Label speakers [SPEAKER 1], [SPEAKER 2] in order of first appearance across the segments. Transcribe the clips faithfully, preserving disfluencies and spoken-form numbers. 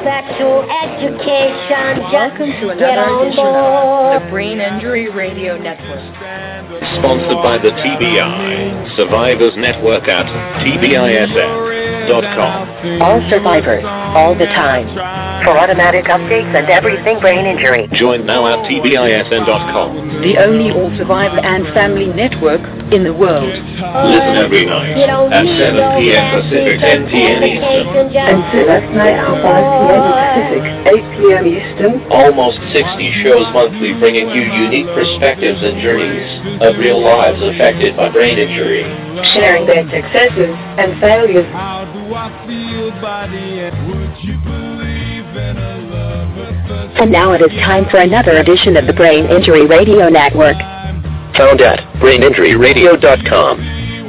[SPEAKER 1] sexual education.
[SPEAKER 2] Welcome to another edition of the Brain Injury Radio Network.
[SPEAKER 3] Sponsored by the T B I Survivors Network at T B I S N dot com.
[SPEAKER 4] All survivors, all the time. For automatic updates and everything brain injury.
[SPEAKER 3] Join now at T B I S N dot com.
[SPEAKER 2] The only all survivor and family network in the world.
[SPEAKER 3] Listen every night at seven p.m. Pacific, ten p.m. Eastern.
[SPEAKER 5] And last night at five p.m. Pacific, eight p.m. Eastern.
[SPEAKER 3] Almost sixty shows monthly bringing you unique perspectives and journeys of real lives affected by brain injury.
[SPEAKER 5] Sharing their successes and failures.
[SPEAKER 4] And now it is time for another edition of the Brain Injury Radio Network.
[SPEAKER 3] Found at brain injury radio dot com.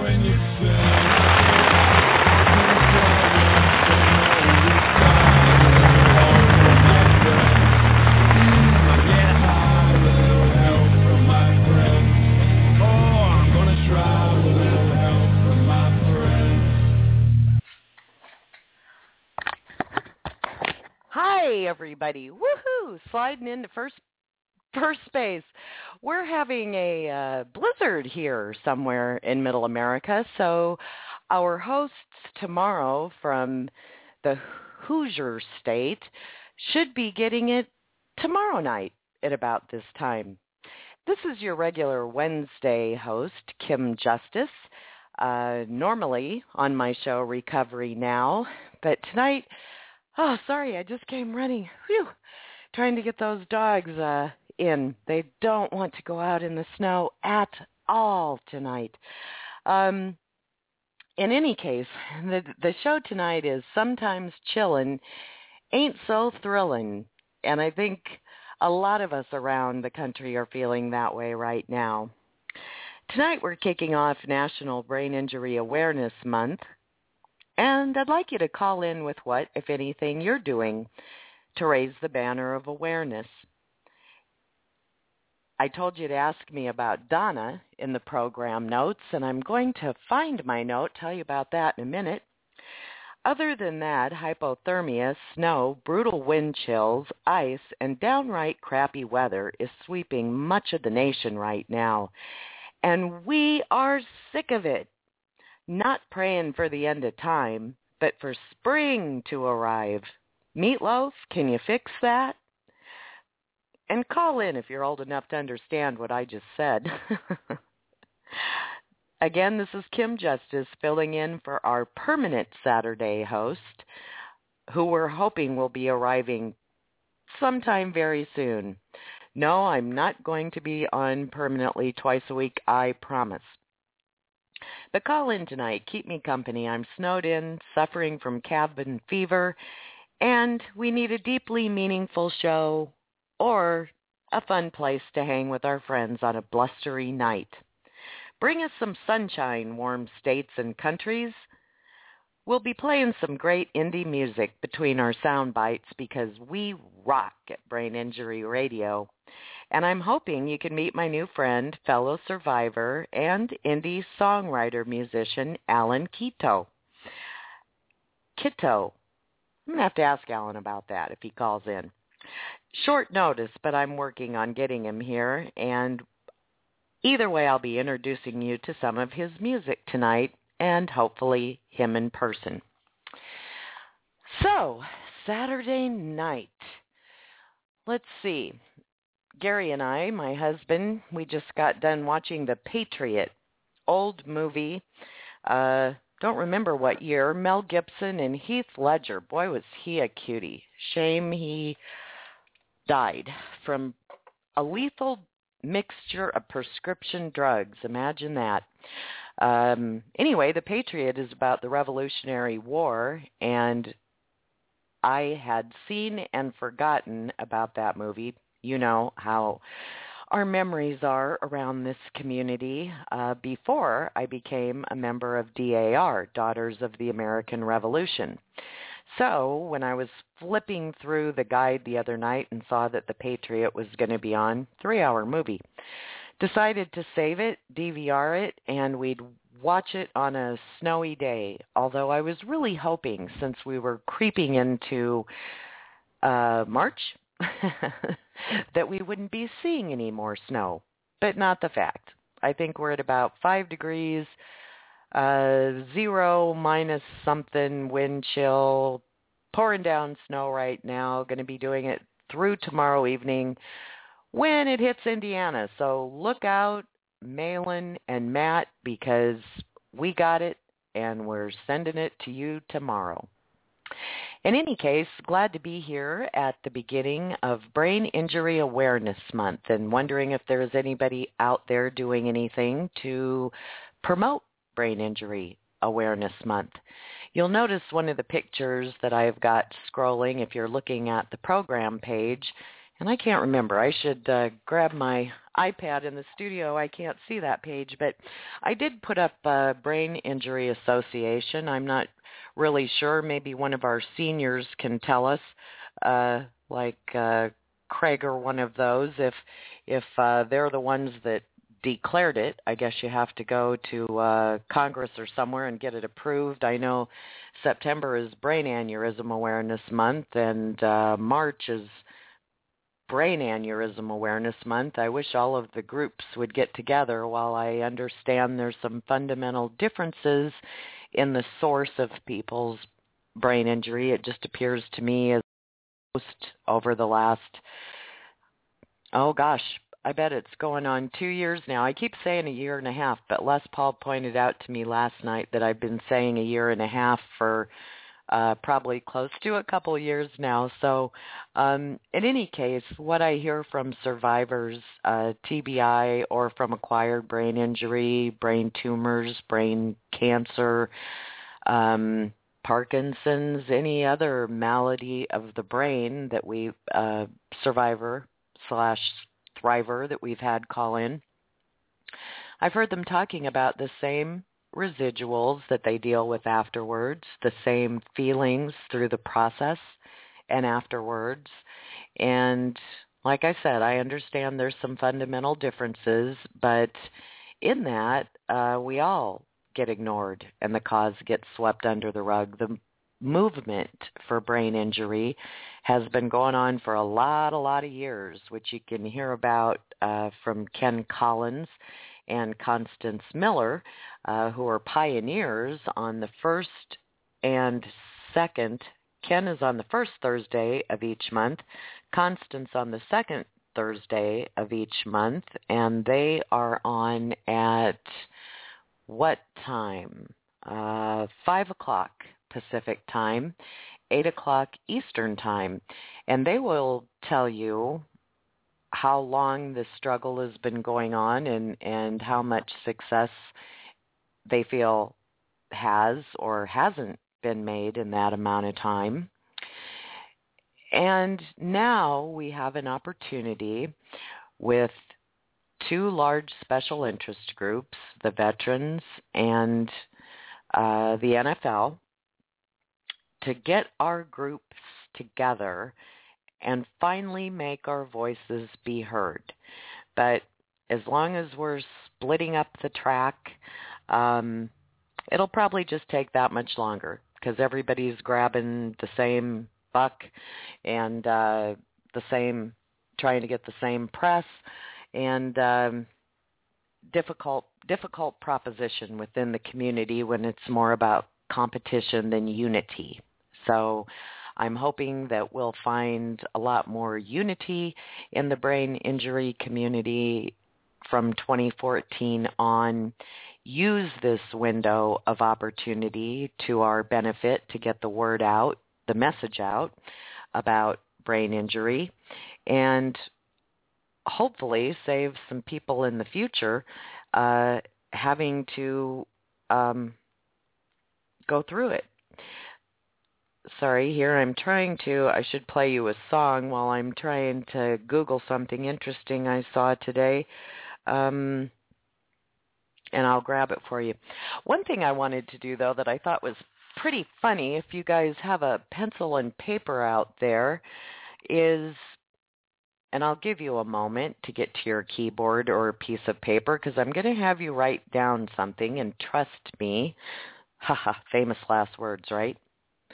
[SPEAKER 6] Hi, everybody. Woohoo! Sliding into first first base. We're having a uh, blizzard here somewhere in Middle America, so our hosts tomorrow from the Hoosier State should be getting it tomorrow night at about this time. This is your regular Wednesday host, Kim Justice, uh, normally on my show, Recovery Now, but tonight... Oh, sorry, I just came running. Whew. Trying to get those dogs uh, in. They don't want to go out in the snow at all tonight. Um, in any case, the, the show tonight is Sometimes Chillin', Ain't So Thrillin'. And I think a lot of us around the country are feeling that way right now. Tonight we're kicking off National Brain Injury Awareness Month. And I'd like you to call in with what, if anything, you're doing to raise the banner of awareness. I told you to ask me about Donna in the program notes, and I'm going to find my note, tell you about that in a minute. Other than that, hypothermia, snow, brutal wind chills, ice, and downright crappy weather is sweeping much of the nation right now. And we are sick of it. Not praying for the end of time, but for spring to arrive. Meatloaf, can you fix that? And call in if you're old enough to understand what I just said. Again, this is Kim Justice filling in for our permanent Saturday host, who we're hoping will be arriving sometime very soon. No, I'm not going to be on permanently twice a week, I promise. But call in tonight. Keep me company. I'm snowed in, suffering from cabin fever, and we need a deeply meaningful show or a fun place to hang with our friends on a blustery night. Bring us some sunshine, warm states and countries. We'll be playing some great indie music between our sound bites because we rock at Brain Injury Radio. And I'm hoping you can meet my new friend, fellow survivor, and indie songwriter musician, Alan Kitto. Kitto. I'm going to have to ask Alan about that if he calls in. Short notice, but I'm working on getting him here. And either way, I'll be introducing you to some of his music tonight and hopefully him in person. So, Saturday night. Let's see. Gary and I, my husband, we just got done watching The Patriot, old movie. Uh, don't remember what year. Mel Gibson and Heath Ledger. Boy, was he a cutie. Shame he died from a lethal mixture of prescription drugs. Imagine that. Um, anyway, The Patriot is about the Revolutionary War, and I had seen and forgotten about that movie. You know how our memories are around this community uh, before I became a member of D A R, Daughters of the American Revolution. So when I was flipping through the guide the other night and saw that The Patriot was going to be on, three-hour movie, decided to save it, D V R it, and we'd watch it on a snowy day, although I was really hoping, since we were creeping into uh, March that we wouldn't be seeing any more snow, but not the fact. I think we're at about five degrees, uh, zero minus something wind chill, pouring down snow right now, going to be doing it through tomorrow evening when it hits Indiana. So look out, Malin and Matt, because we got it and we're sending it to you tomorrow. In any case, glad to be here at the beginning of Brain Injury Awareness Month and wondering if there is anybody out there doing anything to promote Brain Injury Awareness Month. You'll notice one of the pictures that I've got scrolling if you're looking at the program page, and I can't remember. I should uh, grab my iPad in the studio. I can't see that page, but I did put up uh, Brain Injury Association. I'm not really sure. Maybe one of our seniors can tell us, uh, like uh, Craig or one of those, if if uh, they're the ones that declared it. I guess you have to go to uh, Congress or somewhere and get it approved. I know September is Brain Aneurysm Awareness Month, and uh, March is Brain Aneurysm Awareness Month. I wish all of the groups would get together. While I understand there's some fundamental differences in the source of people's brain injury, it just appears to me as most over the last, oh gosh, I bet it's going on two years now. I keep saying a year and a half, but Les Paul pointed out to me last night that I've been saying a year and a half for Uh, probably close to a couple of years now. So um, in any case, what I hear from survivors, uh, T B I or from acquired brain injury, brain tumors, brain cancer, um, Parkinson's, any other malady of the brain that we, uh, survivor slash thriver that we've had call in, I've heard them talking about the same residuals that they deal with afterwards, the same feelings through the process and afterwards. And like I said, I understand there's some fundamental differences, but in that, uh, we all get ignored and the cause gets swept under the rug. The movement for brain injury has been going on for a lot, a lot of years, which you can hear about uh, from Ken Collins and Constance Miller, uh, who are pioneers on the first and second. Ken is on the first Thursday of each month, Constance on the second Thursday of each month, and they are on at what time? Uh, five o'clock Pacific time, eight o'clock Eastern time, and they will tell you how long the struggle has been going on and, and how much success they feel has or hasn't been made in that amount of time. And now we have an opportunity with two large special interest groups, the veterans and uh, the N F L, to get our groups together and finally make our voices be heard. But as long as we're splitting up the track, um, it'll probably just take that much longer because everybody's grabbing the same buck and uh, the same, trying to get the same press, and um, difficult, difficult proposition within the community when it's more about competition than unity. So I'm hoping that we'll find a lot more unity in the brain injury community from twenty fourteen on. Use this window of opportunity to our benefit to get the word out, the message out about brain injury, and hopefully save some people in the future uh, having to um, go through it. Sorry, here I'm trying to, I should play you a song while I'm trying to Google something interesting I saw today, um, and I'll grab it for you. One thing I wanted to do, though, that I thought was pretty funny, if you guys have a pencil and paper out there, is, and I'll give you a moment to get to your keyboard or a piece of paper, because I'm going to have you write down something, and trust me, haha, famous last words, right?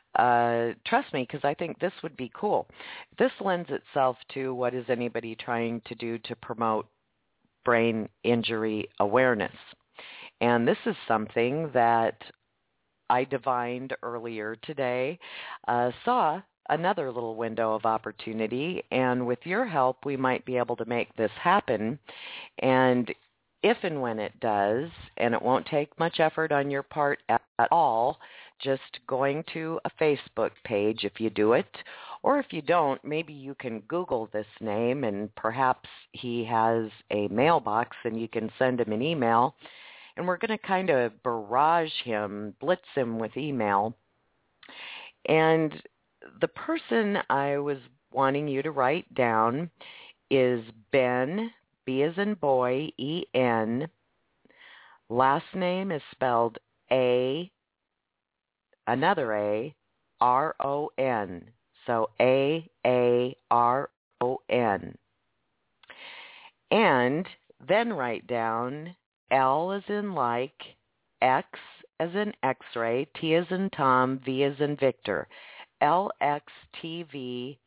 [SPEAKER 6] uh, trust me, because I think this would be cool. This lends itself to what is anybody trying to do to promote brain injury awareness. And this is something that I divined earlier today, uh, saw another little window of opportunity, and with your help, we might be able to make this happen. And if and when it does, and it won't take much effort on your part at, at all, just going to a Facebook page if you do it, or if you don't, maybe you can Google this name, and perhaps he has a mailbox and you can send him an email. And we're going to kind of barrage him, blitz him with email. And the person I was wanting you to write down is Ben, B as in boy, E N. Last name is spelled A, another A, R O N. So A A R O N. And then write down L as in like, X as in X-ray, T as in Tom, V as in Victor. L X T V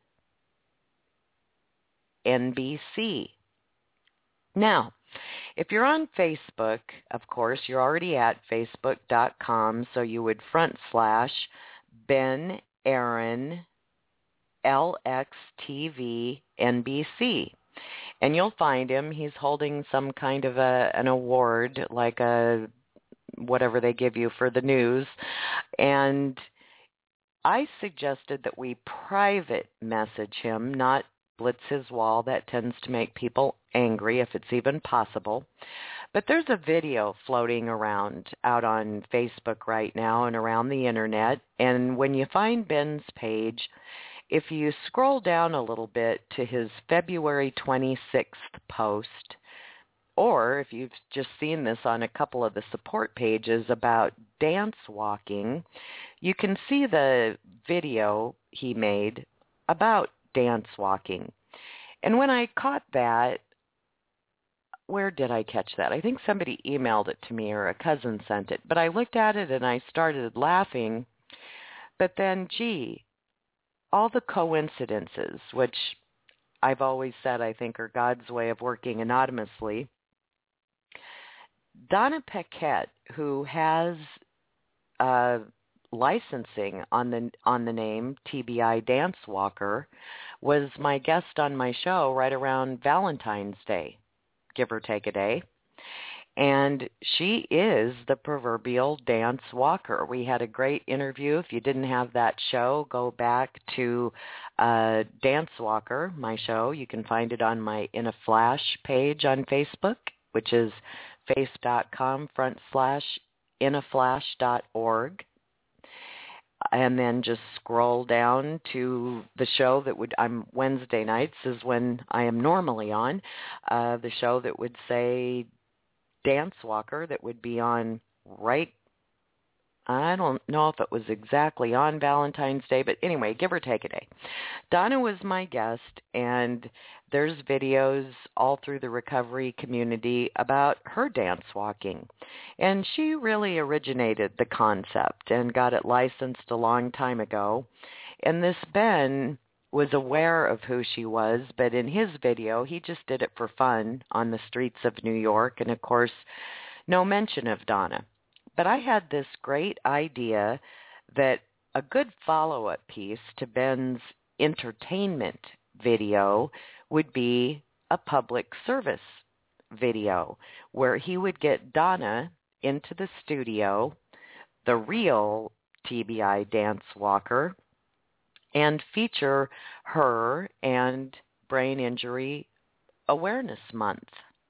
[SPEAKER 6] N B C. Now, if you're on Facebook, of course, you're already at facebook dot com, so you would front slash Ben Aaron L X T V N B C. And you'll find him. He's holding some kind of a an award, like a whatever they give you for the news. And I suggested that we private message him, not blitz his wall. That tends to make people angry if it's even possible. But there's a video floating around out on Facebook right now and around the internet. And when you find Ben's page, if you scroll down a little bit to his February twenty-sixth post, or if you've just seen this on a couple of the support pages about dance walking, you can see the video he made about dance walking. And when I caught that, where did I catch that? I think somebody emailed it to me or a cousin sent it. But I looked at it and I started laughing. But then, gee, all the coincidences, which I've always said I think are God's way of working anonymously. Donna Paquette, who has uh, licensing on the on the name T B I Dance Walker, was my guest on my show right around Valentine's Day, give or take a day. And she is the proverbial dance walker. We had a great interview. If you didn't have that show, go back to uh, Dance Walker, my show. You can find it on my In a Flash page on Facebook, which is face.com front slash inaflash.org. And then just scroll down to the show that would, I'm Wednesday nights is when I am normally on, uh, the show that would say Dance Walker, that would be on right, I don't know if it was exactly on Valentine's Day, but anyway, give or take a day. Donna was my guest, and there's videos all through the recovery community about her dance walking. And she really originated the concept and got it licensed a long time ago. And this Ben was aware of who she was, but in his video, he just did it for fun on the streets of New York, and of course, no mention of Donna. But I had this great idea that a good follow-up piece to Ben's entertainment video would be a public service video where he would get Donna into the studio, the real T B I Dance Walker, and feature her and Brain Injury Awareness Month,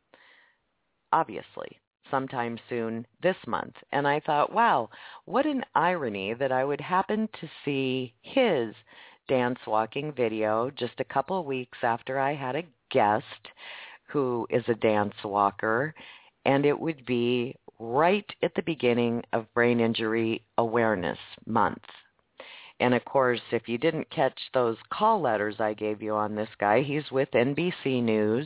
[SPEAKER 6] obviously, sometime soon this month. And I thought, wow, what an irony that I would happen to see his dance walking video just a couple of weeks after I had a guest who is a dance walker, and it would be right at the beginning of Brain Injury Awareness Month. And, of course, if you didn't catch those call letters I gave you on this guy, he's with N B C News,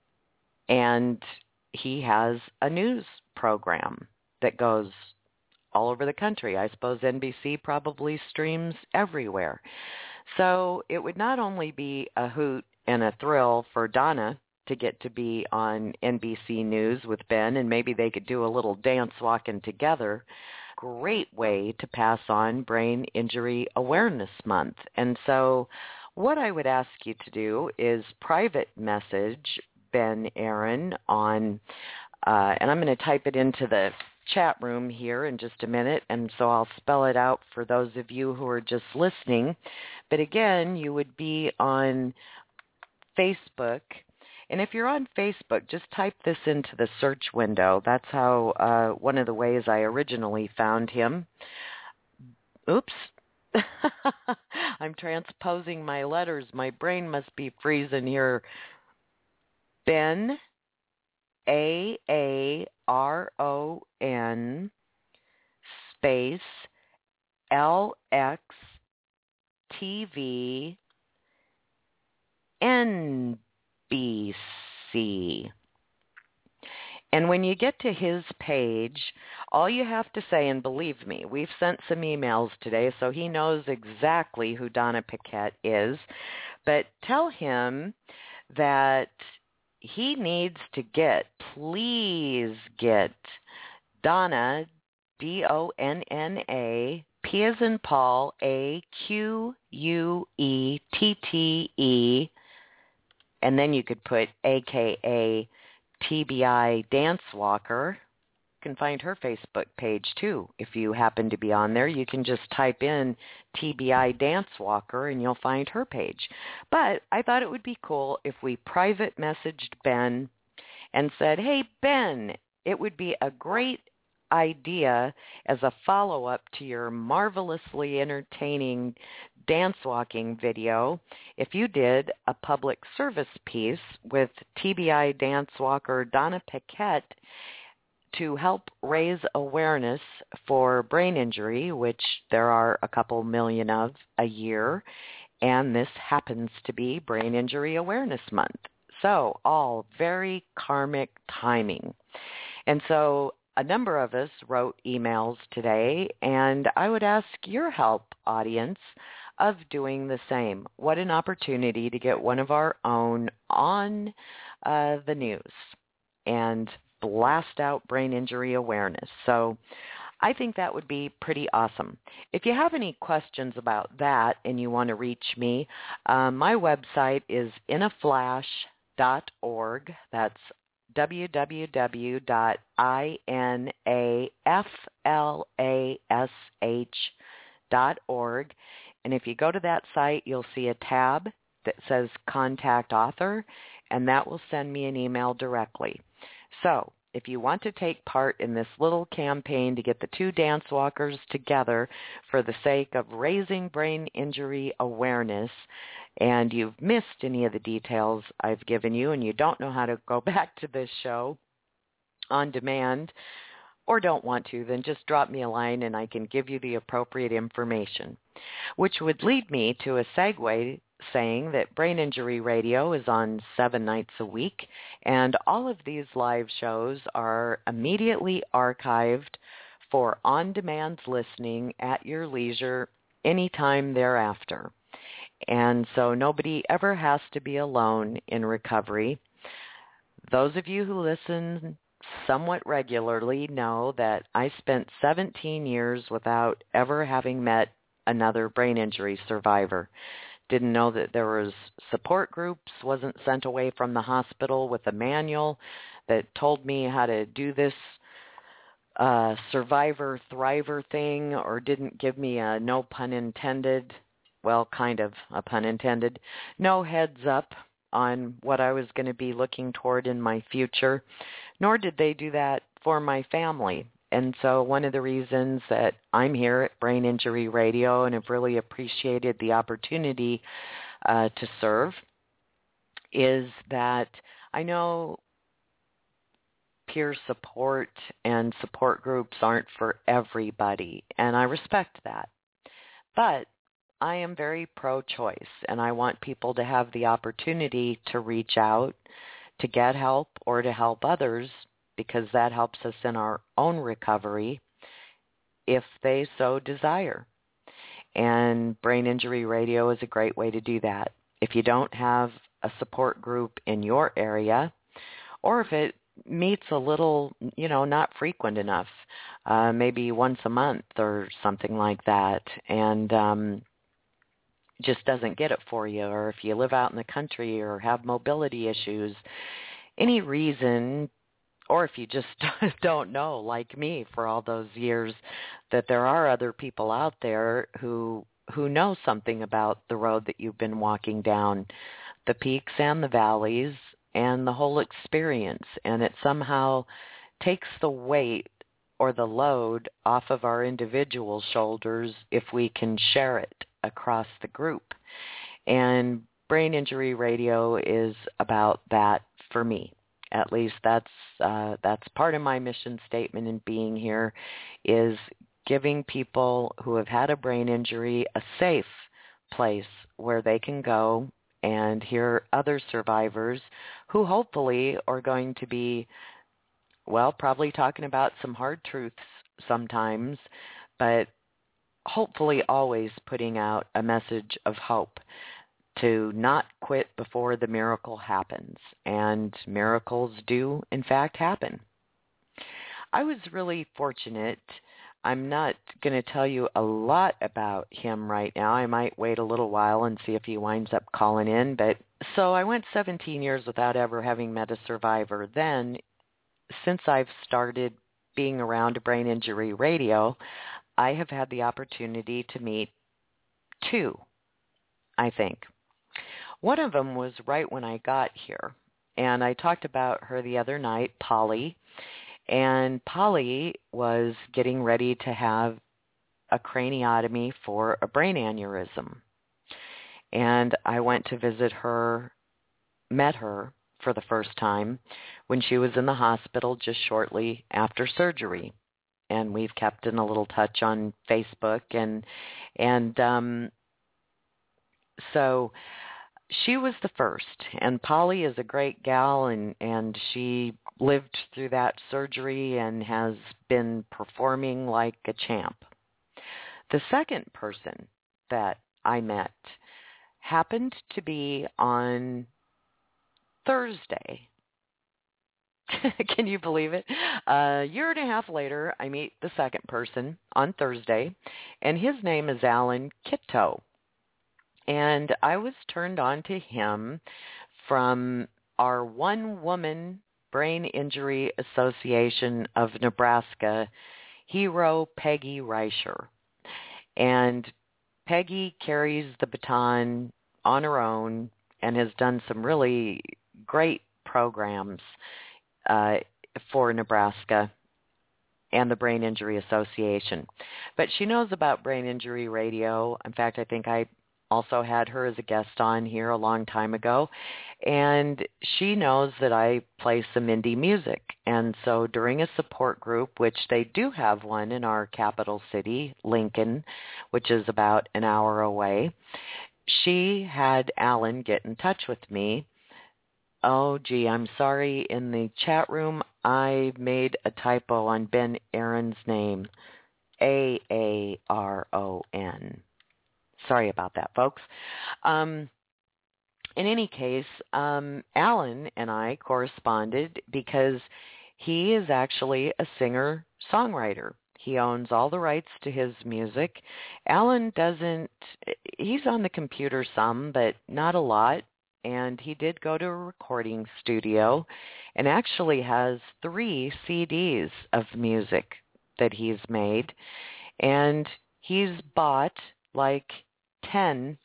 [SPEAKER 6] and he has a news program that goes all over the country. I suppose N B C probably streams everywhere. So it would not only be a hoot and a thrill for Donna to get to be on N B C News with Ben, and maybe they could do a little dance walking together. Great way to pass on Brain Injury Awareness Month. And so what I would ask you to do is private message Ben Aaron on, uh, and I'm going to type it into the chat room here in just a minute, and so I'll spell it out for those of you who are just listening. But again, you would be on Facebook. And if you're on Facebook, just type this into the search window. That's how uh, one of the ways I originally found him. Oops. I'm transposing my letters. My brain must be freezing here. Ben, A A R O N, space, L X T V, N B C. And when you get to his page, all you have to say, and believe me, we've sent some emails today, so he knows exactly who Donna Paquette is, but tell him that he needs to get, please get, Donna, D O N N A, P as in Paul, A Q U E T T E, and then you could put A K A T B I Dance Walker. You can find her Facebook page too. If you happen to be on there, you can just type in T B I Dance Walker and you'll find her page. But I thought it would be cool if we private messaged Ben and said, hey, Ben, it would be a great idea as a follow-up to your marvelously entertaining dance walking video if you did a public service piece with T B I Dance Walker Donna Paquette to help raise awareness for brain injury, which there are a couple million of a year, and this happens to be Brain Injury Awareness Month. So all very karmic timing. And so a number of us wrote emails today, and I would ask your help, audience, of doing the same. What an opportunity to get one of our own on uh, the news and blast out brain injury awareness. So I think that would be pretty awesome. If you have any questions about that and you want to reach me, uh, my website is in a flash dot org. That's w w w dot inaflash dot org. And if you go to that site, you'll see a tab that says Contact Author, and that will send me an email directly. So if you want to take part in this little campaign to get the two dance walkers together for the sake of raising brain injury awareness, and you've missed any of the details I've given you and you don't know how to go back to this show on demand or don't want to, then just drop me a line and I can give you the appropriate information, which would lead me to a segue saying that Brain Injury Radio is on seven nights a week, and all of these live shows are immediately archived for on-demand listening at your leisure anytime thereafter. And so nobody ever has to be alone in recovery. Those of you who listen somewhat regularly know that I spent seventeen years without ever having met another brain injury survivor. Didn't know that there was support groups, wasn't sent away from the hospital with a manual that told me how to do this uh, survivor thriver thing, or didn't give me a no pun intended, well, kind of a pun intended, no heads up on what I was going to be looking toward in my future, nor did they do that for my family. And so one of the reasons that I'm here at Brain Injury Radio and have really appreciated the opportunity uh, to serve is that I know peer support and support groups aren't for everybody, and I respect that. But I am very pro-choice, and I want people to have the opportunity to reach out, to get help, or to help others, because that helps us in our own recovery. if they so desire. And Brain Injury Radio is a great way to do that. If you don't have a support group in your area, or if it meets a little, you know, not frequent enough, uh, maybe once a month or something like that, and um, just doesn't get it for you, or if you live out in the country or have mobility issues, any reason, or if you just don't know, like me for all those years, that there are other people out there who who know something about the road that you've been walking down, the peaks and the valleys and the whole experience, and it somehow takes the weight or the load off of our individual shoulders if we can share it across the group. And Brain Injury Radio is about that for me. At least that's uh, that's part of my mission statement in being here, is giving people who have had a brain injury a safe place where they can go and hear other survivors who hopefully are going to be, well, probably talking about some hard truths sometimes, but hopefully always putting out a message of hope to not quit before the miracle happens. And miracles do, in fact, happen. I was really fortunate. I'm not going to tell you a lot about him right now. I might wait a little while and see if he winds up calling in. But so I went seventeen years without ever having met a survivor. Then, since I've started being around Brain Injury Radio, I have had the opportunity to meet two, I think. One of them was right when I got here, and I talked about her the other night, Polly. And Polly was getting ready to have a craniotomy for a brain aneurysm. And I went to visit her, met her for the first time when she was in the hospital just shortly after surgery. And we've kept in a little touch on Facebook. And, and um, so she was the first. And Polly is a great gal, and, and she lived through that surgery and has been performing like a champ. The second person that I met happened to be on Thursday. Can you believe it? A year and a half later, I meet the second person on Thursday, and his name is Alan Kitto. And I was turned on to him from our one-woman Brain Injury Association of Nebraska hero, Peggy Reicher. And Peggy carries the baton on her own and has done some really great programs uh, for Nebraska and the Brain Injury Association. But she knows about Brain Injury Radio. In fact, I think I also had her as a guest on here a long time ago, and she knows that I play some indie music. And so during a support group, which they do have one in our capital city, Lincoln, which is about an hour away, she had Alan get in touch with me. Oh, gee, I'm sorry. In the chat room, I made a typo on Ben Aaron's name, A A R O N. Sorry about that, folks. Um, in any case, um, Alan and I corresponded because he is actually a singer-songwriter. He owns all the rights to his music. Alan doesn't, he's on the computer some, but not a lot. And he did go to a recording studio and actually has three C Ds of music that he's made. And he's bought like ten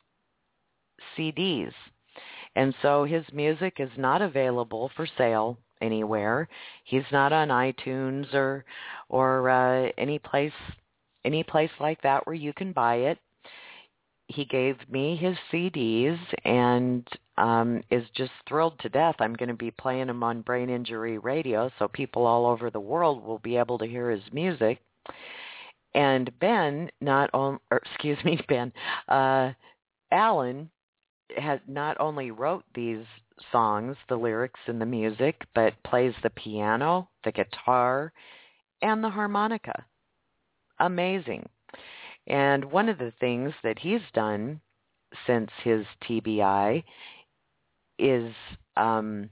[SPEAKER 6] C Ds. And so his music is not available for sale anywhere. He's not on iTunes or or uh, any place any place like that where you can buy it. He gave me his C Ds and um, is just thrilled to death. I'm going to be playing them on Brain Injury Radio, so people all over the world will be able to hear his music. And Ben, not on, or excuse me, Ben, uh, Alan has not only wrote these songs, the lyrics and the music, but plays the piano, the guitar, and the harmonica amazing. And one of the things that he's done since his T B I is, um,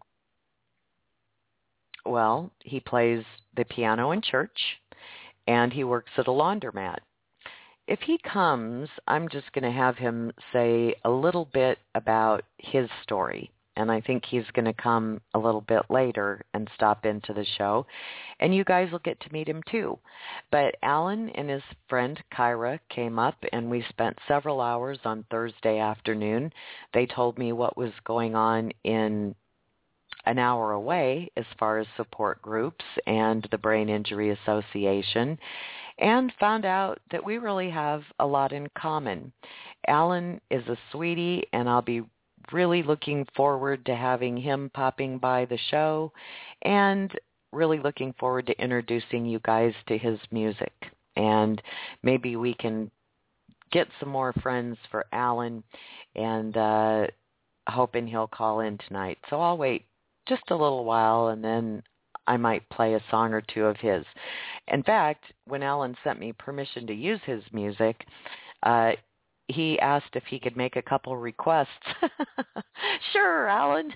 [SPEAKER 6] well, he plays the piano in church, and he works at a laundromat. If he comes, I'm just going to have him say a little bit about his story. And I think he's going to come a little bit later and stop into the show. And you guys will get to meet him too. But Alan and his friend Kyra came up, and we spent several hours on Thursday afternoon. They told me what was going on in an hour away as far as support groups and the Brain Injury Association, and found out that we really have a lot in common. Alan is a sweetie, and I'll be really looking forward to having him popping by the show, and really looking forward to introducing you guys to his music. And maybe we can get some more friends for Alan, and uh, hoping he'll call in tonight. So I'll wait just a little while, and then I might play a song or two of his. In fact, when Alan sent me permission to use his music, uh, he asked if he could make a couple requests. Sure, Alan.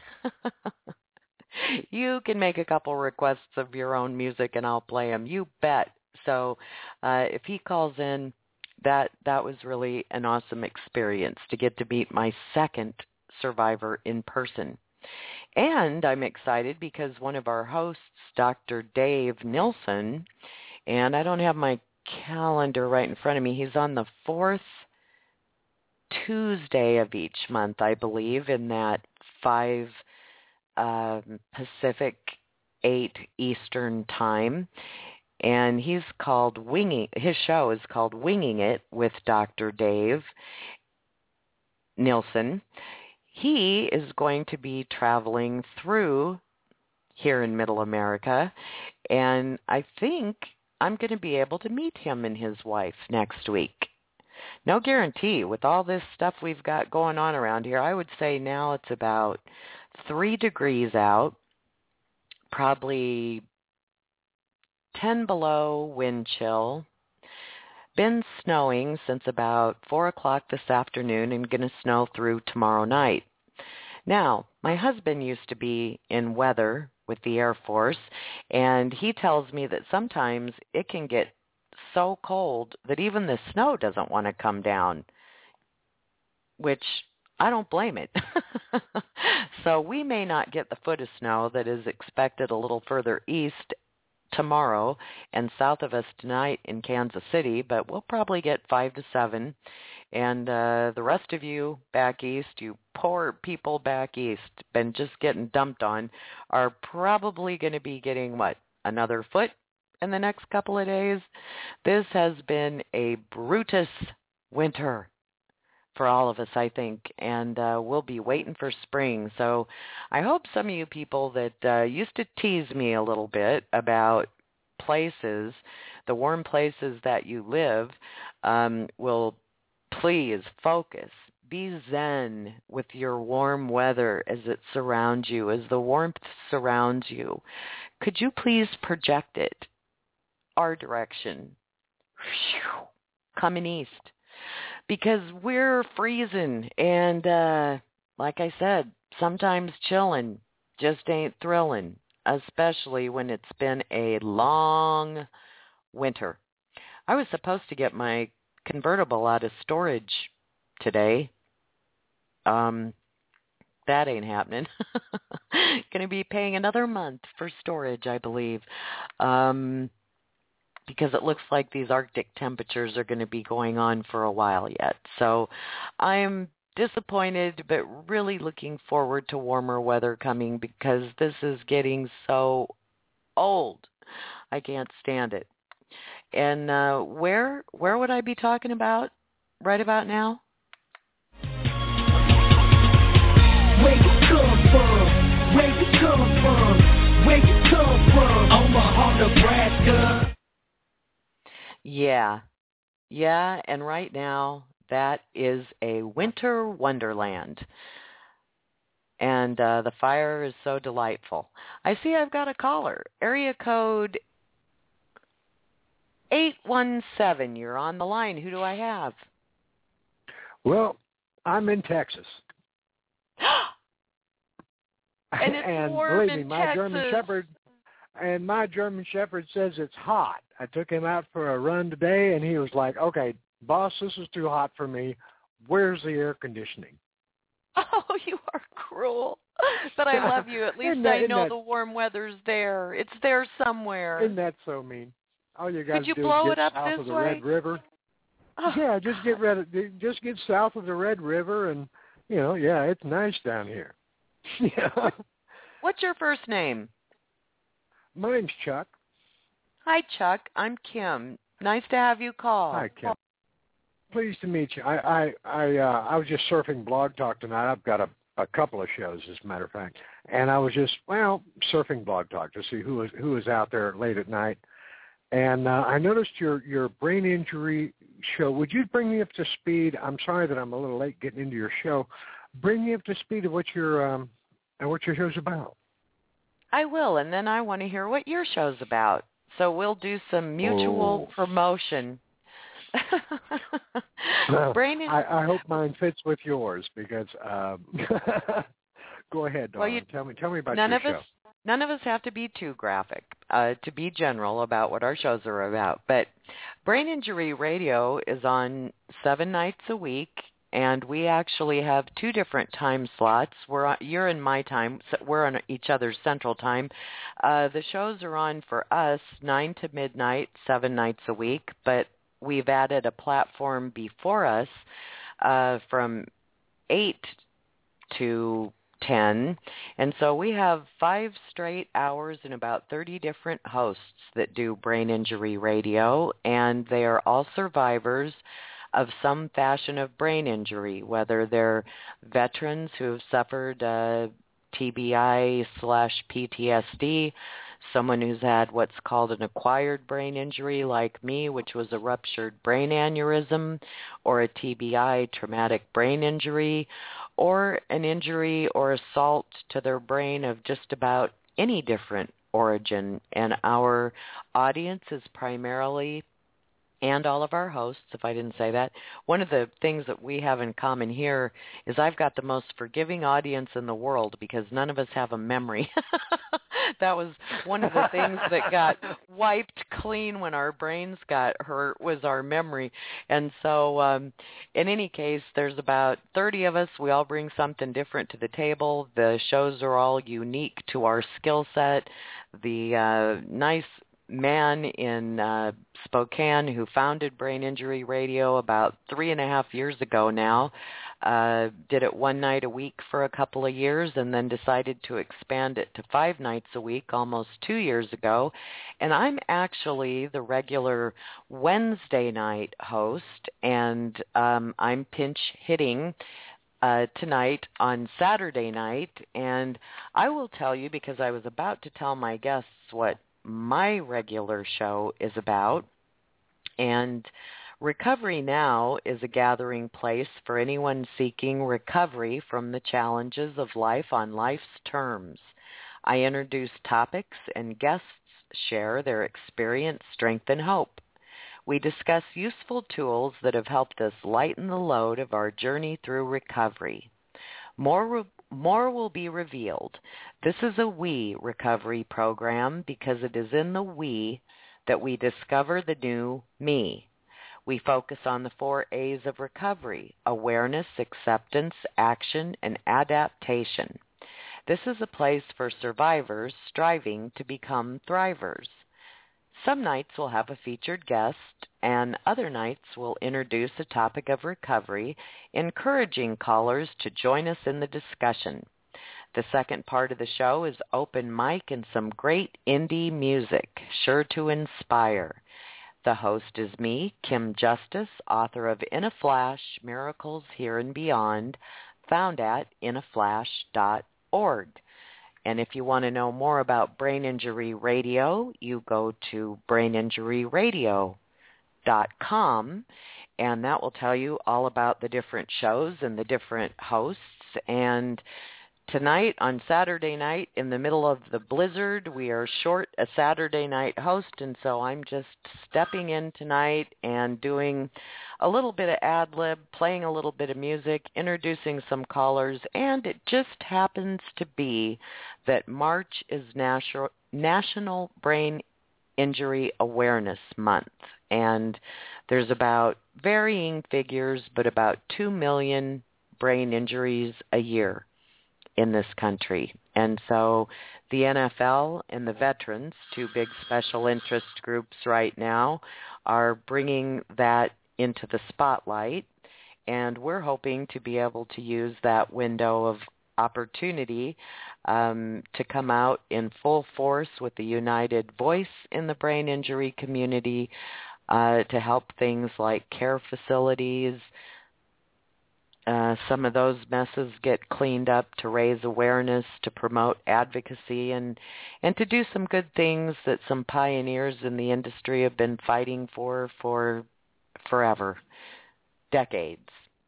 [SPEAKER 6] You can make a couple requests of your own music, and I'll play them. You bet. So uh, if he calls in, that that was really an awesome experience to get to meet my second survivor in person. And I'm excited because one of our hosts, Doctor Dave Nilsson, and I don't have my calendar right in front of me, he's on the fourth Tuesday of each month, I believe, in that five um, Pacific, eight Eastern time. And he's called Winging, his show is called Winging It with Doctor Dave Nilsson. He is going to be traveling through here in Middle America, and I think I'm going to be able to meet him and his wife next week. No guarantee. With all this stuff we've got going on around here, I would say now it's about three degrees out, probably ten below wind chill. Been snowing since about four o'clock this afternoon and going to snow through tomorrow night. Now, my husband used to be in weather with the Air Force, and he tells me that sometimes it can get so cold that even the snow doesn't want to come down, which I don't blame it. So we may not get the foot of snow that is expected a little further east tomorrow and south of us tonight in Kansas City, but we'll probably get five to seven. And uh, the rest of you back east, you poor people back east, been just getting dumped on, are probably going to be getting, what, another foot in the next couple of days? This has been a Brutus winter for all of us, I think, and uh, we'll be waiting for spring. So I hope some of you people that uh, used to tease me a little bit about places, the warm places that you live, um, will please focus. Be zen with your warm weather as it surrounds you, as the warmth surrounds you. Could you please project it our direction, coming east? Because we're freezing, and uh, like I said, sometimes chilling just ain't thrilling, especially when it's been a long winter. I was supposed to get my convertible out of storage today. Um, that ain't happening. Going to be paying another month for storage, I believe. Um because it looks like these Arctic temperatures are going to be going on for a while yet. So I'm disappointed, but really looking forward to warmer weather coming because this is getting so old. I can't stand it. And uh, where where would I be talking about right about now?
[SPEAKER 7] Where you come from? Where you come from? Where you come from? Omaha, Nebraska.
[SPEAKER 6] Yeah, yeah, and right now that is a winter wonderland, and uh, the fire is so delightful. I see I've got a caller, area code eight one seven, you're on the line. Who do I have?
[SPEAKER 8] Well, I'm in Texas.
[SPEAKER 6] And it's
[SPEAKER 8] and
[SPEAKER 6] warm
[SPEAKER 8] believe me,
[SPEAKER 6] in
[SPEAKER 8] my
[SPEAKER 6] Texas.
[SPEAKER 8] German Shepherd and my German Shepherd says it's hot. I took him out for a run today, and he was like, "Okay, boss, this is too hot for me. Where's the air conditioning?"
[SPEAKER 6] Oh, you are cruel. But I love you. At least
[SPEAKER 8] that,
[SPEAKER 6] I know
[SPEAKER 8] that,
[SPEAKER 6] the warm weather's there. It's there somewhere.
[SPEAKER 8] Isn't that so mean? All you got
[SPEAKER 6] Could you
[SPEAKER 8] to do
[SPEAKER 6] blow
[SPEAKER 8] is
[SPEAKER 6] it
[SPEAKER 8] get
[SPEAKER 6] up
[SPEAKER 8] south
[SPEAKER 6] this
[SPEAKER 8] of the
[SPEAKER 6] way?
[SPEAKER 8] Red River.
[SPEAKER 6] Oh.
[SPEAKER 8] Yeah, just get rid of, just get south of the Red River, and you know, yeah, it's nice down here. Yeah.
[SPEAKER 6] What's your first name?
[SPEAKER 8] My name's Chuck.
[SPEAKER 6] Hi, Chuck. I'm Kim. Nice to have you call.
[SPEAKER 8] Hi, Kim. Pleased to meet you. I I I, uh, I was just surfing Blog Talk tonight. I've got a, a couple of shows, as a matter of fact, and I was just well surfing Blog Talk to see who was who was out there late at night, and uh, I noticed your your brain injury show. Would you bring me up to speed? I'm sorry that I'm a little late getting into your show. Bring me up to speed of what your um and what your show's about.
[SPEAKER 6] I will, and then I want to hear what your show's about. So we'll do some mutual
[SPEAKER 8] oh.
[SPEAKER 6] promotion.
[SPEAKER 8] Well,
[SPEAKER 6] Brain in-
[SPEAKER 8] I, I hope mine fits with yours because. Um, go ahead, darling.
[SPEAKER 6] Well, you,
[SPEAKER 8] tell me, tell me about
[SPEAKER 6] none
[SPEAKER 8] your
[SPEAKER 6] of
[SPEAKER 8] show.
[SPEAKER 6] Us, none of us have to be too graphic. Uh, to be general about what our shows are about, but Brain Injury Radio is on seven nights a week. And we actually have two different time slots. We're on, you're in my time. So we're on each other's central time. Uh, the shows are on for us nine to midnight, seven nights a week. But we've added a platform before us uh, from eight to ten. And so we have five straight hours and about thirty different hosts that do Brain Injury Radio. And they are all survivors of some fashion of brain injury, whether they're veterans who have suffered uh, T B I slash P T S D, someone who's had what's called an acquired brain injury like me, which was a ruptured brain aneurysm, or a T B I, traumatic brain injury, or an injury or assault to their brain of just about any different origin. And our audience is primarily, and all of our hosts, if I didn't say that, one of the things that we have in common here is I've got the most forgiving audience in the world because none of us have a memory. That was one of the things that got wiped clean when our brains got hurt was our memory. And so um, in any case, there's about thirty of us. We all bring something different to the table. The shows are all unique to our skill set. The uh, nice man in uh, Spokane who founded Brain Injury Radio about three and a half years ago now, uh, did it one night a week for a couple of years and then decided to expand it to five nights a week almost two years ago. And I'm actually the regular Wednesday night host, and um, I'm pinch hitting Uh, tonight on Saturday night. And I will tell you, because I was about to tell my guests what my regular show is about. And Recovery Now is a gathering place for anyone seeking recovery from the challenges of life on life's terms. I introduce topics and guests share their experience, strength, and hope. We discuss useful tools that have helped us lighten the load of our journey through recovery. More re- more will be revealed. This is a we recovery program because it is in the we that we discover the new me. We focus on the four A's of recovery: awareness, acceptance, action, and adaptation. This is a place for survivors striving to become thrivers. Some nights we'll have a featured guest, and other nights we'll introduce a topic of recovery, encouraging callers to join us in the discussion. The second part of the show is open mic and some great indie music, sure to inspire. The host is me, Kim Justice, author of In a Flash, Miracles Here and Beyond, found at in a flash dot org. And if you want to know more about Brain Injury Radio, you go to brain injury radio dot com, and that will tell you all about the different shows and the different hosts. And tonight on Saturday night in the middle of the blizzard. We are short a Saturday night host, and so I'm just stepping in tonight and doing a little bit of ad-lib, playing a little bit of music, introducing some callers, and it just happens to be that March is National National Brain Injury Awareness Month, and there's about varying figures, but about two million brain injuries a year in this country. And so the N F L and the veterans, two big special interest groups right now, are bringing that into the spotlight, and we're hoping to be able to use that window of opportunity um, to come out in full force with the united voice in the brain injury community uh, to help things like care facilities. Uh, some of those messes get cleaned up to raise awareness, to promote advocacy, and, and to do some good things that some pioneers in the industry have been fighting for for forever, decades.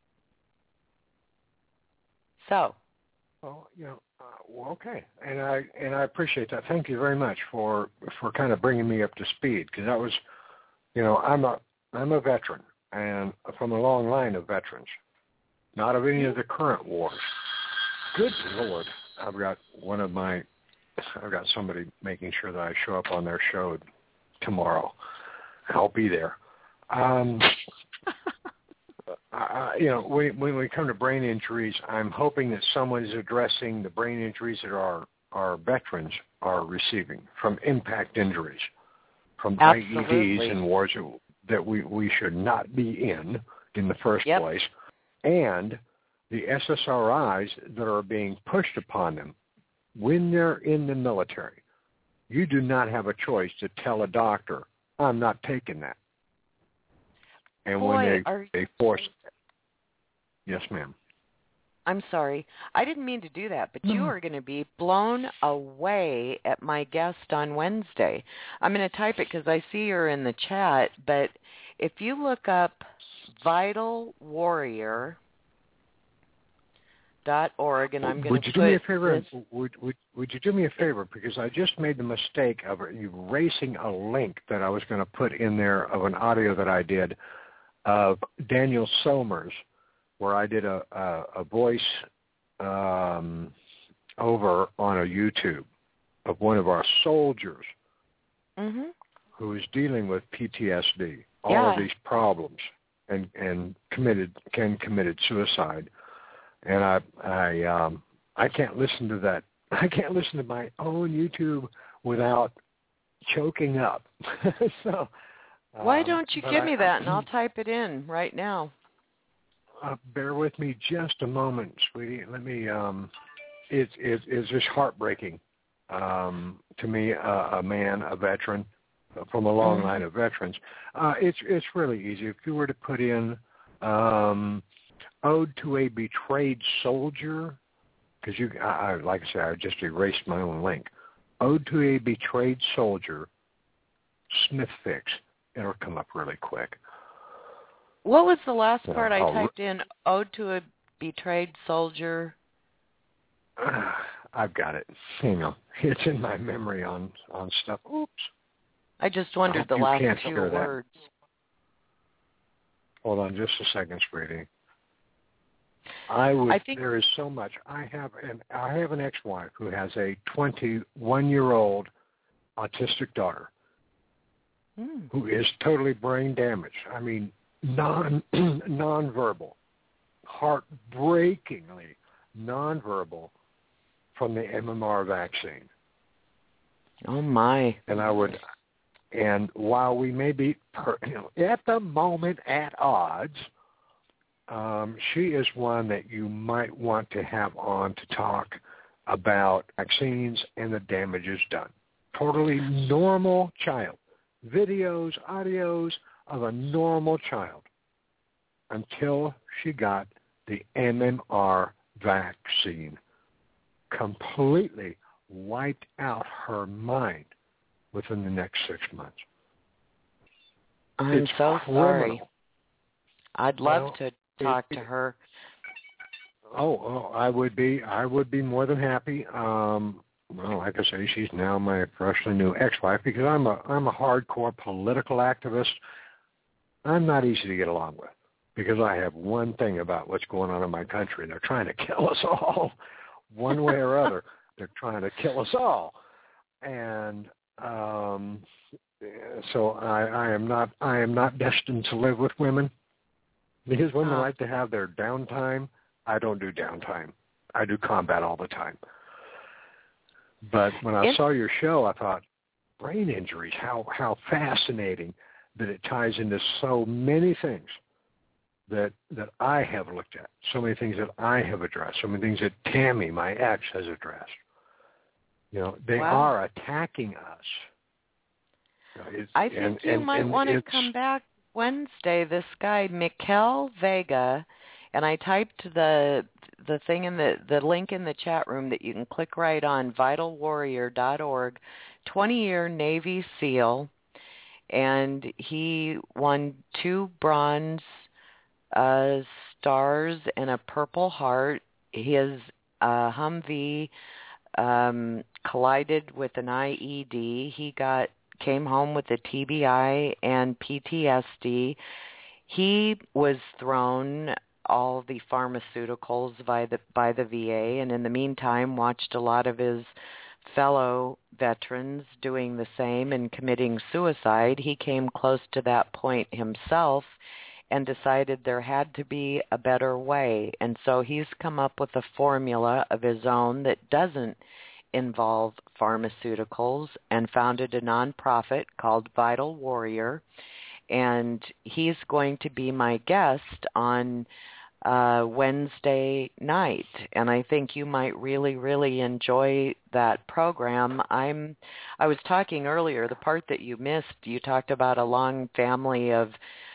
[SPEAKER 6] So.
[SPEAKER 8] Well, you know, uh, well, okay, and I and I appreciate that. Thank you very much for for kind of bringing me up to speed, because that was, you know, I'm a I'm a veteran, and from a long line of veterans, not of any of the current wars. Good Lord, I've got one of my, I've got somebody making sure that I show up on their show tomorrow. I'll be there. Um, Uh, you know, when, when we come to brain injuries, I'm hoping that someone is addressing the brain injuries that our, our veterans are receiving from impact injuries, from
[SPEAKER 6] Absolutely.
[SPEAKER 8] I E Ds and wars that we, we should not be in in the first
[SPEAKER 6] yep.
[SPEAKER 8] place, and the S S R Is that are being pushed upon them when they're in the military. You do not have a choice to tell a doctor, I'm not taking that. And
[SPEAKER 6] Boy,
[SPEAKER 8] when they,
[SPEAKER 6] are...
[SPEAKER 8] they force... Yes, ma'am.
[SPEAKER 6] I'm sorry. I didn't mean to do that, but
[SPEAKER 8] No.
[SPEAKER 6] you are going to be blown away at my guest on Wednesday. I'm going to type it because I see her in the chat, but if you look up vital warrior dot org, and I'm going
[SPEAKER 8] would
[SPEAKER 6] to
[SPEAKER 8] you
[SPEAKER 6] put
[SPEAKER 8] do me a favor?
[SPEAKER 6] this...
[SPEAKER 8] Would, would, would you do me a favor? Because I just made the mistake of erasing a link that I was going to put in there of an audio that I did of Daniel Somers, where I did a, a, a voice um, over on a YouTube of one of our soldiers
[SPEAKER 6] mm-hmm.
[SPEAKER 8] who is dealing with P T S D, all
[SPEAKER 6] yeah.
[SPEAKER 8] of these problems, and, and committed Ken committed suicide. And I I um, I can't listen to that. I can't listen to my own YouTube without choking up. so
[SPEAKER 6] why
[SPEAKER 8] um,
[SPEAKER 6] don't you give
[SPEAKER 8] I,
[SPEAKER 6] me that, and I'll type it in right now.
[SPEAKER 8] Uh, bear with me just a moment, sweetie. Let me. Um, it's it's it's just heartbreaking um, to me, uh, a man, a veteran from a long
[SPEAKER 6] mm-hmm.
[SPEAKER 8] line of veterans. Uh, it's it's really easy. If you were to put in um, "Ode to a Betrayed Soldier," because you, I, I, like I said, I just erased my own link. "Ode to a Betrayed Soldier," Smith Fix. It'll come up really quick.
[SPEAKER 6] What was the last part
[SPEAKER 8] uh,
[SPEAKER 6] I typed in? Ode to a Betrayed Soldier.
[SPEAKER 8] Uh, I've got it. You know, it's in my memory on, on stuff. Oops.
[SPEAKER 6] I just wondered
[SPEAKER 8] I
[SPEAKER 6] the
[SPEAKER 8] you
[SPEAKER 6] last
[SPEAKER 8] can't
[SPEAKER 6] few
[SPEAKER 8] hear that.
[SPEAKER 6] words.
[SPEAKER 8] Hold on just a second, sweetie. I would.
[SPEAKER 6] I think,
[SPEAKER 8] there is so much. I have an I have an ex-wife who has a twenty-one-year-old autistic daughter
[SPEAKER 6] hmm.
[SPEAKER 8] who is totally brain damaged. I mean, non nonverbal, heartbreakingly nonverbal from the M M R vaccine.
[SPEAKER 6] Oh my!
[SPEAKER 8] And I would, and while we may be, per, you know, at the moment at odds, um, she is one that you might want to have on to talk about vaccines and the damages done. Totally normal child. Videos, audios of a normal child until she got the M M R vaccine. Completely wiped out her mind within the next six months.
[SPEAKER 6] I'm
[SPEAKER 8] it's
[SPEAKER 6] so
[SPEAKER 8] criminal.
[SPEAKER 6] sorry. I'd love
[SPEAKER 8] well,
[SPEAKER 6] to talk
[SPEAKER 8] it,
[SPEAKER 6] to her.
[SPEAKER 8] oh, oh, I would be, I would be more than happy. Um, well, like I say, she's now my freshly new ex-wife because I'm a, I'm a hardcore political activist. I'm not easy to get along with because I have one thing about what's going on in my country. They're trying to kill us all, one way or other. They're trying to kill us all, and um, so I, I am not, I am not destined to live with women. Because women oh. like to have their downtime. I don't do downtime. I do combat all the time. But when I it, saw your show, I thought, brain injuries, how, how fascinating that it ties into so many things that that I have looked at, so many things that I have addressed, so many things that Tammy, my ex, has addressed. You know, they wow. are attacking us. It's,
[SPEAKER 6] I think
[SPEAKER 8] and,
[SPEAKER 6] you
[SPEAKER 8] and,
[SPEAKER 6] might
[SPEAKER 8] and
[SPEAKER 6] want to come back Wednesday. This guy Mikel Vega, and I typed the the thing in the the link in the chat room that you can click right on, vital warrior dot org, twenty-year Navy SEAL, and he won two bronze uh, stars and a Purple Heart. His uh, Humvee um, collided with an I E D. He got came home with a T B I and P T S D. He was thrown all the pharmaceuticals by the by the V A, and in the meantime watched a lot of his fellow veterans doing the same and committing suicide. He came close to that point himself and decided there had to be a better way. And so he's come up with a formula of his own that doesn't involve pharmaceuticals and founded a nonprofit called Vital Warrior. And he's going to be my guest on uh, Wednesday night. And I think you might really, really enjoy that program. I'm, I was talking earlier, the part that you missed, you talked about a long family of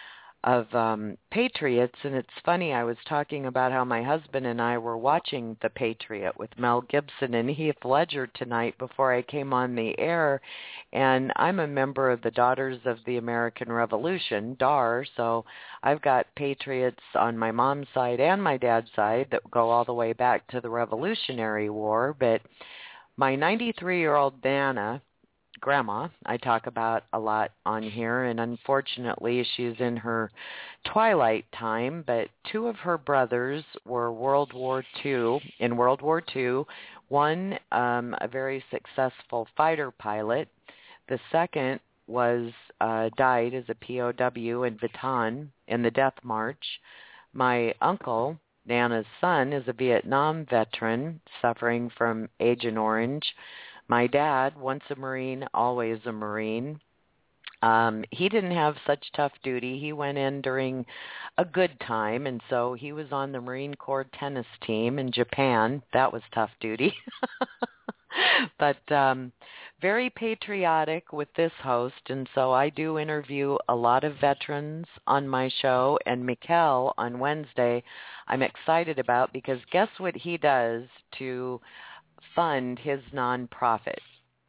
[SPEAKER 6] of um, Patriots, and it's funny, I was talking about how my husband and I were watching The Patriot with Mel Gibson and Heath Ledger tonight before I came on the air, and I'm a member of the Daughters of the American Revolution, D A R, so I've got Patriots on my mom's side and my dad's side that go all the way back to the Revolutionary War, but my ninety-three-year-old Nana, Grandma, I talk about a lot on here, and unfortunately she's in her twilight time, but two of her brothers were World War Two, in World War Two, one um, a very successful fighter pilot, the second was uh, died as a P O W in Bataan in the Death March. My uncle, Nana's son, is a Vietnam veteran suffering from Agent Orange. My dad, once a Marine, always a Marine. Um, he didn't have such tough duty. He went in during a good time, and so he was on the Marine Corps tennis team in Japan. That was tough duty. But um, very patriotic with this host, and so I do interview a lot of veterans on my show, and Mikel on Wednesday I'm excited about because guess what he does to fund his nonprofit?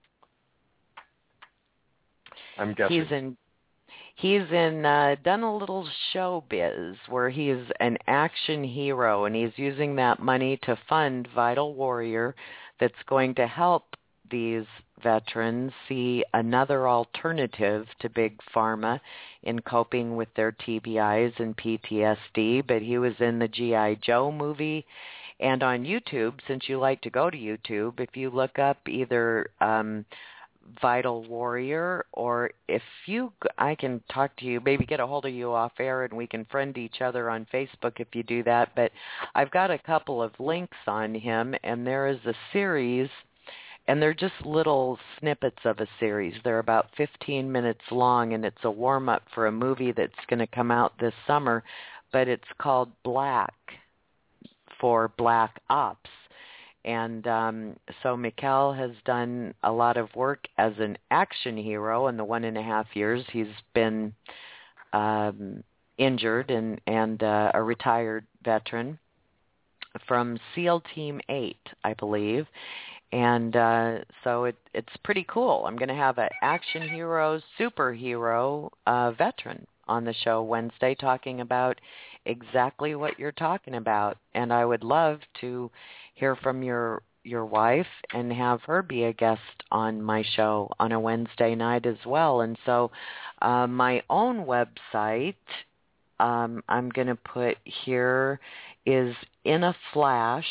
[SPEAKER 8] I'm guessing.
[SPEAKER 6] He's in he's in uh, done a little showbiz where he's an action hero, and he's using that money to fund Vital Warrior that's going to help these veterans see another alternative to Big Pharma in coping with their T B Is and P T S D. But he was in the G I Joe movie. And on YouTube, since you like to go to YouTube, if you look up either um, Vital Warrior, or if you, I can talk to you, maybe get a hold of you off air and we can friend each other on Facebook if you do that. But I've got a couple of links on him, and there is a series, and they're just little snippets of a series. They're about fifteen minutes long, and it's a warm-up for a movie that's going to come out this summer, but it's called Black, for Black Ops. And um, so Mikel has done a lot of work as an action hero in the one and a half years he's been um, injured and, and uh, a retired veteran from SEAL Team eight, I believe. And uh, so it, it's pretty cool. I'm going to have an action hero, superhero uh, veteran on the show Wednesday talking about exactly what you're talking about. And I would love to hear from your your wife and have her be a guest on my show on a Wednesday night as well. And so uh, my own website, um, I'm going to put here, is in a flash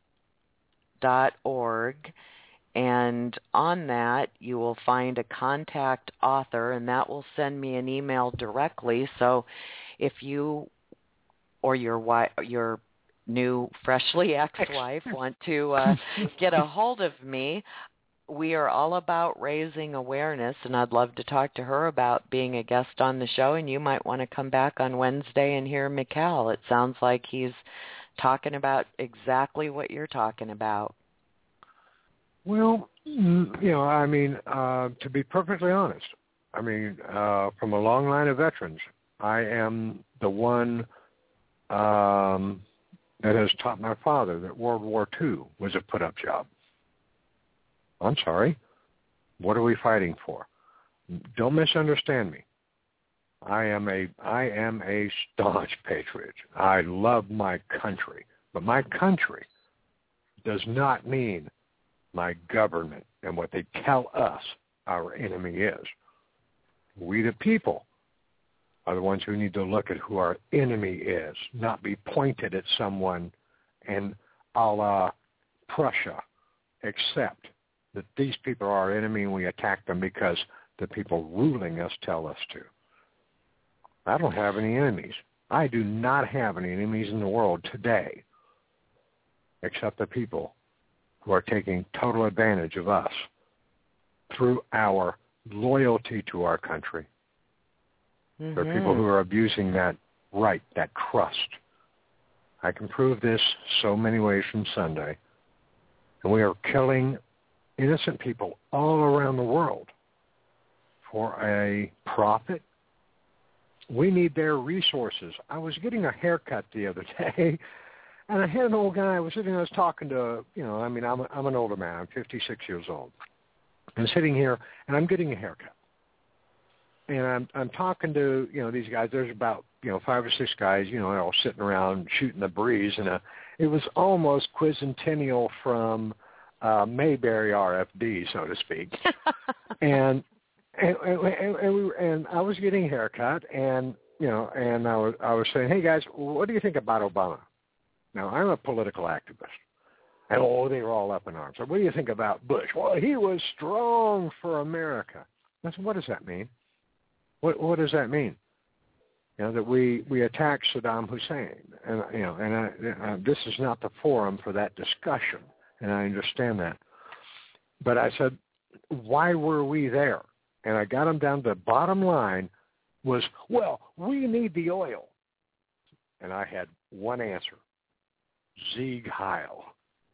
[SPEAKER 6] dot org. And on that, you will find a contact author, and that will send me an email directly. So if you or your wife, your new freshly ex-wife want to uh, get a hold of me, we are all about raising awareness, and I'd love to talk to her about being a guest on the show, and you might want to come back on Wednesday and hear Mikhail. It sounds like he's talking about exactly what you're talking about.
[SPEAKER 8] Well, you know, I mean, uh, to be perfectly honest, I mean, uh, from a long line of veterans, I am the one um, that has taught my father that World War Two was a put-up job. I'm sorry. What are we fighting for? Don't misunderstand me. I am a I am a staunch patriot. I love my country, but my country does not mean my government and what they tell us our enemy is. We the people are the ones who need to look at who our enemy is, not be pointed at someone and a la Prussia accept that these people are our enemy and we attack them because the people ruling us tell us to. I don't have any enemies. I do not have any enemies in the world today except the people who are taking total advantage of us through our loyalty to our country. Mm-hmm. There are people who are abusing that right, that trust. I can prove this so many ways from Sunday. And we are killing innocent people all around the world for a profit. We need their resources. I was getting a haircut the other day, and I had an old guy. I was sitting, I was talking to, you know, I mean, I'm, a, I'm an older man. I'm fifty-six years old. I'm sitting here, and I'm getting a haircut. And I'm I'm talking to, you know, these guys. There's about, you know, five or six guys, you know, they're all sitting around shooting the breeze. And uh, it was almost quincentennial from uh, Mayberry R F D, so to speak. and, and, and, and, we were, and I was getting a haircut, and, you know, and I was, I was saying, hey, guys, what do you think about Obama? Now, I'm a political activist. And, oh, they were all up in arms. So what do you think about Bush? Well, he was strong for America. I said, what does that mean? What what does that mean? You know, that we, we attacked Saddam Hussein. And, you know, and I, uh, this is not the forum for that discussion, and I understand that. But I said, why were we there? And I got them down to the bottom line was, well, we need the oil. And I had one answer, Sieg Heil.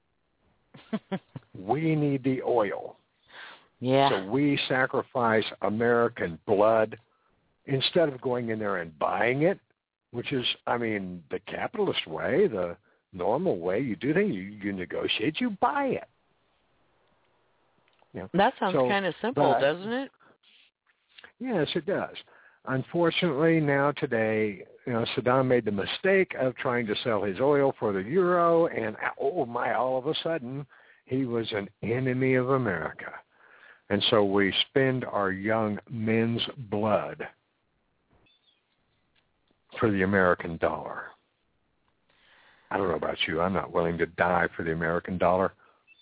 [SPEAKER 8] We need the oil.
[SPEAKER 6] Yeah.
[SPEAKER 8] So we sacrifice American blood instead of going in there and buying it, which is, I mean, the capitalist way, the normal way you do things. You, you negotiate, you buy it. You know,
[SPEAKER 6] that sounds
[SPEAKER 8] so,
[SPEAKER 6] kind of simple,
[SPEAKER 8] but,
[SPEAKER 6] doesn't it?
[SPEAKER 8] Yes, it does. Unfortunately, now today, you know, Saddam made the mistake of trying to sell his oil for the euro, and oh my, all of a sudden, he was an enemy of America. And so we spend our young men's blood for the American dollar. I don't know about you. I'm not willing to die for the American dollar.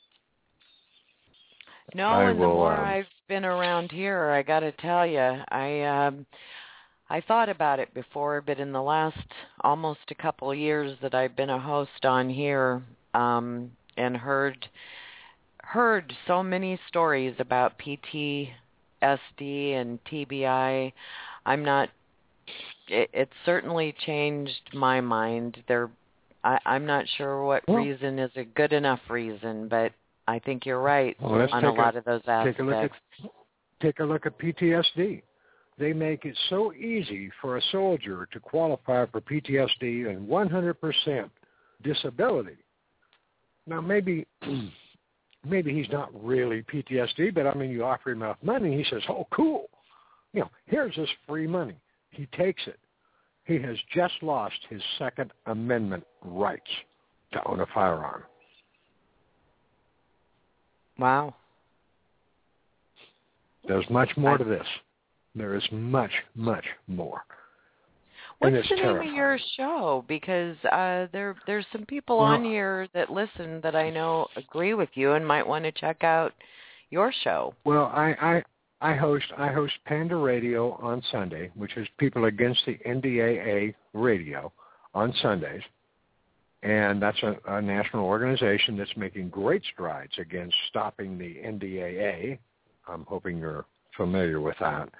[SPEAKER 6] No,
[SPEAKER 8] I
[SPEAKER 6] and
[SPEAKER 8] will,
[SPEAKER 6] the more
[SPEAKER 8] um,
[SPEAKER 6] I've been around here, I got to tell you, I um, I thought about it before, but in the last almost a couple of years that I've been a host on here, um, and heard heard so many stories about P T S D and T B I, I'm not. It, it certainly changed my mind. There, I, I'm not sure what
[SPEAKER 8] well,
[SPEAKER 6] reason is a good enough reason, but I think you're right
[SPEAKER 8] well,
[SPEAKER 6] on a lot
[SPEAKER 8] a,
[SPEAKER 6] of those aspects.
[SPEAKER 8] Take a, look at, take a look at P T S D. They make it so easy for a soldier to qualify for P T S D and one hundred percent disability. Now, maybe maybe he's not really P T S D, but, I mean, you offer him enough money, he says, oh, cool. You know, here's this free money. He takes it. he has just lost his Second Amendment rights to own a firearm.
[SPEAKER 6] Wow.
[SPEAKER 8] There's much more to this. There is much, much more.
[SPEAKER 6] What's
[SPEAKER 8] and it's
[SPEAKER 6] the name
[SPEAKER 8] terrifying.
[SPEAKER 6] of your show? Because uh, there there's some people
[SPEAKER 8] well,
[SPEAKER 6] on here that listen that I know agree with you and might want to check out your show.
[SPEAKER 8] Well, I, I I host I host Panda Radio on Sunday, which is People Against the N D A A Radio on Sundays, and that's a, a national organization that's making great strides against stopping the N D A A. I'm hoping you're familiar with that.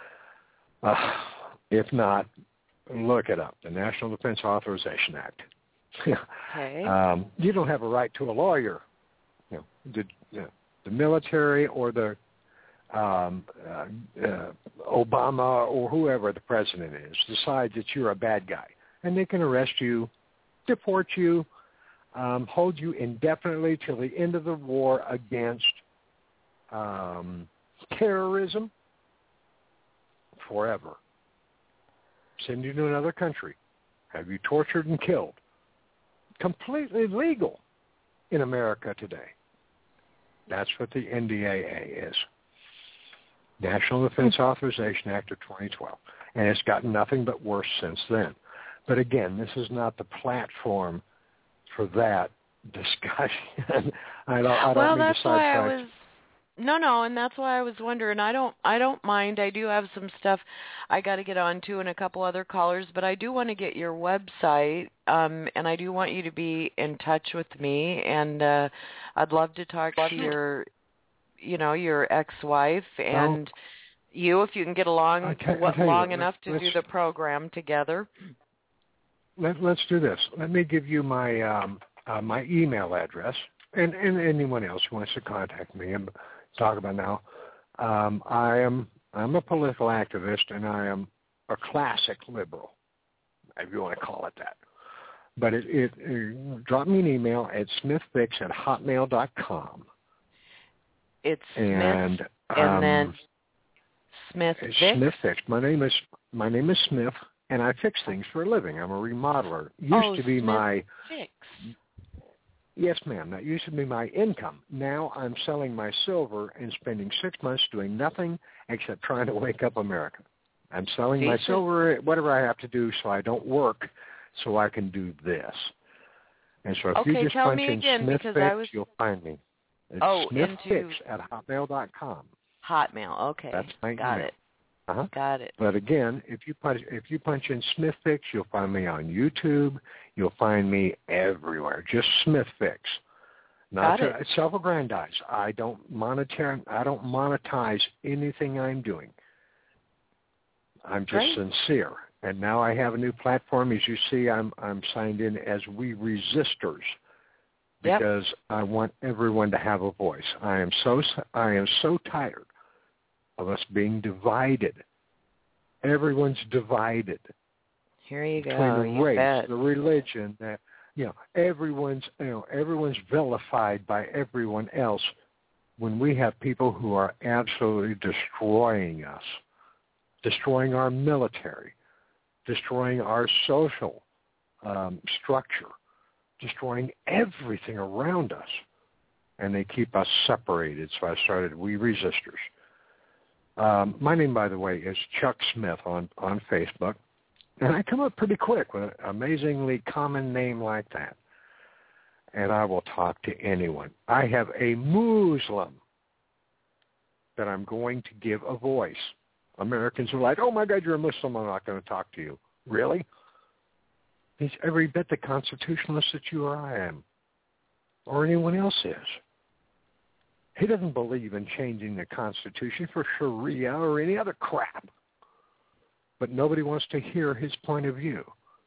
[SPEAKER 8] Uh, if not, look it up, the National Defense Authorization Act.
[SPEAKER 6] Okay.
[SPEAKER 8] um, you don't have a right to a lawyer. You know, the, you know, the military or the um, uh, uh, Obama or whoever the president is decides that you're a bad guy, and they can arrest you, deport you, um, hold you indefinitely till the end of the war against um, terrorism forever. Send you to another country, have you tortured and killed. Completely legal in America today. That's what the N D A A is. National Defense Authorization Act of twenty twelve. And it's gotten nothing but worse since then. But again, this is not the platform for that discussion. I don't, I don't
[SPEAKER 6] well,
[SPEAKER 8] mean
[SPEAKER 6] that's
[SPEAKER 8] to
[SPEAKER 6] why I
[SPEAKER 8] sidetrack.
[SPEAKER 6] was... No, no, and that's why I was wondering. I don't, I don't mind. I do have some stuff I got to get on to and a couple other callers, but I do want to get your website, um, and I do want you to be in touch with me, and uh, I'd love to talk to your, you know, your ex-wife and
[SPEAKER 8] well,
[SPEAKER 6] you, if you can get along
[SPEAKER 8] I tell,
[SPEAKER 6] what,
[SPEAKER 8] I tell
[SPEAKER 6] long
[SPEAKER 8] you,
[SPEAKER 6] enough to do the program together.
[SPEAKER 8] Let, let's do this. Let me give you my um, uh, my email address, and, and anyone else who wants to contact me and talk about now. Um, I am I'm a political activist, and I am a classic liberal, if you want to call it that. But it, it, it drop me an email at smithfix at hotmail dot com.
[SPEAKER 6] It's
[SPEAKER 8] and
[SPEAKER 6] Smith, and
[SPEAKER 8] um,
[SPEAKER 6] then Smith
[SPEAKER 8] it's
[SPEAKER 6] Vic?
[SPEAKER 8] Smith Fix. My name is my name is Smith, and I fix things for a living. I'm a remodeler. Used
[SPEAKER 6] oh,
[SPEAKER 8] to be
[SPEAKER 6] Smith
[SPEAKER 8] my
[SPEAKER 6] Fix.
[SPEAKER 8] Yes, ma'am. That used to be my income. Now I'm selling my silver and spending six months doing nothing except trying to wake up America. I'm selling my
[SPEAKER 6] Jesus.
[SPEAKER 8] silver, whatever I have to do, so I don't work, so I can do this. And so if
[SPEAKER 6] Okay,
[SPEAKER 8] you just
[SPEAKER 6] tell
[SPEAKER 8] punch
[SPEAKER 6] me
[SPEAKER 8] in
[SPEAKER 6] again,
[SPEAKER 8] Smith
[SPEAKER 6] because
[SPEAKER 8] Fix,
[SPEAKER 6] I was-
[SPEAKER 8] you'll find me. It's
[SPEAKER 6] Oh,
[SPEAKER 8] smithfix
[SPEAKER 6] into-
[SPEAKER 8] at hotmail dot com.
[SPEAKER 6] Hotmail. Okay,
[SPEAKER 8] That's my
[SPEAKER 6] got
[SPEAKER 8] email.
[SPEAKER 6] it.
[SPEAKER 8] Uh-huh.
[SPEAKER 6] Got it.
[SPEAKER 8] But again, if you punch if you punch in Smith Fix, you'll find me on YouTube. You'll find me everywhere. Just Smith Fix. Not
[SPEAKER 6] Got
[SPEAKER 8] to self-aggrandize. I don't monetize. I don't monetize anything I'm doing. I'm just
[SPEAKER 6] Great.
[SPEAKER 8] sincere. And now I have a new platform. As you see, I'm I'm signed in as We Resistors because
[SPEAKER 6] Yep.
[SPEAKER 8] I want everyone to have a voice. I am so I am so tired of us being divided. Everyone's divided
[SPEAKER 6] Here you
[SPEAKER 8] between
[SPEAKER 6] go.
[SPEAKER 8] the
[SPEAKER 6] You
[SPEAKER 8] race,
[SPEAKER 6] bet.
[SPEAKER 8] the religion, that you know, everyone's you know, everyone's vilified by everyone else when we have people who are absolutely destroying us, destroying our military, destroying our social um, structure, destroying everything around us, and they keep us separated. So I started We Resistors. Um, my name, by the way, is Chuck Smith on, on Facebook, and I come up pretty quick with an amazingly common name like that, and I will talk to anyone. I have a Muslim that I'm going to give a voice. Americans are like, oh, my God, you're a Muslim, I'm not going to talk to you. Really? He's every bit the constitutionalist that you or I am, or anyone else is. He doesn't believe in changing the Constitution for Sharia or any other crap. But nobody wants to hear his point of view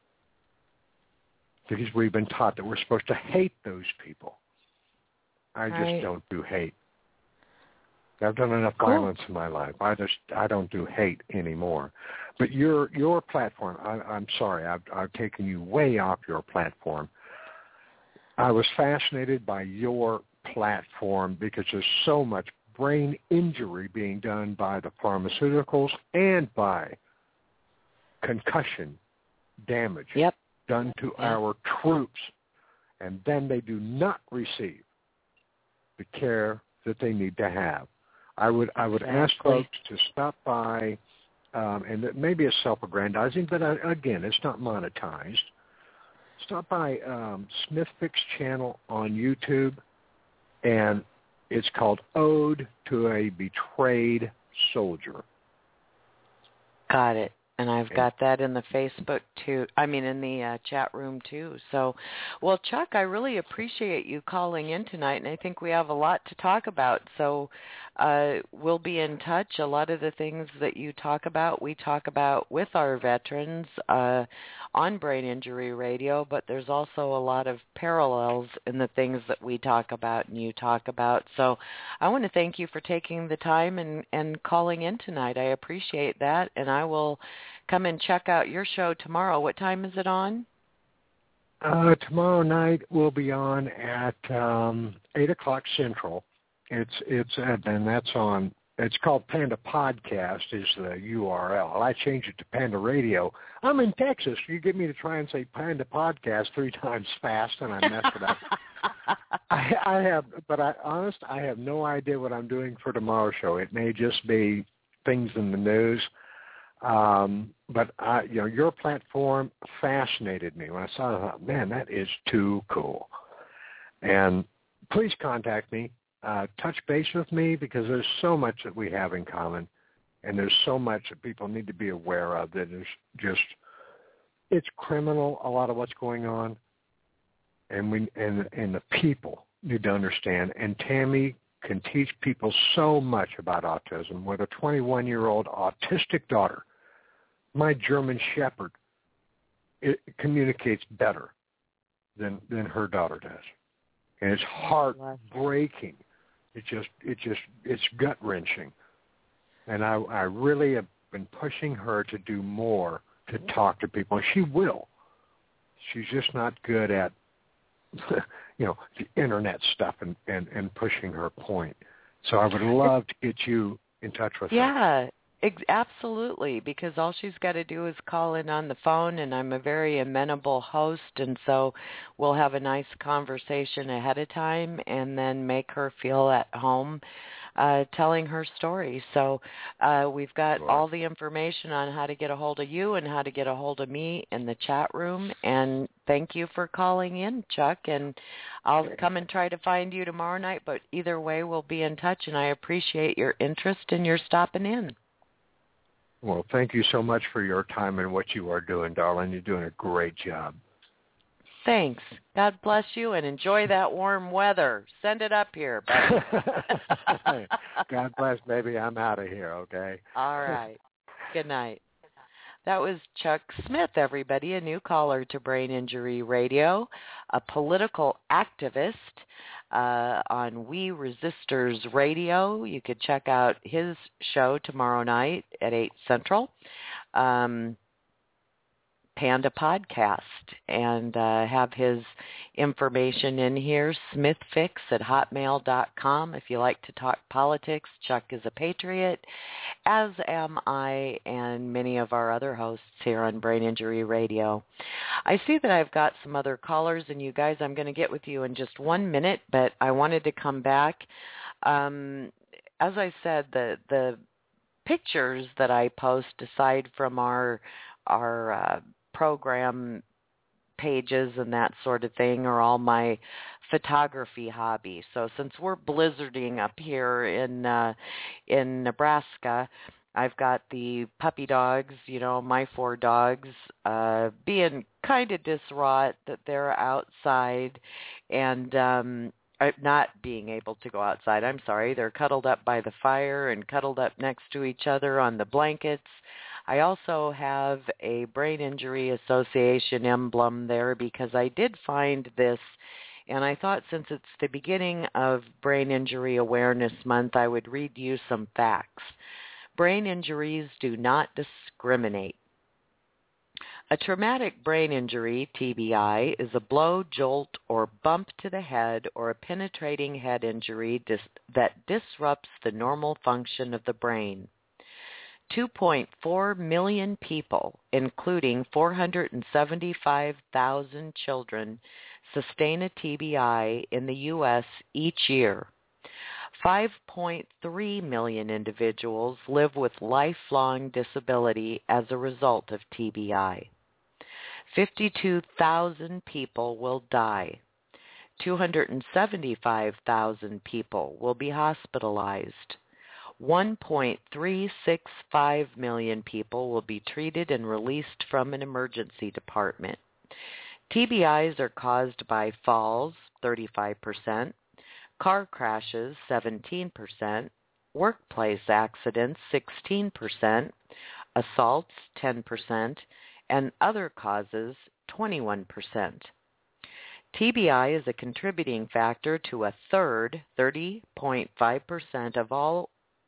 [SPEAKER 8] because we've been taught that we're supposed to hate those people. I just
[SPEAKER 6] Right.
[SPEAKER 8] don't do hate. I've done enough
[SPEAKER 6] Cool.
[SPEAKER 8] violence in my life. I just I don't do hate anymore. But your your platform, I, I'm sorry, I've I've taken you way off your platform. I was fascinated by your platform because there's so much brain injury being done by the pharmaceuticals and by concussion damage
[SPEAKER 6] yep.
[SPEAKER 8] done to
[SPEAKER 6] yep.
[SPEAKER 8] our troops, and then they do not receive the care that they need to have. I would I would
[SPEAKER 6] exactly.
[SPEAKER 8] ask folks to stop by, um, and maybe it's self-aggrandizing, but uh, again, it's not monetized. Stop by um, Smith Fix channel on YouTube, and it's called Ode to a Betrayed Soldier.
[SPEAKER 6] Got it. And I've got that in the Facebook too. I mean, in the uh, chat room too. So, well, Chuck, I really appreciate you calling in tonight, and I think we have a lot to talk about. So, uh, we'll be in touch. A lot of the things that you talk about, we talk about with our veterans uh, on Brain Injury Radio. But there's also a lot of parallels in the things that we talk about and you talk about. So, I want to thank you for taking the time and and calling in tonight. I appreciate that, and I will come and check out your show tomorrow. What time is it on?
[SPEAKER 8] Uh, tomorrow night we'll be on at um, eight o'clock Central. It's it's at, and that's on. It's called Panda Podcast is the U R L. I changed it to Panda Radio. I'm in Texas. You get me to try and say Panda Podcast three times fast, and I mess it up. I, I have, but I honest, I have no idea what I'm doing for tomorrow's show. It may just be things in the news. Um, but I, you know, your platform fascinated me when I saw it. I thought, man, that is too cool. And please contact me, uh, touch base with me, because there's so much that we have in common, and there's so much that people need to be aware of that is just, it's criminal, a lot of what's going on, and we and and the people need to understand. And Tammy can teach people so much about autism. With a twenty-one-year-old autistic daughter, my German Shepherd, it communicates better than than her daughter does, and it's heartbreaking. It just it just it's gut wrenching, and I I really have been pushing her to do more to talk to people. And she will. She's just not good at you know the internet stuff and, and and pushing her point. So I would love to get you in touch with
[SPEAKER 6] yeah.
[SPEAKER 8] her.
[SPEAKER 6] Yeah. Ex- absolutely, because all she's got to do is call in on the phone, and I'm a very amenable host, and so we'll have a nice conversation ahead of time and then make her feel at home uh, telling her story. So uh, we've got
[SPEAKER 8] Sure.
[SPEAKER 6] all the information on how to get a hold of you and how to get a hold of me in the chat room, and thank you for calling in, Chuck, and I'll come and try to find you tomorrow night, but either way, we'll be in touch, and I appreciate your interest and your stopping in.
[SPEAKER 8] Well, thank you so much for your time and what you are doing, darling. You're doing a great job.
[SPEAKER 6] Thanks. God bless you, and enjoy that warm weather. Send it up here, buddy.
[SPEAKER 8] God bless, baby. I'm out of here, okay?
[SPEAKER 6] All right. Good night. That was Chuck Smith, everybody, a new caller to Brain Injury Radio, a political activist uh, on We Resistors Radio. You could check out his show tomorrow night at eight Central, um, Panda Podcast, and uh, have his information in here, smithfix at hotmail dot com. If you like to talk politics, Chuck is a patriot, as am I and many of our other hosts here on Brain Injury Radio. I see that I've got some other callers, and you guys, I'm going to get with you in just one minute, but I wanted to come back. Um, as I said, the the pictures that I post, aside from our our uh, program pages and that sort of thing, are all my photography hobby. So since we're blizzarding up here in uh, in Nebraska, I've got the puppy dogs, you know, my four dogs, uh, being kind of distraught that they're outside and um, not being able to go outside. I'm sorry. They're cuddled up by the fire and cuddled up next to each other on the blankets. I also have a Brain Injury Association emblem there because I did find this, and I thought since it's the beginning of Brain Injury Awareness Month, I would read you some facts. Brain injuries do not discriminate. A traumatic brain injury, T B I, is a blow, jolt, or bump to the head or a penetrating head injury dis- that disrupts the normal function of the brain. two point four million people, including four hundred seventy-five thousand children, sustain a T B I in the U S each year. five point three million individuals live with lifelong disability as a result of T B I. fifty-two thousand people will die. two hundred seventy-five thousand people will be hospitalized. one point three six five million people will be treated and released from an emergency department. T B Is are caused by falls, thirty-five percent, car crashes, seventeen percent, workplace accidents, sixteen percent, assaults, ten percent, and other causes, twenty-one percent. T B I is a contributing factor to a third, thirty point five percent of all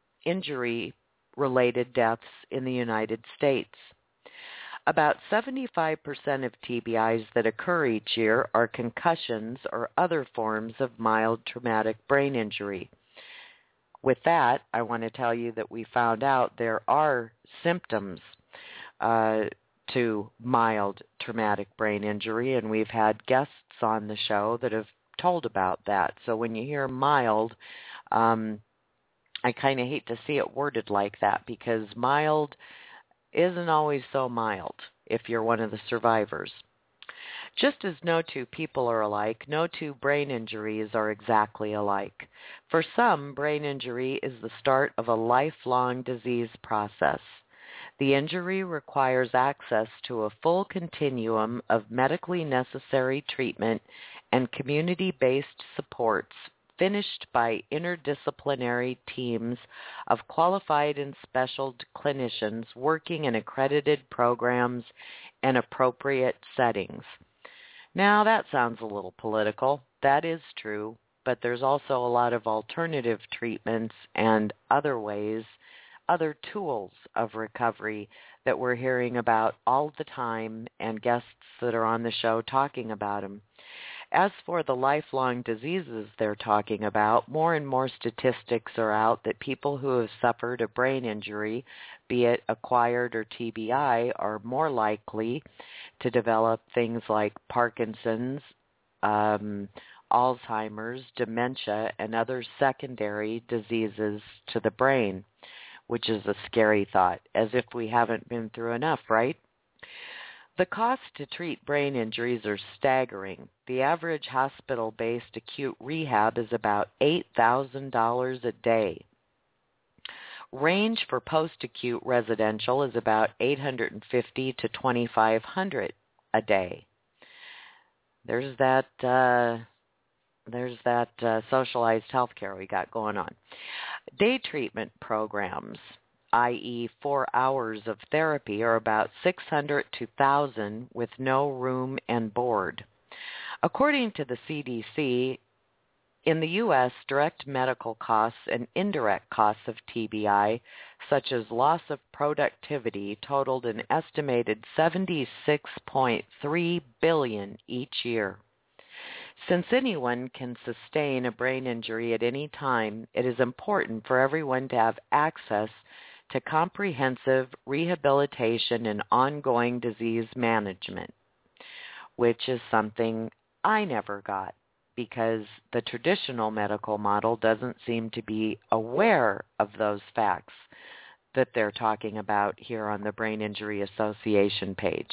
[SPEAKER 6] injury-related deaths in the United States. About seventy-five percent of T B Is that occur each year are concussions or other forms of mild traumatic brain injury. With that, I want to tell you that we found out there are symptoms uh, to mild traumatic brain injury, and we've had guests on the show that have told about that. So when you hear mild, um, I kind of hate to see it worded like that, because mild isn't always so mild if you're one of the survivors. Just as no two people are alike, no two brain injuries are exactly alike. For some, brain injury is the start of a lifelong disease process. The injury requires access to a full continuum of medically necessary treatment and community-based supports finished by interdisciplinary teams of qualified and specialty clinicians working in accredited programs and appropriate settings. Now, that sounds a little political. That is true, but there's also a lot of alternative treatments and other ways, other tools of recovery that we're hearing about all the time, and guests that are on the show talking about them. As for the lifelong diseases they're talking about, more and more statistics are out that people who have suffered a brain injury, be it acquired or T B I, are more likely to develop things like Parkinson's, um, Alzheimer's, dementia, and other secondary diseases to the brain, which is a scary thought, as if we haven't been through enough, right? The costs to treat brain injuries are staggering. The average hospital-based acute rehab is about eight thousand dollars a day. Range for post-acute residential is about eight hundred fifty dollars to twenty-five hundred dollars a day. There's that uh, there's that uh, socialized health care we got going on. Day treatment programs, that is four hours of therapy, are about six hundred to one thousand with no room and board. According to the C D C, in the U S, direct medical costs and indirect costs of T B I, such as loss of productivity, totaled an estimated seventy-six point three billion dollars each year. Since anyone can sustain a brain injury at any time, it is important for everyone to have access to comprehensive rehabilitation and ongoing disease management, which is something I never got because the traditional medical model doesn't seem to be aware of those facts that they're talking about here on the Brain Injury Association page.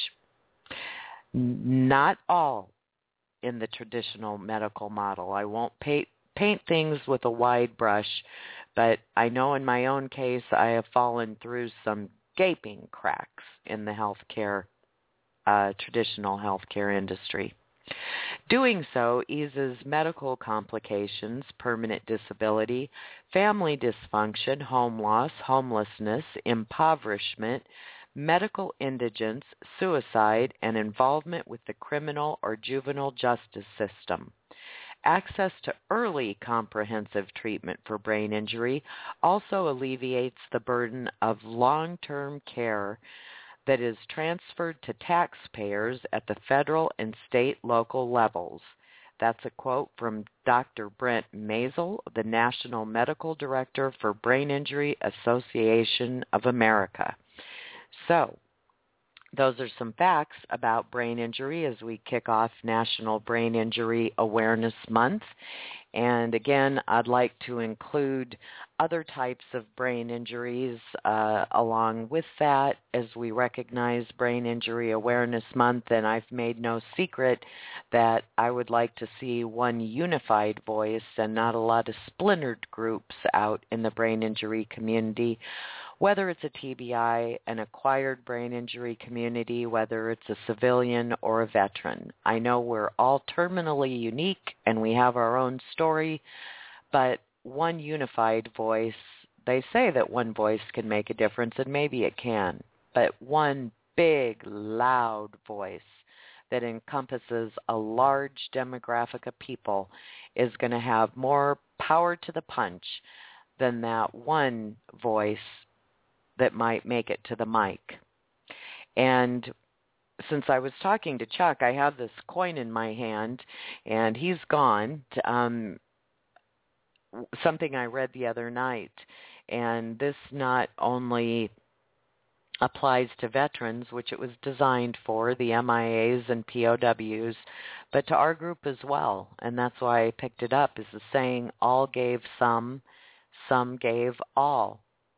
[SPEAKER 6] Not all in the traditional medical model. I won't paint, paint things with a wide brush, but I know in my own case I have fallen through some gaping cracks in the healthcare, uh, traditional healthcare industry. Doing so eases medical complications, permanent disability, family dysfunction, home loss, homelessness, impoverishment, medical indigence, suicide, and involvement with the criminal or juvenile justice system. Access to early comprehensive treatment for brain injury also alleviates the burden of long-term care that is transferred to taxpayers at the federal and state local levels. That's a quote from Doctor Brent Mazel, the National Medical Director for Brain Injury Association of America. So, those are some facts about brain injury as we kick off National Brain Injury Awareness Month. And again, I'd like to include other types of brain injuries uh, along with that as we recognize Brain Injury Awareness Month. And I've made no secret that I would like to see one unified voice and not a lot of splintered groups out in the brain injury community, whether it's a T B I, an acquired brain injury community, whether it's a civilian or a veteran. I know we're all terminally unique and we have our own story, but one unified voice, they say that one voice can make a difference, and maybe it can, but one big, loud voice that encompasses a large demographic of people is going to have more power to the punch than that one voice that might make it to the mic. And since I was talking to Chuck, I have this coin in my hand, and he's gone. Um, something I read the other night, and this not only applies to veterans, which it was designed for, the M I As and P O Ws, but to our group as well. And that's why I picked it up, is the saying, all gave some, some gave all.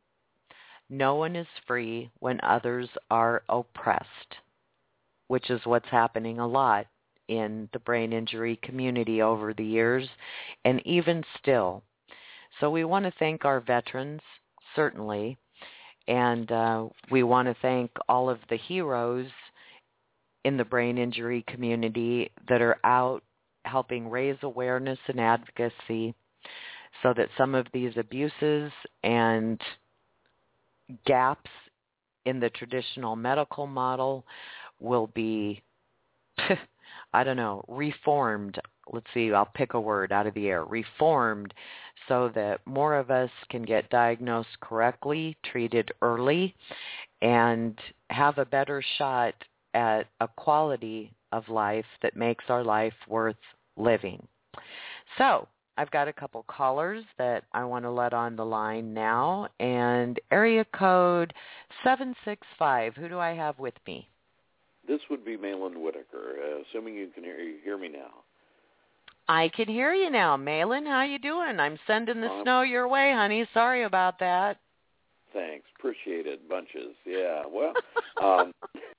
[SPEAKER 6] No one is free when others are oppressed, which is what's happening a lot in the brain injury community over the years, and even still. So we want to thank our veterans, certainly, and uh, we want to thank all of the heroes in the brain injury community that are out helping raise awareness and advocacy so that some of these abuses and gaps in the traditional medical model will be, I don't know, reformed. Let's see, I'll pick a word out of the air, reformed, so that more of us can get diagnosed correctly, treated early, and have a better shot at a quality of life that makes our life worth living. So, I've got a couple callers that I want to let on the line now, and area code seven six five. Who do I have with me?
[SPEAKER 9] This would be Malin Whitaker, uh, assuming you can hear, hear me now.
[SPEAKER 6] I can hear you now. Malin, how you doing? I'm sending the um, snow your way, honey. Sorry about that.
[SPEAKER 9] Thanks. Appreciate it. Bunches. Yeah. Well, um,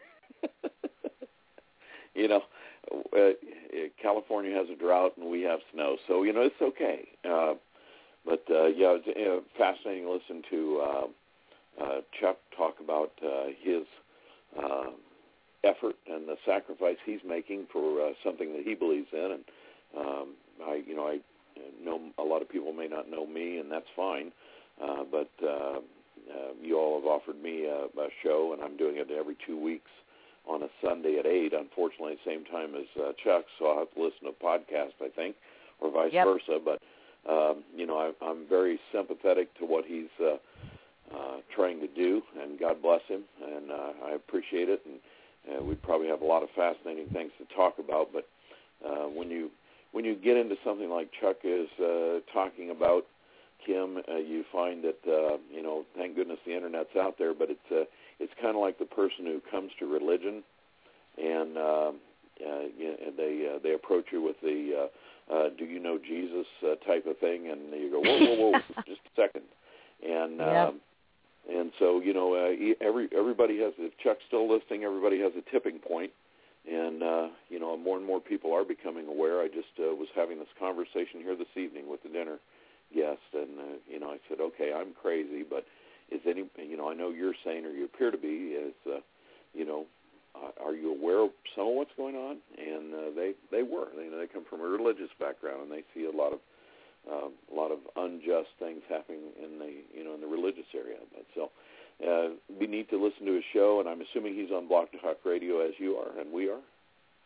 [SPEAKER 9] you know, uh, California has a drought and we have snow, so, you know, it's okay. Uh, but, uh, yeah, it's uh, fascinating to listen to uh, uh, Chuck talk about uh, his uh, effort and the sacrifice he's making for uh, something that he believes in. And um, I, you know, I know a lot of people may not know me, and that's fine. Uh, but uh, uh, you all have offered me a, a show, and I'm doing it every two weeks on a Sunday at eight, unfortunately at the same time as uh, Chuck, so I'll have to listen to a podcast, I think, or vice
[SPEAKER 6] yep.
[SPEAKER 9] versa. But, um, you know, I, I'm very sympathetic to what he's uh, uh, trying to do, and God bless him, and uh, I appreciate it. And uh, we'd probably have a lot of fascinating things to talk about, but uh, when you when you get into something like Chuck is uh, talking about, Kim, uh, you find that, uh, you know, thank goodness the Internet's out there, but it's uh, it's kind of like the person who comes to religion, and uh, uh, you know, they uh, they approach you with the uh, uh, "Do you know Jesus?" uh, type of thing, and you go, "Whoa, whoa, whoa, just a second." And
[SPEAKER 6] yeah.
[SPEAKER 9] um, and so you know, uh, every everybody has. If Chuck's still listening, everybody has a tipping point, and uh, you know, more and more people are becoming aware. I just uh, was having this conversation here this evening with the dinner guest, and uh, you know, I said, "Okay, I'm crazy, but." Is any, you know, I know you're saying, or you appear to be, is, uh, you know, uh, are you aware of some of what's going on? And uh, they they were. They, you know, they come from a religious background, and they see a lot of uh, a lot of unjust things happening in the, you know, in the religious area. But so uh, we need to listen to his show, and I'm assuming he's on Blog Talk Radio as you are, and we are.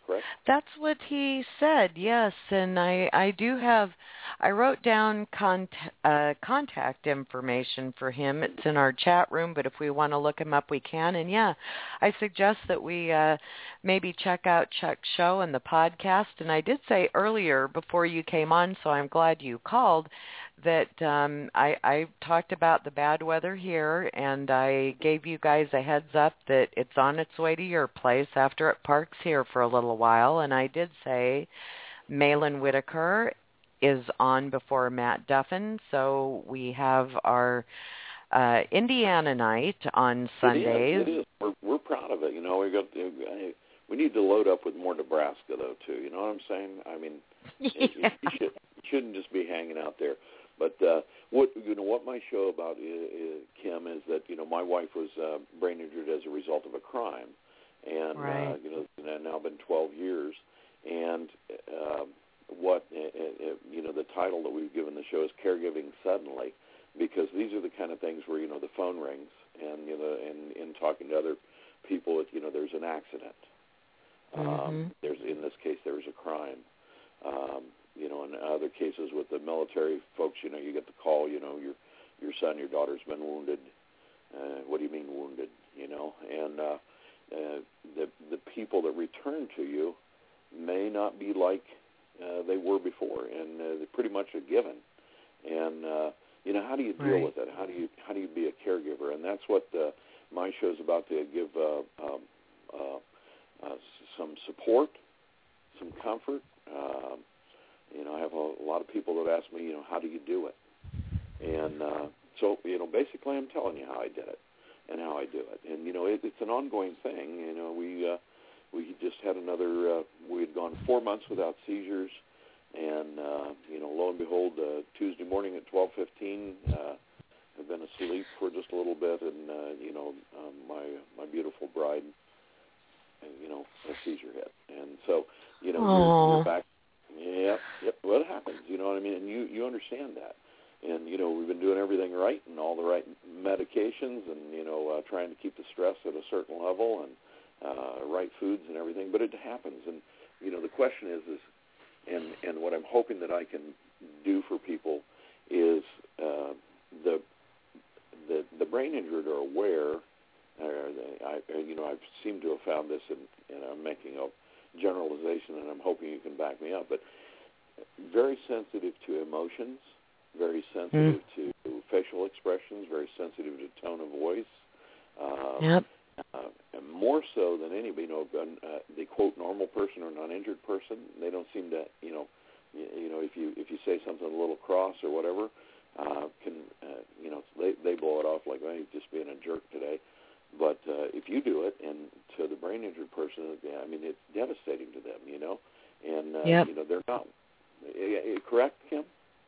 [SPEAKER 9] correct?
[SPEAKER 6] That's what he said, yes. And I, I do have, I wrote down con- uh, contact information for him. It's in our chat room, but if we want to look him up, we can. And, yeah, I suggest that we uh, maybe check out Chuck's show and the podcast. And I did say earlier before you came on, so I'm glad you called, that um, I, I talked about the bad weather here, and I gave you guys a heads up that it's on its way to your place after it parks here for a little while. And I did say Malin Whitaker is on before Matt Duffin, so we have our uh, Indiana night on Sundays.
[SPEAKER 9] It is. It is. We're, we're proud of it. You know, we got we need to load up with more Nebraska though too. You know what I'm saying? I mean,
[SPEAKER 6] yeah.
[SPEAKER 9] you, you, should, you shouldn't just be hanging out there. But uh, what you know, what my show about, is, is, Kim, is that you know my wife was uh, brain injured as a result of a crime, and
[SPEAKER 6] right.
[SPEAKER 9] uh, you know it's now been twelve years. And uh, what uh, uh, you know, the title that we've given the show is "Caregiving Suddenly," because these are the kind of things where you know the phone rings, and you know, and in talking to other people, you know, there's an accident.
[SPEAKER 6] Mm-hmm.
[SPEAKER 9] Um, there's in this case there was a crime. Um, You know, in other cases with the military folks, you know, you get the call, you know, your your son, your daughter's been wounded. Uh, what do you mean wounded? You know, and uh, uh, the the people that return to you may not be like uh, they were before, and uh, they're pretty much a given. And uh, you know, how do you deal
[SPEAKER 6] right.
[SPEAKER 9] with it? How do you how do you be a caregiver? And that's what uh, my show's about, to give uh, um, uh, uh, some support, some comfort. Um, You know, I have a, a lot of people that ask me, you know, how do you do it? And uh, so, you know, basically I'm telling you how I did it and how I do it. And, you know, it, it's an ongoing thing. You know, we uh, we just had another, uh, we had gone four months without seizures. And, uh, you know, lo and behold, uh, Tuesday morning at twelve fifteen, uh, I've been asleep for just a little bit. And, uh, you know, um, my, my beautiful bride, you know, a seizure hit. And so, you know, you're, you're back. Yep, yep. Well, it happens, you know what I mean? And you, you understand that. And, you know, we've been doing everything right and all the right medications and, you know, uh, trying to keep the stress at a certain level and uh, right foods and everything. But it happens. And, you know, the question is, is and, and what I'm hoping that I can do for people is uh, the, the the brain injured are aware, or they, I, you know, I've seemed to have found this, and, and I'm making a generalization, and I'm hoping you can back me up, but very sensitive to emotions, very sensitive mm. to facial expressions, very sensitive to tone of voice. Um,
[SPEAKER 6] yep.
[SPEAKER 9] Uh, and more so than anybody, you know, uh, the quote normal person or non-injured person, they don't seem to, you know, you, you know, if you if you say something a little cross or whatever, uh, can uh, you know, they they blow it off like, well, you're just being a jerk today. But uh, if you do it, and to the brain injured person, I mean, it's devastating to them, you know, and uh,
[SPEAKER 6] yep.
[SPEAKER 9] you know they're not. Correct, Kim?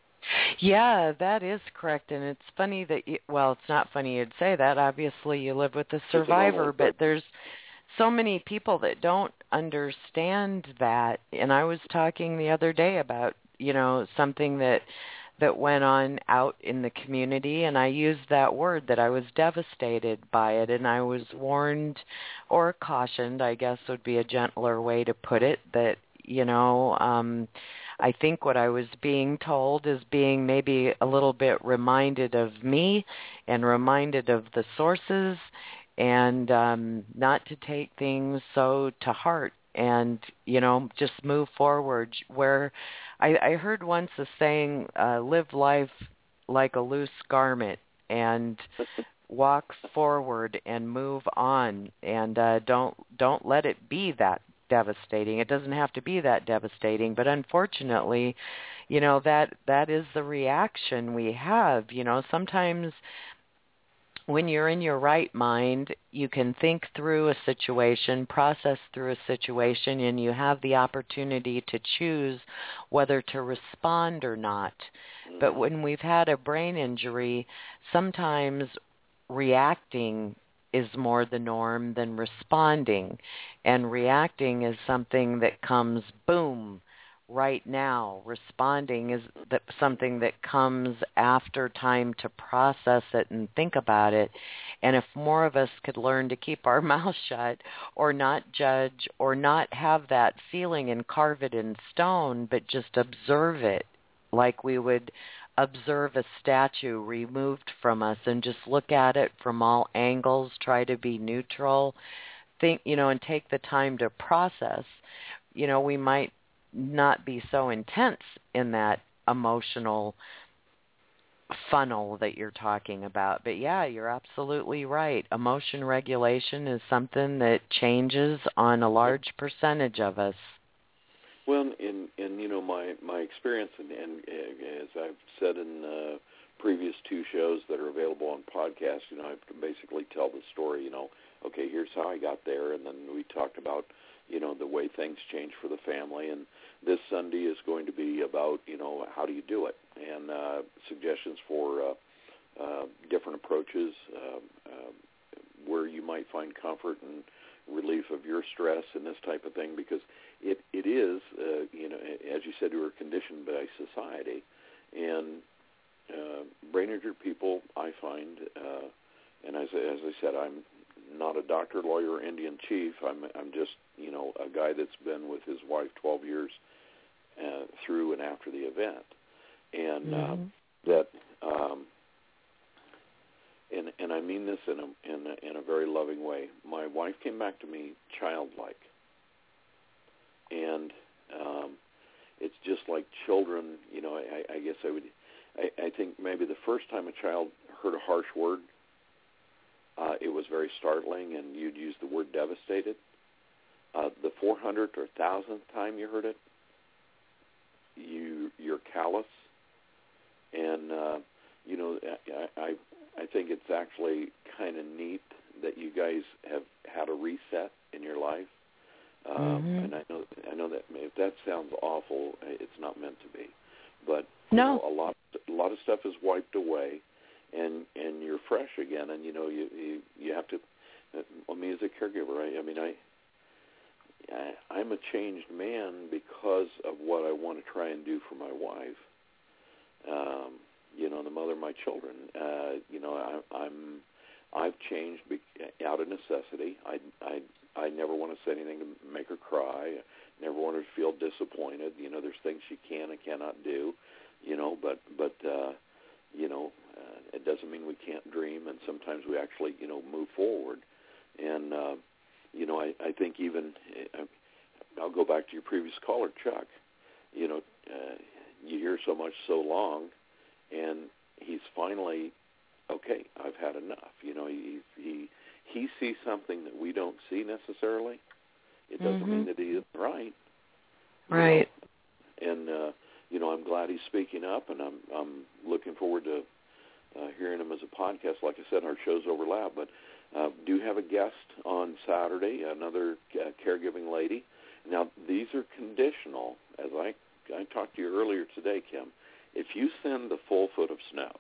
[SPEAKER 6] Yeah, that is correct, and it's funny that you, well, it's not funny you'd say that. Obviously, you live with a survivor, but there's so many people that don't understand that. And I was talking the other day about, you know, something that that went on out in the community, and I used that word, that I was devastated by it, and I was warned or cautioned, I guess would be a gentler way to put it, that, you know, um, I think what I was being told is being maybe a little bit reminded of me and reminded of the sources, and um, not to take things so to heart, and, you know, just move forward. Where I, I heard once a saying, uh, live life like a loose garment, and walk forward and move on, and uh, don't don't let it be that devastating. It doesn't have to be that devastating, but unfortunately, you know, that that is the reaction we have. You know, sometimes when you're in your right mind, you can think through a situation, process through a situation, and you have the opportunity to choose whether to respond or not. But when we've had a brain injury, sometimes reacting is more the norm than responding. And reacting is something that comes, boom, right now. Responding is that something that comes after time to process it and think about it. And if more of us could learn to keep our mouth shut or not judge or not have that feeling and carve it in stone, but just observe it like we would observe a statue removed from us and just look at it from all angles, try to be neutral, think, you know, and take the time to process, you know, we might not be so intense in that emotional funnel that you're talking about. But yeah, you're absolutely right. Emotion regulation is something that changes on a large percentage of us.
[SPEAKER 9] Well, in, in you know, my, my experience, and, and as I've said in uh, previous two shows that are available on podcasts, you know, I basically tell the story, you know, okay, here's how I got there, and then we talked about, you know, the way things change for the family, and this Sunday is going to be about, you know, how do you do it, and uh, suggestions for uh, uh, different approaches, uh, uh, where you might find comfort and relief of your stress and this type of thing, because it, it is, uh, you know, as you said, we were conditioned by society, and uh, brain-injured people, I find, uh, and as, as I said, I'm not a doctor, lawyer, or Indian chief. I'm I'm just, you know, a guy that's been with his wife twelve years uh, through and after the event, and mm-hmm. uh, that, um, and and I mean this in a in a, in a very loving way. My wife came back to me childlike, and um, it's just like children. You know, I, I guess I would. I, I think maybe the first time a child heard a harsh word, Uh, it was very startling, and you'd use the word devastated. Uh, the four hundredth or thousandth time you heard it, you, you're callous. And, uh, you know, I, I, I think it's actually kind of neat that you guys have had a reset in your life. Um, mm-hmm. And I know, I know that if that sounds awful, it's not meant to be. But
[SPEAKER 6] no.
[SPEAKER 9] you know, a lot, a lot of stuff is wiped away. And and you're fresh again, and you know you you, you have to. Well, me as a caregiver, I, I mean I, I I'm a changed man because of what I want to try and do for my wife. Um, you know, the mother of my children. Uh, you know, I, I'm I've changed be, out of necessity. I I I never want to say anything to make her cry. I never want her to feel disappointed. You know, there's things she can and cannot do. You know, but but. Uh, You know, uh, it doesn't mean we can't dream, and sometimes we actually, you know, move forward. And, uh, you know, I, I think even, uh, I'll go back to your previous caller, Chuck. You know, uh, you hear so much so long, and he's finally, okay, I've had enough. You know, he he he sees something that we don't see necessarily. It doesn't mm-hmm. mean that he isn't right.
[SPEAKER 6] Right.
[SPEAKER 9] Know? And, uh, you know, I'm glad he's speaking up, and I'm I'm looking forward to uh, hearing him as a podcast. Like I said, our shows overlap, but uh, do have a guest on Saturday, another uh, caregiving lady. Now, these are conditional, as I, I talked to you earlier today, Kim. If you send the full foot of snow,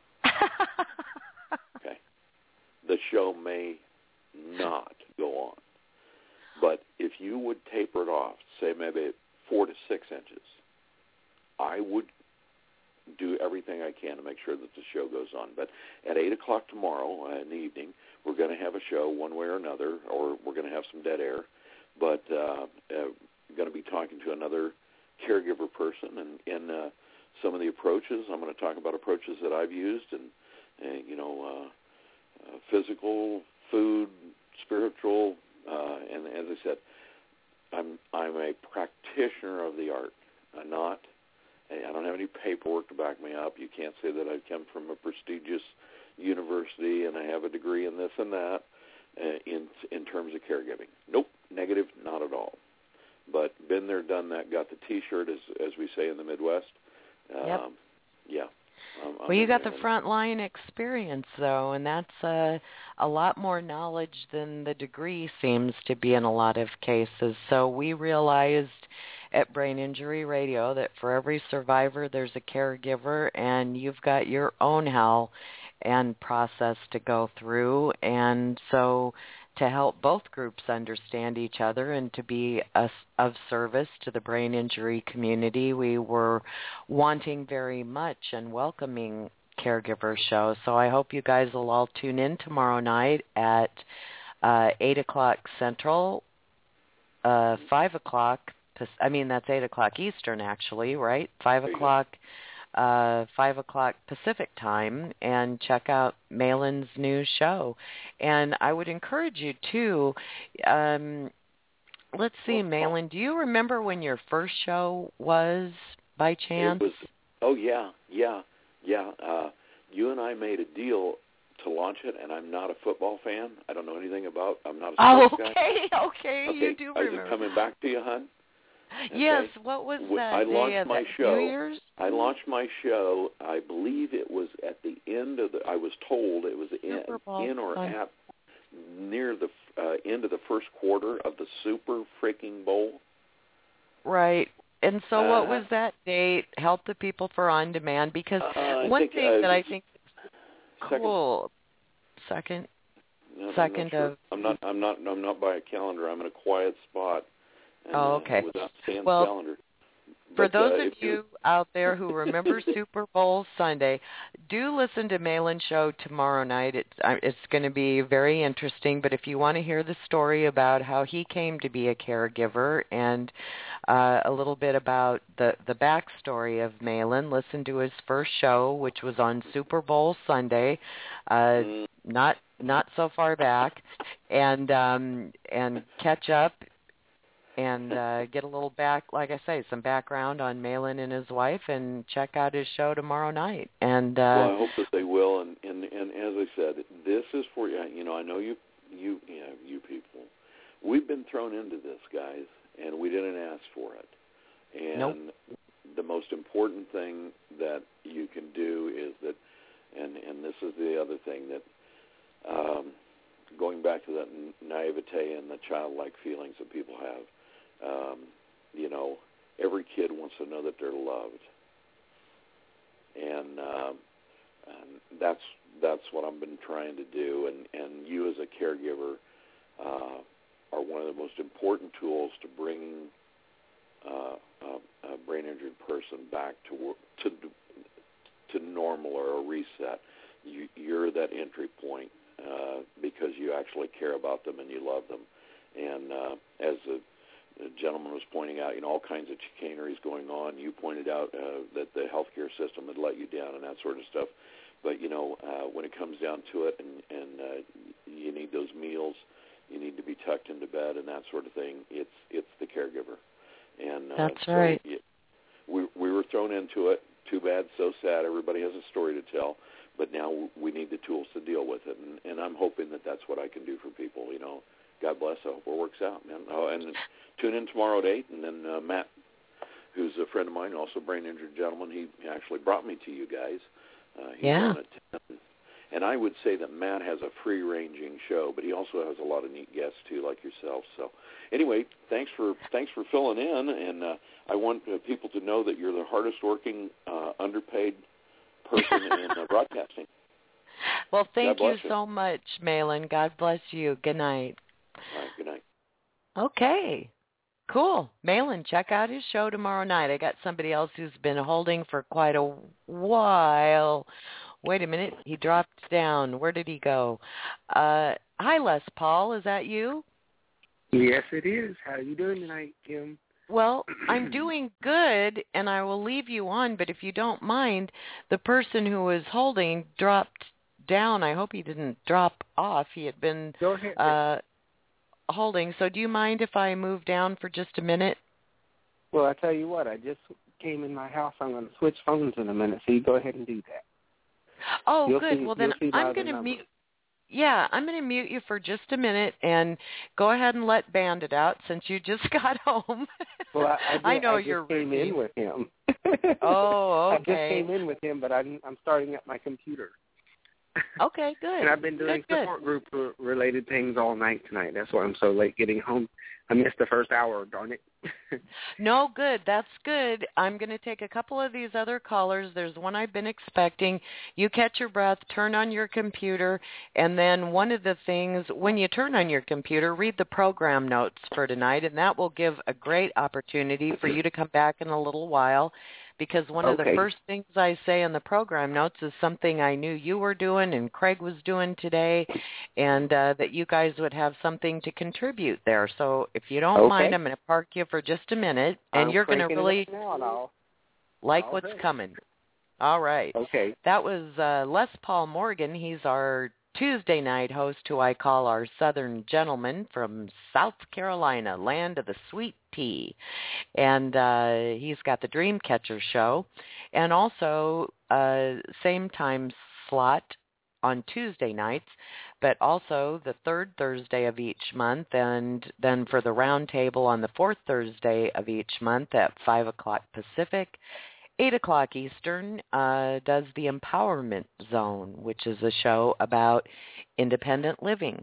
[SPEAKER 9] okay, the show may not go on. But if you would taper it off, say maybe four to six inches, I would do everything I can to make sure that the show goes on. But at eight o'clock tomorrow uh, in the evening, we're going to have a show one way or another, or we're going to have some dead air. But uh, uh, going to be talking to another caregiver person, and, and uh, some of the approaches. I'm going to talk about approaches that I've used, and, uh, you know, uh, uh, physical, food, spiritual, uh, and as I said, I'm I'm a practitioner of the art. I'm not. I don't have any paperwork to back me up. You can't say that I come from a prestigious university and I have a degree in this and that uh, in in terms of caregiving. Nope, negative, not at all. But been there, done that, got the T-shirt, as as we say in the Midwest. Um,
[SPEAKER 6] yep.
[SPEAKER 9] Yeah. Um,
[SPEAKER 6] well, you got the front line experience, though, and that's uh, a lot more knowledge than the degree seems to be in a lot of cases. So we realized at Brain Injury Radio that for every survivor, there's a caregiver, and you've got your own hell and process to go through. And so to help both groups understand each other and to be a, of service to the brain injury community. We were wanting very much and welcoming caregiver show. So I hope you guys will all tune in tomorrow night at uh, eight o'clock Central, uh, five o'clock, I mean, that's eight o'clock Eastern, actually, right? five o'clock uh, five o'clock Pacific time, and check out Malin's new show. And I would encourage you, too, um, let's see, Malin, do you remember when your first show was, by chance?
[SPEAKER 9] It was, oh, yeah, yeah, yeah. Uh, you and I made a deal to launch it, and I'm not a football fan. I don't know anything about, I'm not a sports
[SPEAKER 6] oh, okay,
[SPEAKER 9] guy.
[SPEAKER 6] okay,
[SPEAKER 9] okay,
[SPEAKER 6] you do remember.
[SPEAKER 9] Is it coming back to you, hon? Okay.
[SPEAKER 6] Yes, what was that
[SPEAKER 9] I
[SPEAKER 6] day
[SPEAKER 9] launched
[SPEAKER 6] of
[SPEAKER 9] my
[SPEAKER 6] that
[SPEAKER 9] show.
[SPEAKER 6] New Year's?
[SPEAKER 9] I launched my show, I believe it was at the end of the, I was told it was in, in or
[SPEAKER 6] Sunday.
[SPEAKER 9] at near the uh, end of the first quarter of the Super freaking Bowl.
[SPEAKER 6] Right. And so
[SPEAKER 9] uh,
[SPEAKER 6] what was that date? Help the people for On Demand, because
[SPEAKER 9] uh,
[SPEAKER 6] one
[SPEAKER 9] think,
[SPEAKER 6] thing
[SPEAKER 9] uh,
[SPEAKER 6] that I think
[SPEAKER 9] second,
[SPEAKER 6] cool. Second.
[SPEAKER 9] No,
[SPEAKER 6] second
[SPEAKER 9] I'm not sure.
[SPEAKER 6] of.
[SPEAKER 9] I'm not. I'm not. I'm not by a calendar. I'm in a quiet spot. And,
[SPEAKER 6] oh, okay.
[SPEAKER 9] Uh, without seeing
[SPEAKER 6] well,
[SPEAKER 9] the calendar.
[SPEAKER 6] For
[SPEAKER 9] But,
[SPEAKER 6] those
[SPEAKER 9] uh,
[SPEAKER 6] of you out there who remember Super Bowl Sunday, do listen to Malin's show tomorrow night. It's uh, it's going to be very interesting. But if you want to hear the story about how he came to be a caregiver and uh, a little bit about the the backstory of Malin, listen to his first show, which was on Super Bowl Sunday, uh,
[SPEAKER 9] mm.
[SPEAKER 6] not not so far back, and um, and catch up. And uh, get a little back, like I say, some background on Malin and his wife, and check out his show tomorrow night. And uh,
[SPEAKER 9] well, I hope that they will. And, and and as I said, this is for you. You know, I know you, you, you know, you people. We've been thrown into this, guys, and we didn't ask for it. And
[SPEAKER 6] nope.
[SPEAKER 9] the most important thing that you can do is that, and and this is the other thing that. Um, going back to that naivete and the childlike feelings that people have. Um, you know, every kid wants to know that they're loved, and, um, and that's that's what I've been trying to do. And, and you, as a caregiver, uh, are one of the most important tools to bringing uh, a, a brain-injured person back to to to normal or a reset. You, you're that entry point uh, because you actually care about them and you love them. And uh, as a The gentleman was pointing out, you know, all kinds of chicanery is going on. You pointed out uh, that the healthcare system had let you down and that sort of stuff. But, you know, uh, when it comes down to it and, and uh, you need those meals, you need to be tucked into bed and that sort of thing, it's it's the caregiver. And uh,
[SPEAKER 6] That's
[SPEAKER 9] so
[SPEAKER 6] right.
[SPEAKER 9] It, we, we were thrown into it. Too bad, so sad. Everybody has a story to tell. But now we need the tools to deal with it. And, and I'm hoping that that's what I can do for people, you know. God bless. I hope it works out, man. Oh, and tune in tomorrow at eight. And then uh, Matt, who's a friend of mine, also a brain-injured gentleman, he actually brought me to you guys. Uh, he's
[SPEAKER 6] yeah.
[SPEAKER 9] on at ten. And I would say that Matt has a free-ranging show, but he also has a lot of neat guests, too, like yourself. So anyway, thanks for thanks for filling in. And uh, I want uh, people to know that you're the hardest-working, uh, underpaid person in uh, broadcasting.
[SPEAKER 6] Well, thank you,
[SPEAKER 9] you
[SPEAKER 6] so much, Malin. God bless you. Good night.
[SPEAKER 9] All right, good night.
[SPEAKER 6] Okay, cool. Malin, check out his show tomorrow night. I got somebody else who's been holding for quite a while. Wait a minute, he dropped down. Where did he go? Uh, hi, Les Paul. Is that you?
[SPEAKER 10] Yes, it is. How are you doing tonight, Kim?
[SPEAKER 6] Well, I'm doing good, and I will leave you on, but if you don't mind, the person who was holding dropped down. I hope he didn't drop off. He had been
[SPEAKER 10] Go ahead.
[SPEAKER 6] uh, holding. So do you mind if I move down for just a minute?
[SPEAKER 10] Well, I tell you what, I just came in my house. I'm going to switch phones in a minute, so you go ahead and do that.
[SPEAKER 6] Oh,
[SPEAKER 10] you'll
[SPEAKER 6] good.
[SPEAKER 10] See,
[SPEAKER 6] well, then I'm going to mute. Yeah, I'm going to mute you for just a minute and go ahead and let Bandit out since you just got home.
[SPEAKER 10] Well, I, I, did,
[SPEAKER 6] I know
[SPEAKER 10] I just
[SPEAKER 6] you're
[SPEAKER 10] came
[SPEAKER 6] routine.
[SPEAKER 10] in with him.
[SPEAKER 6] Oh, okay.
[SPEAKER 10] I just came in with him, but I'm I'm starting up my computer.
[SPEAKER 6] Okay, good.
[SPEAKER 10] And I've been doing
[SPEAKER 6] good,
[SPEAKER 10] support
[SPEAKER 6] good.
[SPEAKER 10] group related things all night tonight. That's why I'm so late getting home. I missed the first hour, darn it.
[SPEAKER 6] No, good. That's good. I'm going to take a couple of these other callers. There's one I've been expecting. You catch your breath, turn on your computer, and then one of the things, when you turn on your computer, read the program notes for tonight, and that will give a great opportunity for you to come back in a little while, because one of
[SPEAKER 10] Okay.
[SPEAKER 6] the first things I say in the program notes is something I knew you were doing and Craig was doing today, and uh, that you guys would have something to contribute there. So if you don't
[SPEAKER 10] Okay.
[SPEAKER 6] mind, I'm going to park you for just a minute, and
[SPEAKER 10] I'm
[SPEAKER 6] you're going to
[SPEAKER 10] cranking it
[SPEAKER 6] really
[SPEAKER 10] up now and I'll,
[SPEAKER 6] like
[SPEAKER 10] I'll
[SPEAKER 6] what's
[SPEAKER 10] bet.
[SPEAKER 6] coming. All right.
[SPEAKER 10] Okay.
[SPEAKER 6] That was uh, Les Paul Morgan. He's our Tuesday night host, who I call our Southern gentleman from South Carolina, land of the sweet tea. And uh, he's got the Dreamcatcher show, and also uh, same time slot on Tuesday nights, but also the third Thursday of each month, and then for the round table on the fourth Thursday of each month at five o'clock Pacific, eight o'clock Eastern, uh, does the Empowerment Zone, which is a show about independent living.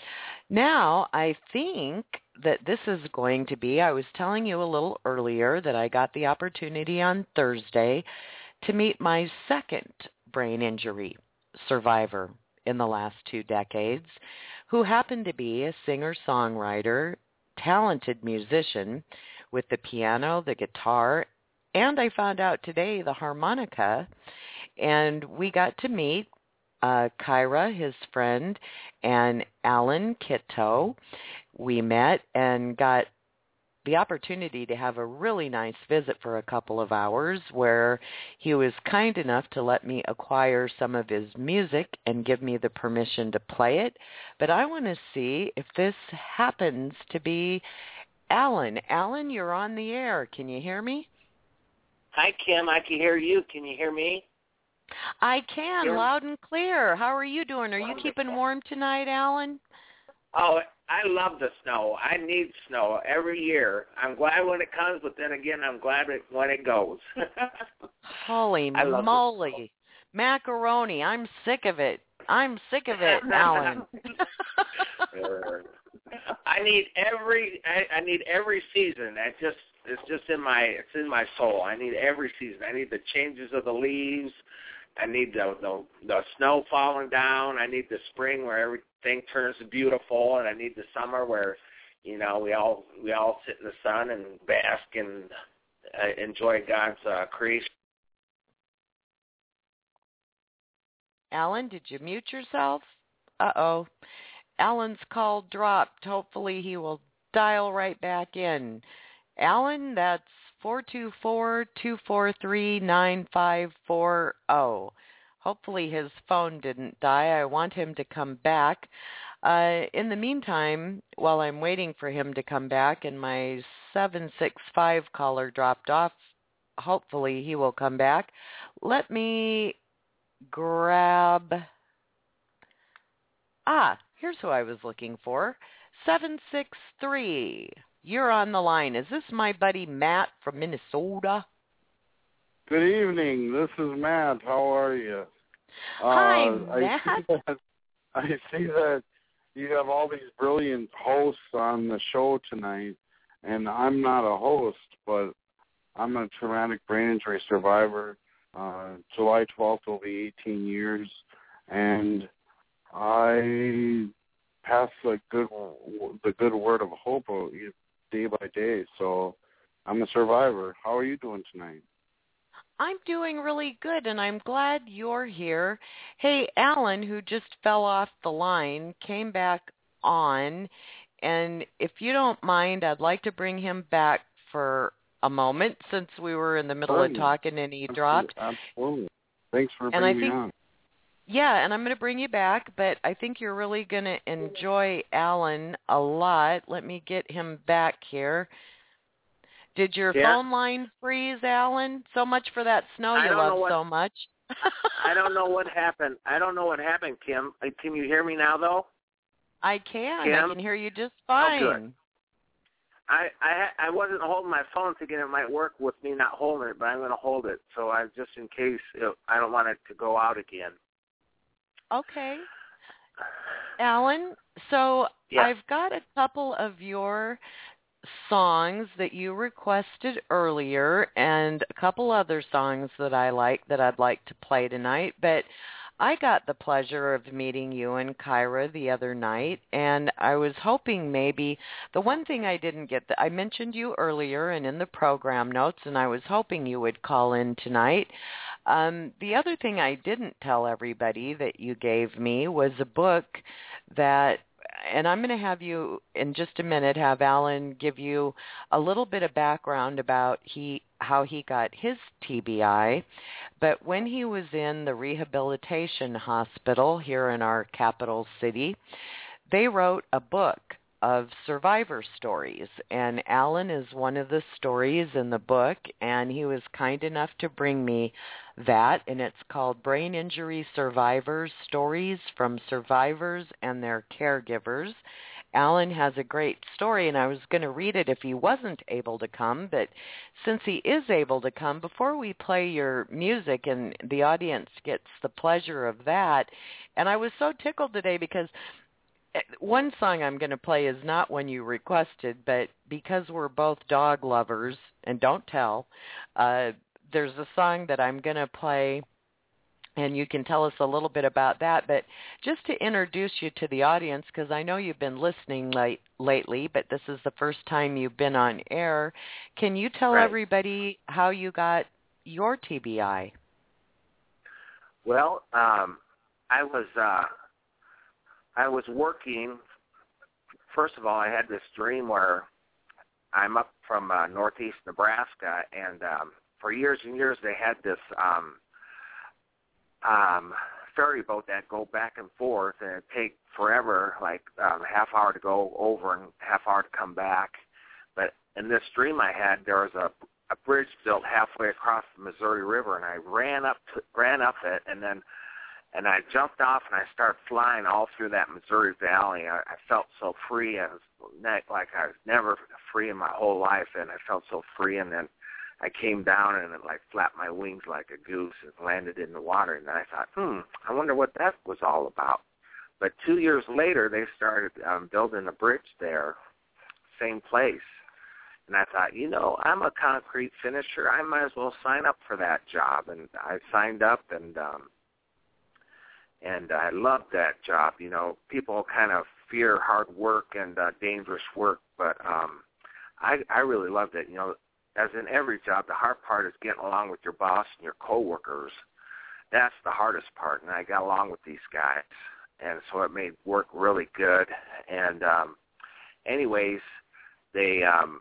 [SPEAKER 6] Now, I think that this is going to be, I was telling you a little earlier that I got the opportunity on Thursday to meet my second brain injury survivor in the last two decades, who happened to be a singer-songwriter, talented musician with the piano, the guitar, and I found out today the harmonica, and we got to meet uh, Kyra, his friend, and Alan Kitto. We met and got the opportunity to have a really nice visit for a couple of hours, where he was kind enough to let me acquire some of his music and give me the permission to play it. But I want to see if this happens to be Alan. Alan, you're on the air. Can you hear me?
[SPEAKER 11] Hi, Kim. I can hear you. Can you hear me?
[SPEAKER 6] I can,
[SPEAKER 11] Hear-
[SPEAKER 6] loud and clear. How are you doing? Are you keeping warm tonight, Alan?
[SPEAKER 11] Oh, I love the snow. I need snow every year. I'm glad when it comes, but then again, I'm glad it, when it goes.
[SPEAKER 6] Holy
[SPEAKER 11] I love
[SPEAKER 6] moly. Macaroni. I'm sick of it. I'm sick of it, Alan.
[SPEAKER 11] I need every I, I need every season. I just it's just in my it's in my soul. I need every season. I need the changes of the leaves. I need the the, the snow falling down. I need the spring where everything turns beautiful, and I need the summer where, you know, we all we all sit in the sun and bask and uh, enjoy God's uh, creation.
[SPEAKER 6] Alan, did you mute yourself? Uh-oh. Alan's call dropped. Hopefully he will dial right back in. Alan, that's four two four, two four three, nine five four zero. Hopefully his phone didn't die. I want him to come back. Uh, in the meantime, while I'm waiting for him to come back and my seven six five caller dropped off, hopefully he will come back. Let me grab... Ah, here's who I was looking for. seven six three. You're on the line. Is this my buddy Matt from Minnesota?
[SPEAKER 12] Good evening. This is Matt. How are you?
[SPEAKER 6] Hi,
[SPEAKER 12] uh,
[SPEAKER 6] Matt.
[SPEAKER 12] I see, that, I see that you have all these brilliant hosts on the show tonight, and I'm not a host, but I'm a traumatic brain injury survivor. Uh, July twelfth will be eighteen years, and I pass the good the good word of hope day by day. So I'm a survivor. How are you doing tonight?
[SPEAKER 6] I'm doing really good, and I'm glad you're here. Hey, Alan, who just fell off the line, came back on, and if you don't mind, I'd like to bring him back for a moment, since we were in the middle
[SPEAKER 12] Certainly.
[SPEAKER 6] of talking and he dropped.
[SPEAKER 12] Absolutely. Thanks for
[SPEAKER 6] And I
[SPEAKER 12] bringing
[SPEAKER 6] think,
[SPEAKER 12] me on.
[SPEAKER 6] Yeah, and I'm going to bring you back, but I think you're really going to enjoy Alan a lot. Let me get him back here. Did your
[SPEAKER 11] Yeah.
[SPEAKER 6] phone line freeze, Alan? So much for that snow
[SPEAKER 11] I
[SPEAKER 6] you
[SPEAKER 11] don't
[SPEAKER 6] love
[SPEAKER 11] know what-
[SPEAKER 6] so much.
[SPEAKER 11] I don't know what happened. I don't know what happened, Kim. Uh, Can you hear me now, though?
[SPEAKER 6] I can.
[SPEAKER 11] Kim?
[SPEAKER 6] I can hear you just fine.
[SPEAKER 11] Oh, good. I I ha- I wasn't holding my phone thinking it might work with me not holding it, but I'm going to hold it. So I just in case it, I don't want it to go out again.
[SPEAKER 6] Okay. Alan, so
[SPEAKER 11] Yeah.
[SPEAKER 6] I've got a couple of your songs that you requested earlier and a couple other songs that I like that I'd like to play tonight. But I got the pleasure of meeting you and Kyra the other night, and I was hoping maybe the one thing I didn't get, the, I mentioned you earlier and in the program notes, and I was hoping you would call in tonight. Um, the other thing I didn't tell everybody that you gave me was a book that, and I'm going to have you in just a minute have Alan give you a little bit of background about he how he got his T B I. But when he was in the rehabilitation hospital here in our capital city, they wrote a book of survivor stories, and Alan is one of the stories in the book, and he was kind enough to bring me that, and it's called Brain Injury Survivors, Stories from Survivors and Their Caregivers. Alan has a great story, and I was going to read it if he wasn't able to come, but since he is able to come, before we play your music and the audience gets the pleasure of that, and I was so tickled today because one song I'm going to play is not one you requested, but because we're both dog lovers, and don't tell, uh, there's a song that I'm going to play, and you can tell us a little bit about that. But just to introduce you to the audience, because I know you've been listening late, lately, but this is the first time you've been on air, can you tell
[SPEAKER 11] right.
[SPEAKER 6] everybody how you got your T B I?
[SPEAKER 11] Well, um, I was... Uh, I was working, first of all, I had this dream where I'm up from uh, northeast Nebraska, and um, for years and years they had this um, um, ferry boat that go back and forth, and it'd take forever, like um, a half hour to go over and half hour to come back. But in this dream I had, there was a, a bridge built halfway across the Missouri River, and I ran up to, ran up it, and then And I jumped off and I started flying all through that Missouri Valley. I, I felt so free. I was like I was never free in my whole life, and I felt so free. And then I came down and it like flapped my wings like a goose and landed in the water. And then I thought, hmm, I wonder what that was all about. But two years later, they started um, building a bridge there, same place. And I thought, you know, I'm a concrete finisher. I might as well sign up for that job. And I signed up, and um, And I loved that job. You know, people kind of fear hard work and uh, dangerous work, but um, I, I really loved it. You know, as in every job, the hard part is getting along with your boss and your coworkers. That's the hardest part, and I got along with these guys, and so it made work really good. And um, anyways, they, um,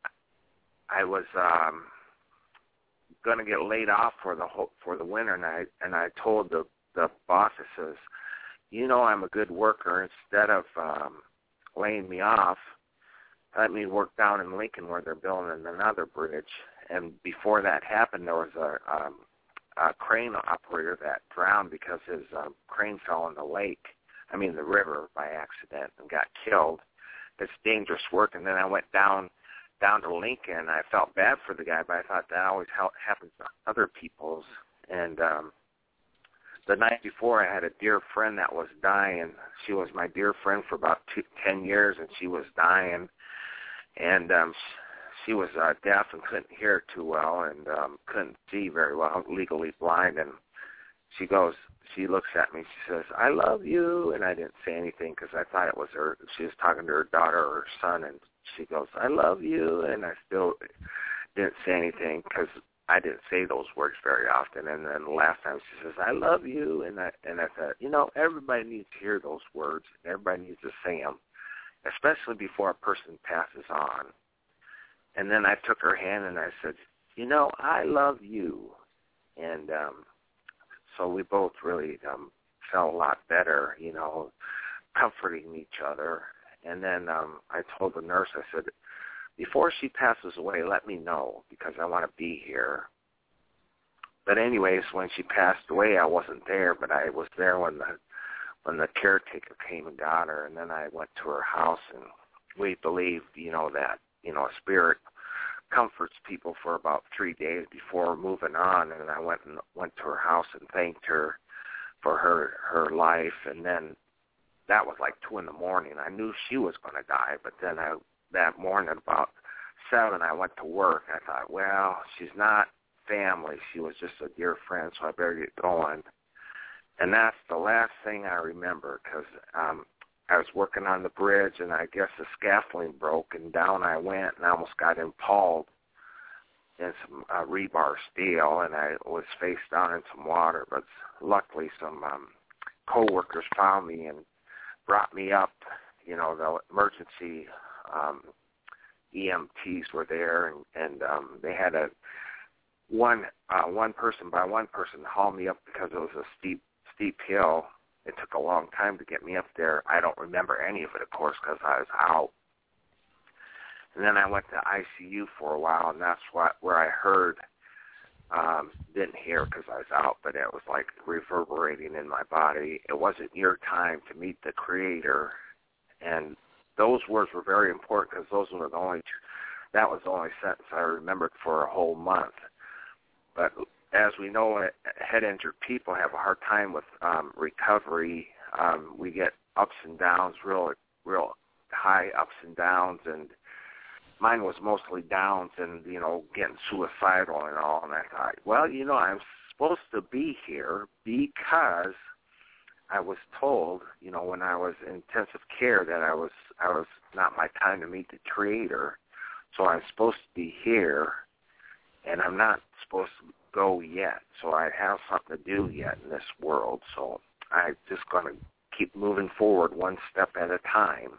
[SPEAKER 11] I was um, going to get laid off for the whole, for the winter, and I and I told the the boss says, you know, I'm a good worker. Instead of um, laying me off, let me work down in Lincoln where they're building another bridge. And before that happened, there was a, um, a crane operator that drowned because his um, crane fell in the lake, I mean the river, by accident and got killed. It's dangerous work. And then I went down down to Lincoln. I felt bad for the guy, but I thought that always happens to other people's. And um, the night before, I had a dear friend that was dying. She was my dear friend for about two, ten years, and she was dying. And um, she was uh, deaf and couldn't hear too well, and um, couldn't see very well, legally blind. And she goes, she looks at me, she says, I love you. And I didn't say anything because I thought it was her. She was talking to her daughter or her son, and she goes, I love you. And I still didn't say anything because I didn't say those words very often. And then the last time she says, I love you. And I, and I thought, you know, everybody needs to hear those words. Everybody needs to sing them, especially before a person passes on. And then I took her hand and I said, you know, I love you. And um, so we both really um, felt a lot better, you know, comforting each other. And then um, I told the nurse, I said, before she passes away, let me know because I want to be here. But anyways, when she passed away, I wasn't there, but I was there when the when the caretaker came and got her, and then I went to her house, and we believed, you know, that, you know, a spirit comforts people for about three days before moving on, and I went and went to her house and thanked her for her, her life, and then that was like two in the morning. I knew she was going to die, but then I that morning about seven, I went to work. I thought, well, she's not family. She was just a dear friend, so I better get going. And that's the last thing I remember, because um, I was working on the bridge, and I guess the scaffolding broke, and down I went, and I almost got impaled in some uh, rebar steel, and I was face down in some water. But luckily, some um, co-workers found me and brought me up. You know, the emergency um, E M Ts were there, and, and um, they had a one uh, one person by one person haul me up because it was a steep steep hill. It took a long time to get me up there. I don't remember any of it, of course, because I was out. And then I went to I C U for a while, and that's what where I heard, um, didn't hear because I was out, but it was like reverberating in my body. It wasn't your time to meet the Creator. And those words were very important because those were the only, that was the only sentence I remembered for a whole month. But as we know, head-injured people have a hard time with um, recovery. Um, we get ups and downs, real, real high ups and downs, and mine was mostly downs and, you know, getting suicidal and all. And I thought, well, you know, I'm supposed to be here because I was told, you know, when I was in intensive care that I was I was not my time to meet the Creator. So I'm supposed to be here, and I'm not supposed to go yet. So I have something to do yet in this world. So I'm just going to keep moving forward one step at a time.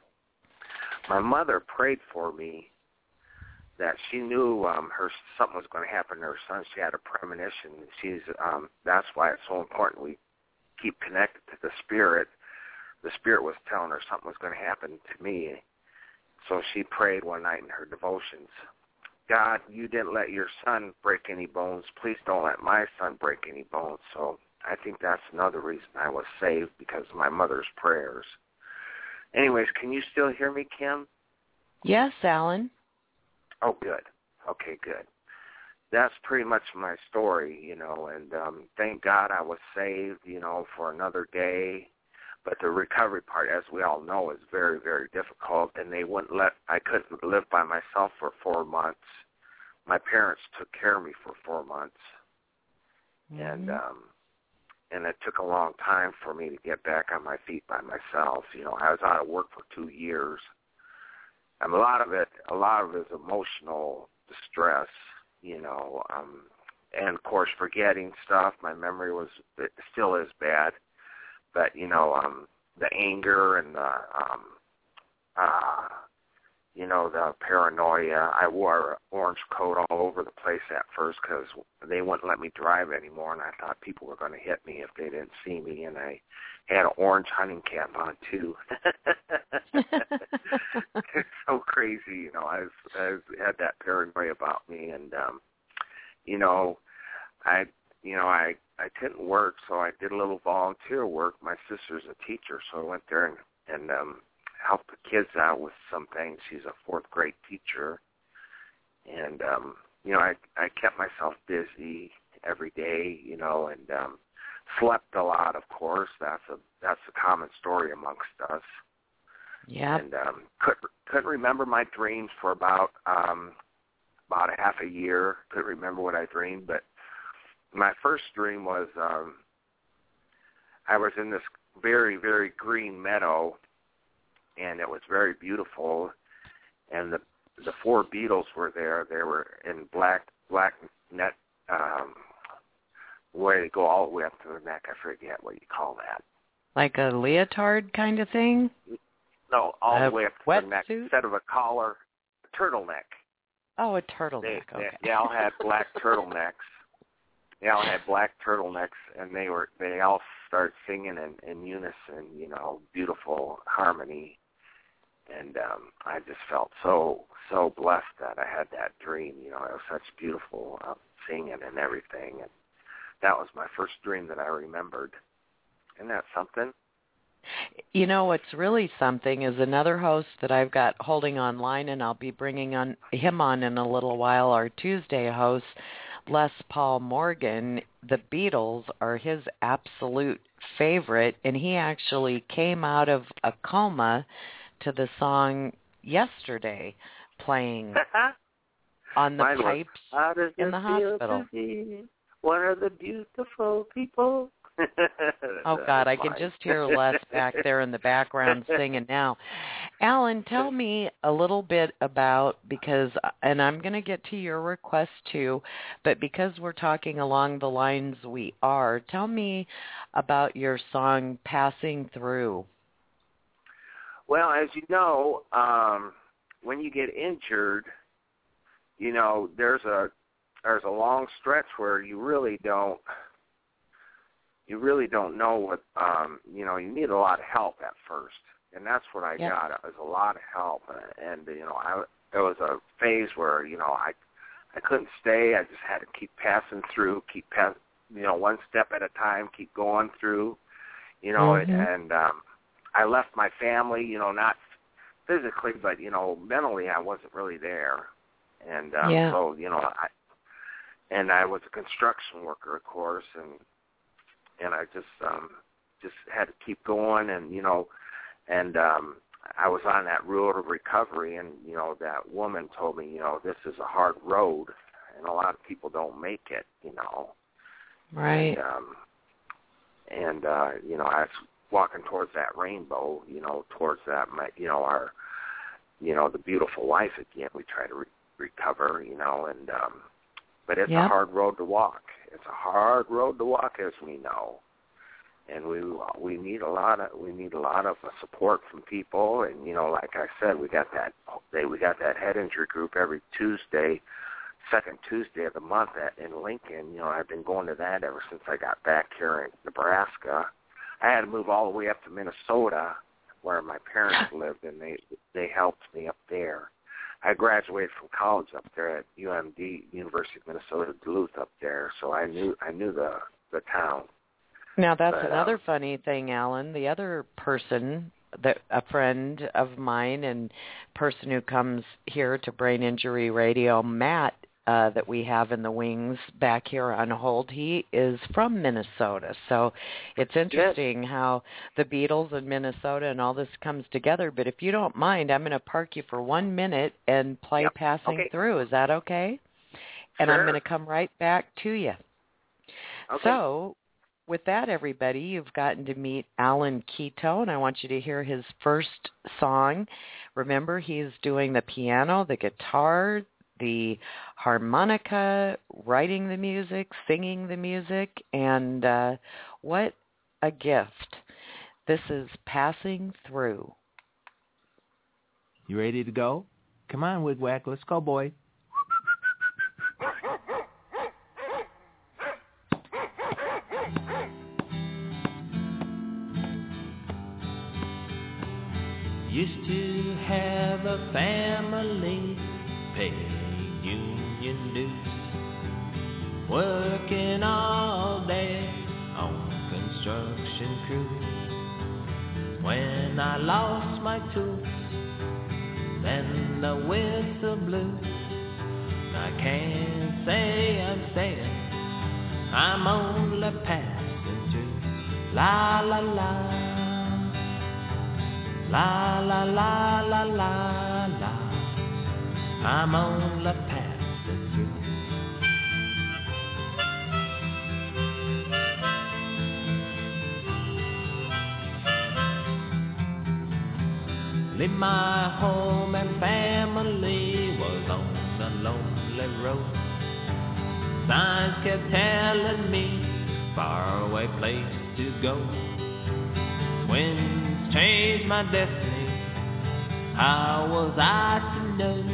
[SPEAKER 11] My mother prayed for me that she knew um, her something was going to happen to her son. She had a premonition. She's um, that's why it's so important we keep connected to the Spirit. The Spirit was telling her something was going to happen to me. So she prayed one night in her devotions, God, you didn't let your son break any bones. Please don't let my son break any bones. So I think that's another reason I was saved, because of my mother's prayers. Anyways, can you still hear me, Kim?
[SPEAKER 6] Yes, Alan.
[SPEAKER 11] Oh, good. Okay, good. That's pretty much my story, you know, and um, thank God I was saved, you know, for another day. But the recovery part, as we all know, is very, very difficult, and they wouldn't let, I couldn't live by myself for four months. My parents took care of me for four months, mm-hmm. and um, and it took a long time for me to get back on my feet by myself. You know, I was out of work for two years. And a lot of it, a lot of it is emotional distress, you know, um, and of course forgetting stuff. My memory was, it still is bad, but you know, um, the anger and the, um, uh, you know, the paranoia. I wore an orange coat all over the place at first because they wouldn't let me drive anymore, and I thought people were going to hit me if they didn't see me, and I had an orange hunting cap on too. It's so crazy, you know. I, was, I was, had that paranoia about me, and um, you know, I, you know, I, I couldn't work, so I did a little volunteer work. My sister's a teacher, so I went there and, and um, helped the kids out with some things. She's a fourth grade teacher, and um, you know, I, I kept myself busy every day, you know, and um, slept a lot, of course. That's a that's a common story amongst us.
[SPEAKER 6] Yeah.
[SPEAKER 11] And um, couldn't couldn't remember my dreams for about um, about a half a year. Couldn't remember what I dreamed, but my first dream was um, I was in this very very green meadow, and it was very beautiful. And the the four beetles were there. They were in black black net. Um, where they go all the way up to the neck. I forget what you call that.
[SPEAKER 6] Like a leotard kind of thing?
[SPEAKER 11] No, all
[SPEAKER 6] a
[SPEAKER 11] the way up to the neck.
[SPEAKER 6] suit?
[SPEAKER 11] Instead of a collar, a turtleneck.
[SPEAKER 6] Oh, a turtleneck.
[SPEAKER 11] They,
[SPEAKER 6] okay.
[SPEAKER 11] they, they all had black turtlenecks. They all had black turtlenecks, and they were they all started singing in, in unison, you know, beautiful harmony. And um, I just felt so so blessed that I had that dream. You know, it was such beautiful uh, singing and everything. And that was my first dream that I remembered. Isn't that something?
[SPEAKER 6] You know, what's really something is another host that I've got holding online, and I'll be bringing on him on in a little while, our Tuesday host, Les Paul Morgan. The Beatles are his absolute favorite, and he actually came out of a coma to the song yesterday playing on the
[SPEAKER 11] Mine was,
[SPEAKER 6] pipes
[SPEAKER 11] How does
[SPEAKER 6] in
[SPEAKER 11] it
[SPEAKER 6] the
[SPEAKER 11] feel
[SPEAKER 6] hospital.
[SPEAKER 11] To be one of the beautiful people.
[SPEAKER 6] Oh, God, I can
[SPEAKER 11] mine.
[SPEAKER 6] just hear Les back there in the background singing now. Alan, tell me a little bit about, because, and I'm going to get to your request too, but because we're talking along the lines we are, tell me about your song, Passing Through.
[SPEAKER 11] Well, as you know, um, when you get injured, you know, there's a there's a long stretch where you really don't you really don't know what um, you know. You need a lot of help at first, and that's what I
[SPEAKER 6] yep.
[SPEAKER 11] got. It was a lot of help, and you know, I there was a phase where you know I I couldn't stay. I just had to keep passing through, keep pass, you know, one step at a time, keep going through, you know,
[SPEAKER 6] mm-hmm.
[SPEAKER 11] and, and um, I left my family, you know, not physically, but you know, mentally, I wasn't really there. And um,
[SPEAKER 6] yeah.
[SPEAKER 11] so, you know, I and I was a construction worker, of course, and and I just um, just had to keep going, and you know, and um, I was on that road of recovery, and you know, that woman told me, you know, this is a hard road, and a lot of people don't make it, you know.
[SPEAKER 6] Right.
[SPEAKER 11] And, um, and uh, you know, I was walking towards that rainbow, you know, towards that, my, you know, our, you know, the beautiful life again. We try to. Re- recover, you know, and um, but it's
[SPEAKER 6] yep.
[SPEAKER 11] a hard road to walk. It's a hard road to walk, as we know, and we we need a lot of we need a lot of support from people. And you know, like I said, we got that they we got that head injury group every Tuesday, second Tuesday of the month at in Lincoln. You know, I've been going to that ever since I got back here in Nebraska. I had to move all the way up to Minnesota, where my parents lived, and they they helped me up there. I graduated from college up there at U M D, University of Minnesota Duluth up there, so I knew I knew the the town.
[SPEAKER 6] Now that's
[SPEAKER 11] but,
[SPEAKER 6] another
[SPEAKER 11] um,
[SPEAKER 6] funny thing, Alan. The other person, that a friend of mine and person who comes here to Brain Injury Radio, Matt, uh, that we have in the wings back here on hold, he is from Minnesota. So it's interesting yes. how the Beatles and Minnesota and all this comes together. But if you don't mind, I'm going to park you for one minute and play
[SPEAKER 11] yep.
[SPEAKER 6] Passing
[SPEAKER 11] okay.
[SPEAKER 6] Through. Is that okay? And
[SPEAKER 11] sure.
[SPEAKER 6] I'm going to come right back to you.
[SPEAKER 11] Okay.
[SPEAKER 6] So with that, everybody, you've gotten to meet Alan Keto, and I want you to hear his first song. Remember, he's doing the piano, the guitar, the harmonica, writing the music, singing the music, and uh, what a gift. This is Passing Through.
[SPEAKER 13] You ready to go? Come on, Woodwhack, let's go, boy. Used to have a family, paying union dues, working all day on construction crews. When I lost my tools, then the whistle blew. I can't say I'm staying, I'm only passing through. La la la. La la la la la la, I'm only passing through. Leave my home and family was on the lonely road. Signs kept telling me far away place to go. When changed my destiny, how was I to know?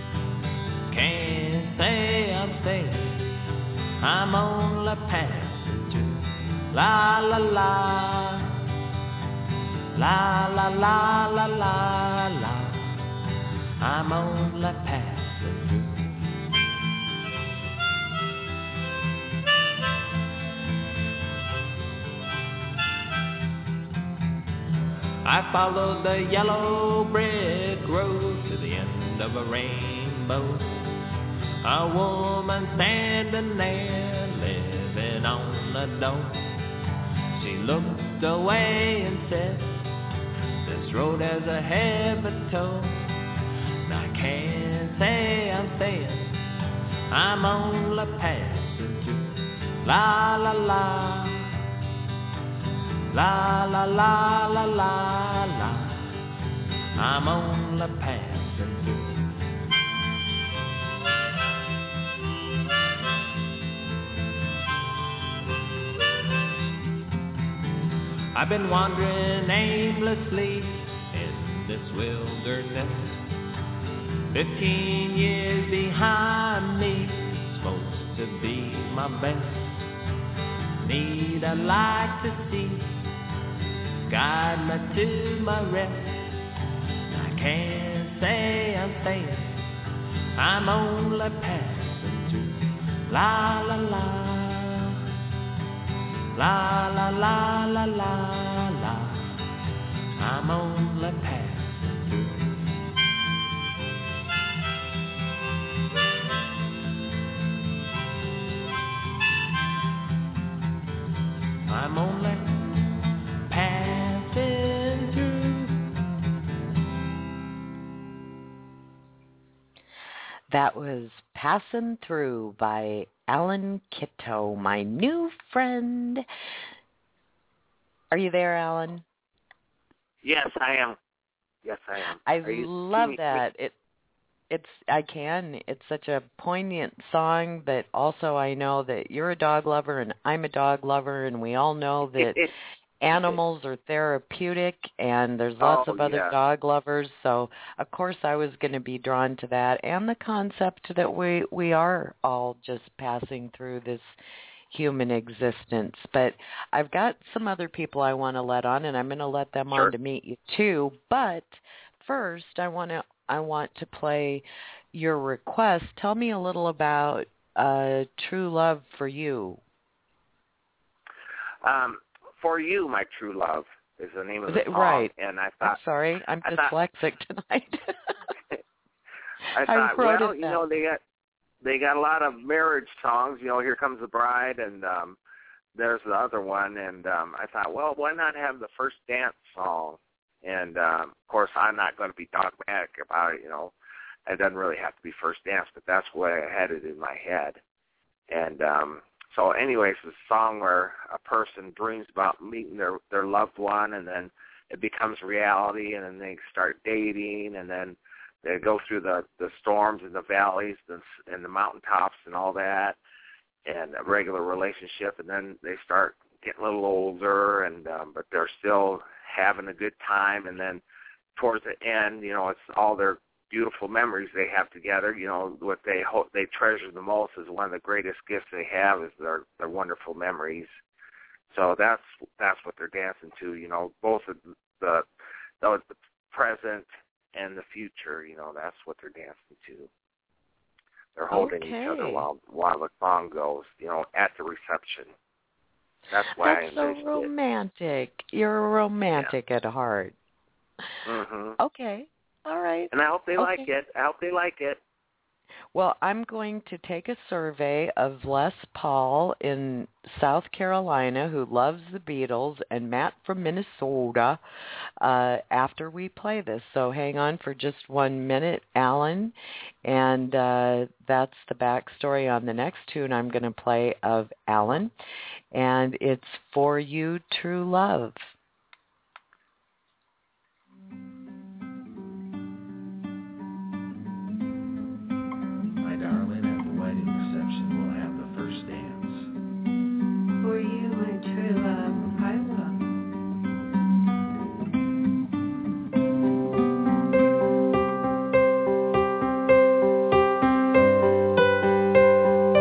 [SPEAKER 13] Can't say I'm staying, I'm only passing through. La la la, la la la la la la, I'm only passing through. I followed the yellow brick road to the end of a rainbow. A woman standing there, living on the door. She looked away and said, this road has a heavy toll. can't say I'm staying, I'm only passing through. La la la, la la la la la la, I'm only passing through. I've been wandering aimlessly in this wilderness. Fifteen years behind me, supposed to be my best. Need a light to see, guide me to my rest. I can't say I'm staying, I'm only passing through. La la la, la la la la la la, I'm only passing through. I'm only passing through.
[SPEAKER 6] That was Passing Through by Alan Kitto, my new friend. Are you there, Alan?
[SPEAKER 11] Yes, I am. Yes, I am.
[SPEAKER 6] I
[SPEAKER 11] Are you
[SPEAKER 6] love
[SPEAKER 11] seeing-
[SPEAKER 6] that. It It's I can. It's such a poignant song, but also I know that you're a dog lover and I'm a dog lover, and we all know that animals are therapeutic, and there's lots
[SPEAKER 11] Oh,
[SPEAKER 6] of other
[SPEAKER 11] yeah.
[SPEAKER 6] dog lovers. So, of course, I was going to be drawn to that, and the concept that we we are all just passing through this human existence. But I've got some other people I want to let on, and I'm going to let them
[SPEAKER 11] Sure.
[SPEAKER 6] on to meet you too. But first, I want to I want to play your request. Tell me a little about uh, True Love for You.
[SPEAKER 11] Um, For You, My True Love is the name of the
[SPEAKER 6] Is it-
[SPEAKER 11] song.
[SPEAKER 6] right.
[SPEAKER 11] And I
[SPEAKER 6] I'm
[SPEAKER 11] thought,
[SPEAKER 6] sorry, I'm
[SPEAKER 11] I thought-
[SPEAKER 6] dyslexic tonight.
[SPEAKER 11] I
[SPEAKER 6] I
[SPEAKER 11] thought,
[SPEAKER 6] wrote
[SPEAKER 11] well,
[SPEAKER 6] it
[SPEAKER 11] you
[SPEAKER 6] down.
[SPEAKER 11] know, they got they got a lot of marriage songs. You know, Here Comes the Bride, and um, there's the other one. And um, I thought, well, why not have the First Dance song? And um, of course, I'm not going to be dogmatic about it. You know, it doesn't really have to be First Dance, but that's the way I had it in my head. And um, so, anyways, it's a song where a person dreams about meeting their their loved one, and then it becomes reality, and then they start dating, and then they go through the, the storms and the valleys and, and the mountaintops and all that, and a regular relationship, and then they start getting a little older, and um, but they're still having a good time, and then towards the end, you know, it's all their beautiful memories they have together. You know, what they hope they treasure the most is one of the greatest gifts they have is their their wonderful memories. So that's that's what they're dancing to. You know, both of the the, the present and the future. You know, that's what they're dancing to. They're holding
[SPEAKER 6] Okay.
[SPEAKER 11] each other while while the song goes. You know, at the reception. That's why
[SPEAKER 6] That's
[SPEAKER 11] I
[SPEAKER 6] so
[SPEAKER 11] envisioned
[SPEAKER 6] romantic. You're a romantic at heart.
[SPEAKER 11] it. Mm-hmm.
[SPEAKER 6] Okay. All right.
[SPEAKER 11] And I hope they
[SPEAKER 6] Okay.
[SPEAKER 11] like it. I hope they like it.
[SPEAKER 6] Well, I'm going to take a survey of Les Paul in South Carolina, who loves the Beatles, and Matt from Minnesota uh, after we play this. So hang on for just one minute, Alan. And uh, that's the backstory on the next tune I'm going to play of Alan. And it's For You, True Love.
[SPEAKER 13] My darling, at the wedding reception, we'll have the first dance.
[SPEAKER 14] For you, my true love, I will.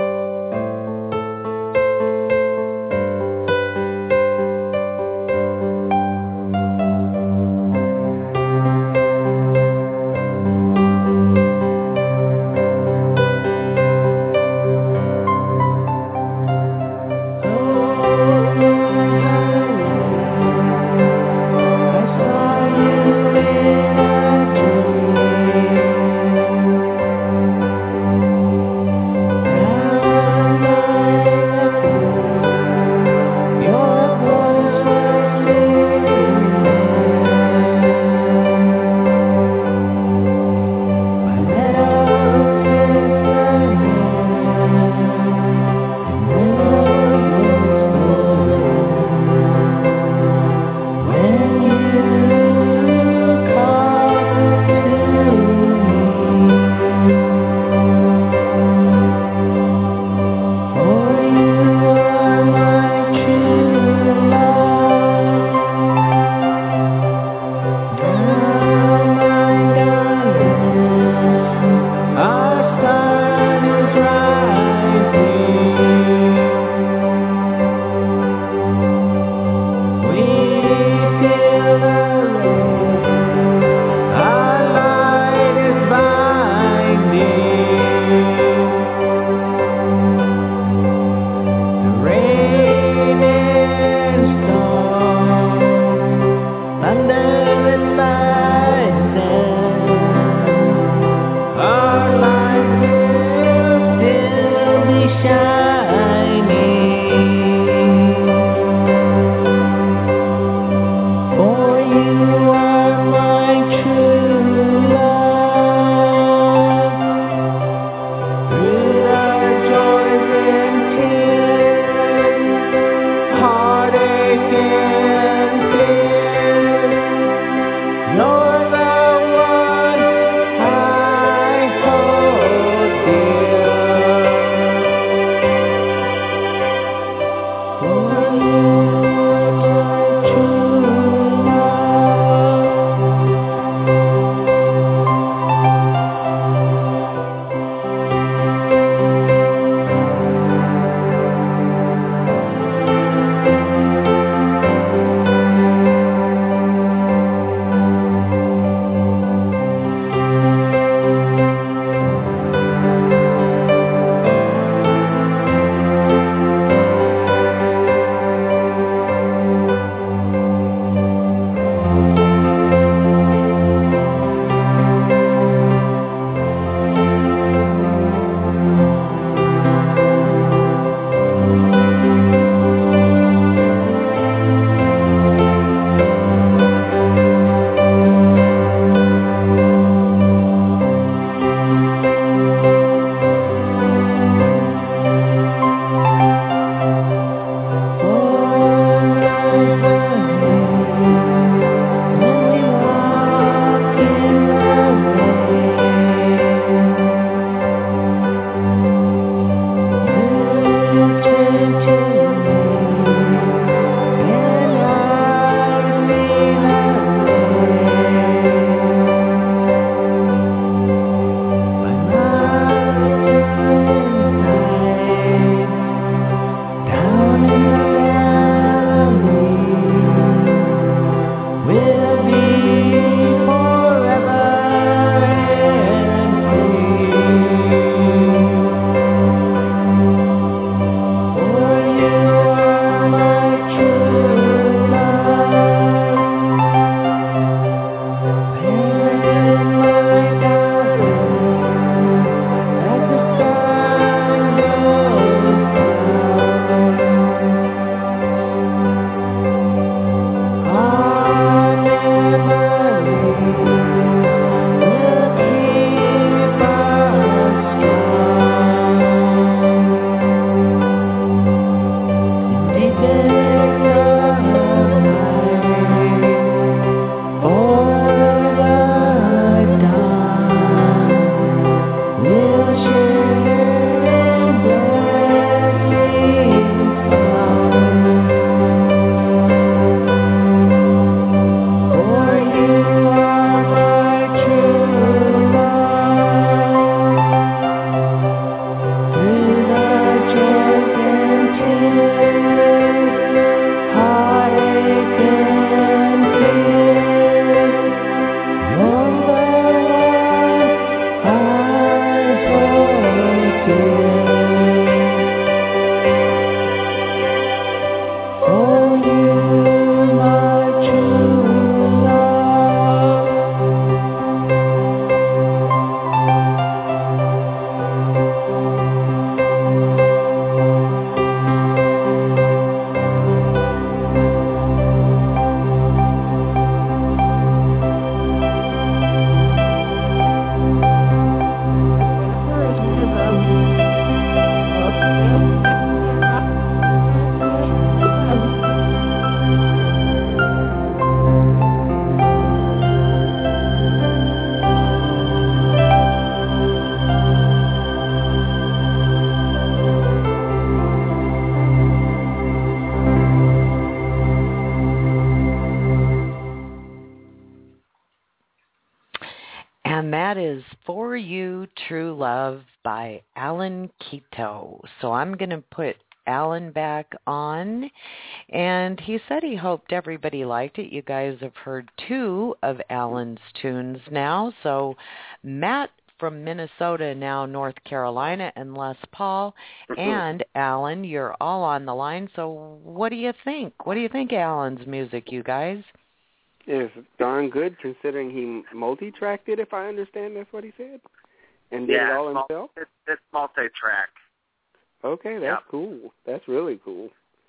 [SPEAKER 7] For
[SPEAKER 6] that is For You, True Love by Alan Quito. So I'm going to put Alan back on, and he said he hoped everybody liked it. You guys have heard two of Alan's tunes now. So Matt from Minnesota, now North Carolina, and Les Paul and Alan, you're all on the line. So what do you think? What do you think of Alan's music, you guys?
[SPEAKER 10] It's darn good considering he multi-tracked it, if I understand that's what he said, and did
[SPEAKER 11] yeah,
[SPEAKER 10] it all
[SPEAKER 11] it's
[SPEAKER 10] himself?
[SPEAKER 11] It's, it's multi-track.
[SPEAKER 10] Okay, that's
[SPEAKER 11] yep.
[SPEAKER 10] cool. That's really cool.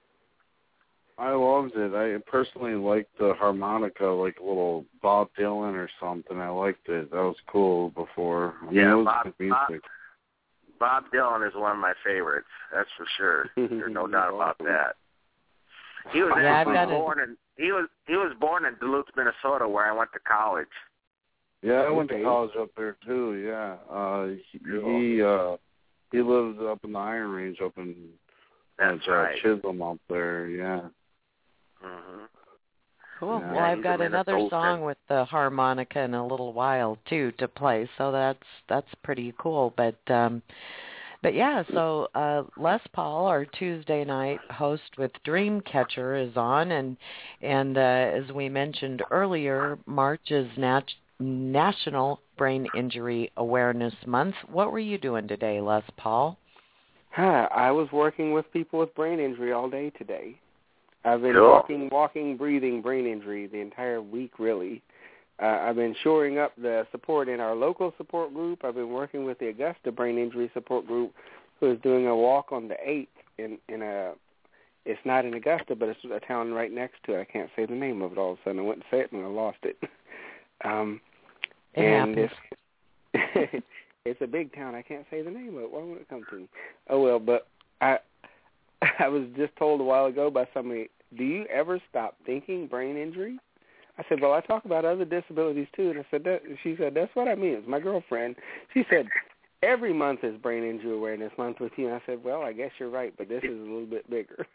[SPEAKER 12] I loved it. I personally liked the harmonica, like a little Bob Dylan or something. I liked it. That was cool before. I mean,
[SPEAKER 11] yeah,
[SPEAKER 12] it was
[SPEAKER 11] Bob,
[SPEAKER 12] good music.
[SPEAKER 11] Bob, Bob Dylan is one of my favorites. That's for sure. There's no doubt about that. He was
[SPEAKER 6] yeah,
[SPEAKER 11] actually
[SPEAKER 6] I've got
[SPEAKER 11] born in he was he was born in Duluth, Minnesota, where I went to college.
[SPEAKER 12] Yeah, I went to college up there too. Yeah, uh, he, he uh, he lives up in the Iron Range, up in
[SPEAKER 11] That's
[SPEAKER 12] uh,
[SPEAKER 11] right.
[SPEAKER 12] Chisholm up there. Yeah.
[SPEAKER 11] Mm-hmm.
[SPEAKER 6] Cool.
[SPEAKER 12] Yeah.
[SPEAKER 6] Well, I've got
[SPEAKER 11] He's a
[SPEAKER 6] another
[SPEAKER 11] Minnesota.
[SPEAKER 6] song with the harmonica in a little while too to play, so that's that's pretty cool. But um, but yeah, so uh, Les Paul, our Tuesday night host with Dreamcatcher, is on, and and uh, as we mentioned earlier, March is nat- National Brain Injury Awareness Month. What were you doing today, Les Paul?
[SPEAKER 10] Huh, I was working with people with brain injury all day today. I've been
[SPEAKER 11] Cool.
[SPEAKER 10] walking, walking, breathing brain injury the entire week, really. Uh, I've been shoring up the support in our local support group. I've been working with the Augusta Brain Injury Support Group, who is doing a walk on the eighth in, in a, it's not in Augusta, but it's a town right next to it. I can't say the name of it all of a sudden. I went to say it and I lost it. um,
[SPEAKER 6] it
[SPEAKER 10] and
[SPEAKER 6] happens.
[SPEAKER 10] It's, it's a big town. I can't say the name of it. Why won't it come to me? Oh, well, but I I was just told a while ago by somebody, do you ever stop thinking brain injury? I said, well, I talk about other disabilities, too. And I said, that, she said, that's what I mean. It's my girlfriend. She said, every month is Brain Injury Awareness Month with you. And I said, well, I guess you're right, but this is a little bit bigger.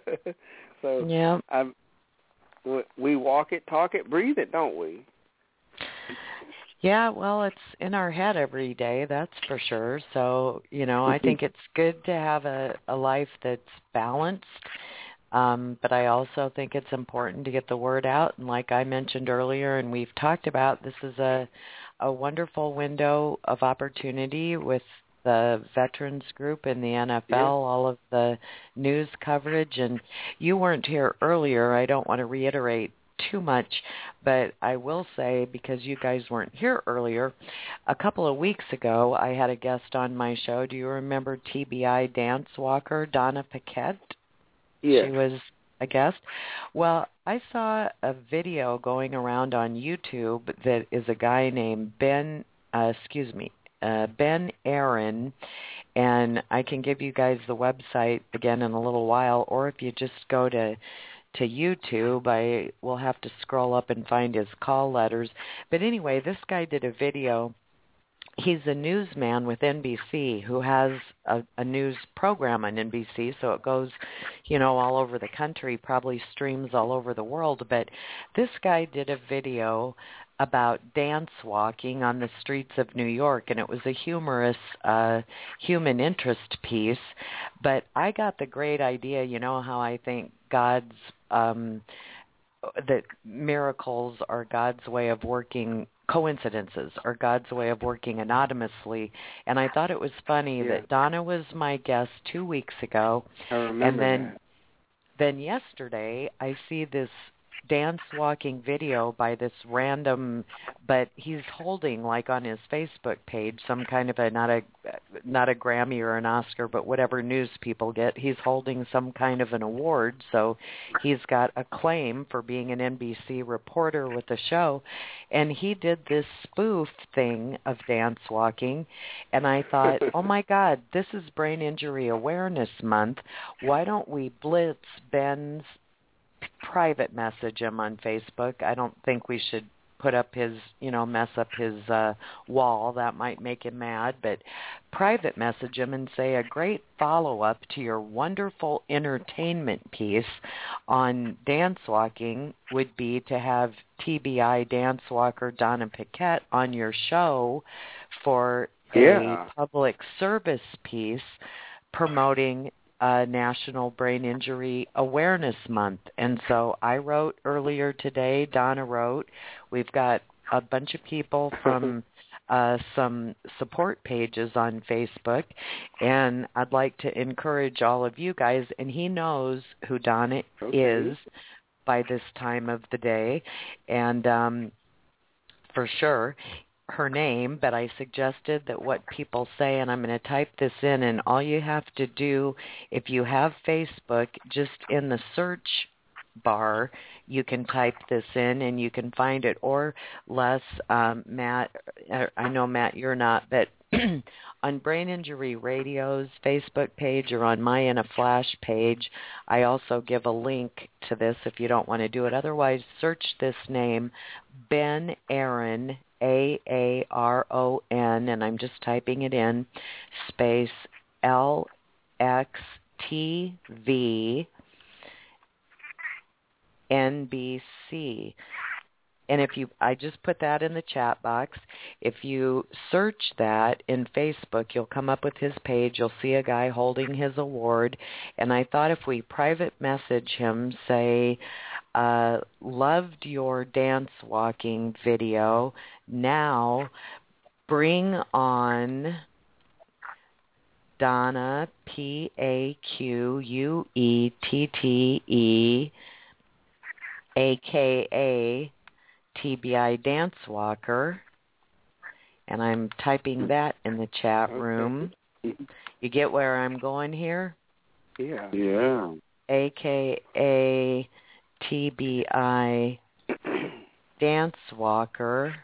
[SPEAKER 10] so
[SPEAKER 6] yeah.
[SPEAKER 10] I'm, we walk it, talk it, breathe it, don't we?
[SPEAKER 6] Yeah, well, it's in our head every day, that's for sure. So, you know, I think it's good to have a, a life that's balanced. Um, but I also think it's important to get the word out. And like I mentioned earlier, and we've talked about, this is a, a wonderful window of opportunity with the Veterans Group in the N F L,
[SPEAKER 10] yeah.
[SPEAKER 6] all of the news coverage. And you weren't here earlier. I don't want to reiterate too much, but I will say, because you guys weren't here earlier, a couple of weeks ago I had a guest on my show. Do you remember T B I dance walker Donna Paquette?
[SPEAKER 10] Yes.
[SPEAKER 6] She was a guest. Well, I saw a video going around on YouTube that is a guy named Ben, uh, excuse me, uh, Ben Aaron, and I can give you guys the website again in a little while, or if you just go to to YouTube, I will have to scroll up and find his call letters. But anyway, this guy did a video. He's a newsman with N B C who has a, a news program on N B C, so it goes, you know, all over the country, probably streams all over the world. But this guy did a video about dance walking on the streets of New York, and it was a humorous uh, human interest piece. But I got the great idea, you know how I think God's, um, that miracles are God's way of working, coincidences are God's way of working anonymously. And I thought it was funny
[SPEAKER 10] yeah.
[SPEAKER 6] that Donna was my guest two weeks ago.
[SPEAKER 10] I remember
[SPEAKER 6] and then,
[SPEAKER 10] that.
[SPEAKER 6] then yesterday I see this dance walking video by this random, but he's holding, like on his Facebook page, some kind of a, not a not a Grammy or an Oscar, but whatever news people get, he's holding some kind of an award. So he's got a claim for being an N B C reporter with the show. And he did this spoof thing of dance walking. And I thought, oh my God, this is Brain Injury Awareness Month. Why don't we blitz Ben's private message him on Facebook? I don't think we should put up his, you know, mess up his uh, wall. That might make him mad. But private message him and say a great follow-up to your wonderful entertainment piece on dance walking would be to have T B I dance walker Donna Paquette on your show for
[SPEAKER 10] Yeah.
[SPEAKER 6] a public service piece promoting uh, National Brain Injury Awareness Month. And so I wrote earlier today, Donna wrote, we've got a bunch of people from uh, some support pages on Facebook, and I'd like to encourage all of you guys, and he knows who Donna
[SPEAKER 10] Okay.
[SPEAKER 6] is by this time of the day, and um, for sure her name, but I suggested that what people say, and I'm going to type this in, and all you have to do, if you have Facebook, just in the search bar, you can type this in and you can find it. Or Les, um, Matt, I know, Matt, you're not, but on Brain Injury Radio's Facebook page or on my In a Flash page, I also give a link to this if you don't want to do it. Otherwise, search this name, Ben Aaron, A A R O N, and I'm just typing it in, space L X T V N B C. And if you, I just put that in the chat box. If you search that in Facebook, you'll come up with his page. You'll see a guy holding his award. And I thought if we private message him, say, uh, loved your dance walking video. Now bring on Donna, P A Q U E T T E, a k a. T B I Dance Walker, and I'm typing that in the chat room. You get where I'm going here?
[SPEAKER 10] Yeah.
[SPEAKER 12] Yeah.
[SPEAKER 6] A K A T B I Dance Walker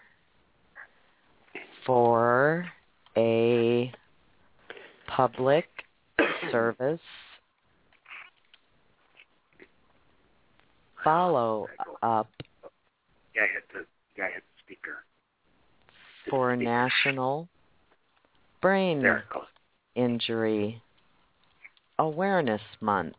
[SPEAKER 6] for a public service follow-up
[SPEAKER 11] Yeah, hit the yeah, hit the speaker.
[SPEAKER 6] for National Brain
[SPEAKER 11] There it goes.
[SPEAKER 6] Injury Awareness Month.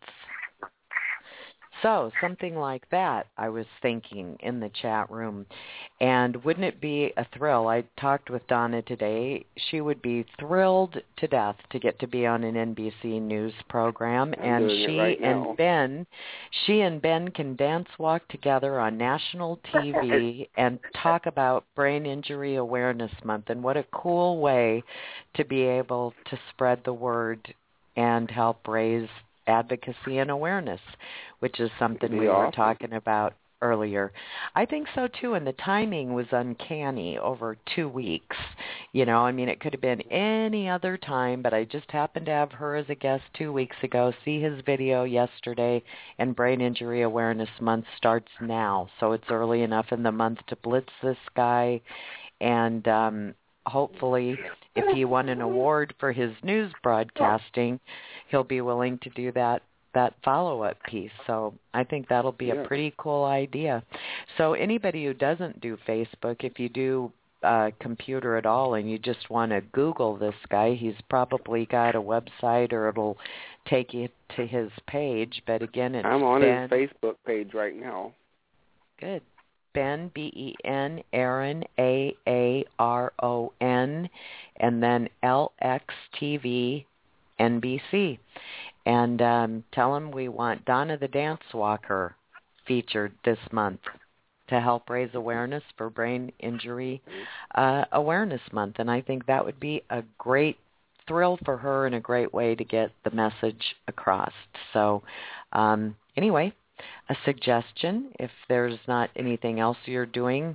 [SPEAKER 6] So something like that, I was thinking in the chat room. And wouldn't it be a thrill? I talked with Donna today. She would be thrilled to death to get to be on an N B C News program.
[SPEAKER 10] I'm
[SPEAKER 6] and
[SPEAKER 10] doing it
[SPEAKER 6] she
[SPEAKER 10] right now.
[SPEAKER 6] and Ben, she and Ben can dance walk together on national T V and talk about Brain Injury Awareness Month. And what a cool way to be able to spread the word and help raise advocacy and awareness, which is something we
[SPEAKER 10] awesome.
[SPEAKER 6] were talking about earlier. I think so too, and the timing was uncanny over two weeks. You know, I mean, it could have been any other time, but I just happened to have her as a guest two weeks ago, see his video yesterday, and Brain Injury Awareness Month starts now, so it's early enough in the month to blitz this guy, and um, hopefully if he won an award for his news broadcasting, he'll be willing to do that that follow-up piece. So I think that'll be
[SPEAKER 10] Yeah.
[SPEAKER 6] a pretty cool idea. So anybody who doesn't do Facebook, if you do uh, computer at all and you just want to Google this guy, he's probably got a website or it'll take you to his page. But again, it's
[SPEAKER 10] I'm on
[SPEAKER 6] Ben,
[SPEAKER 10] his Facebook page right now.
[SPEAKER 6] Good. Ben, B E N, Aaron, A A R O N, and then L X T V N B C. And um, tell him we want Donna the Dance Walker featured this month to help raise awareness for Brain Injury uh, Awareness Month. And I think that would be a great thrill for her and a great way to get the message across. So um, anyway, a suggestion, if there's not anything else you're doing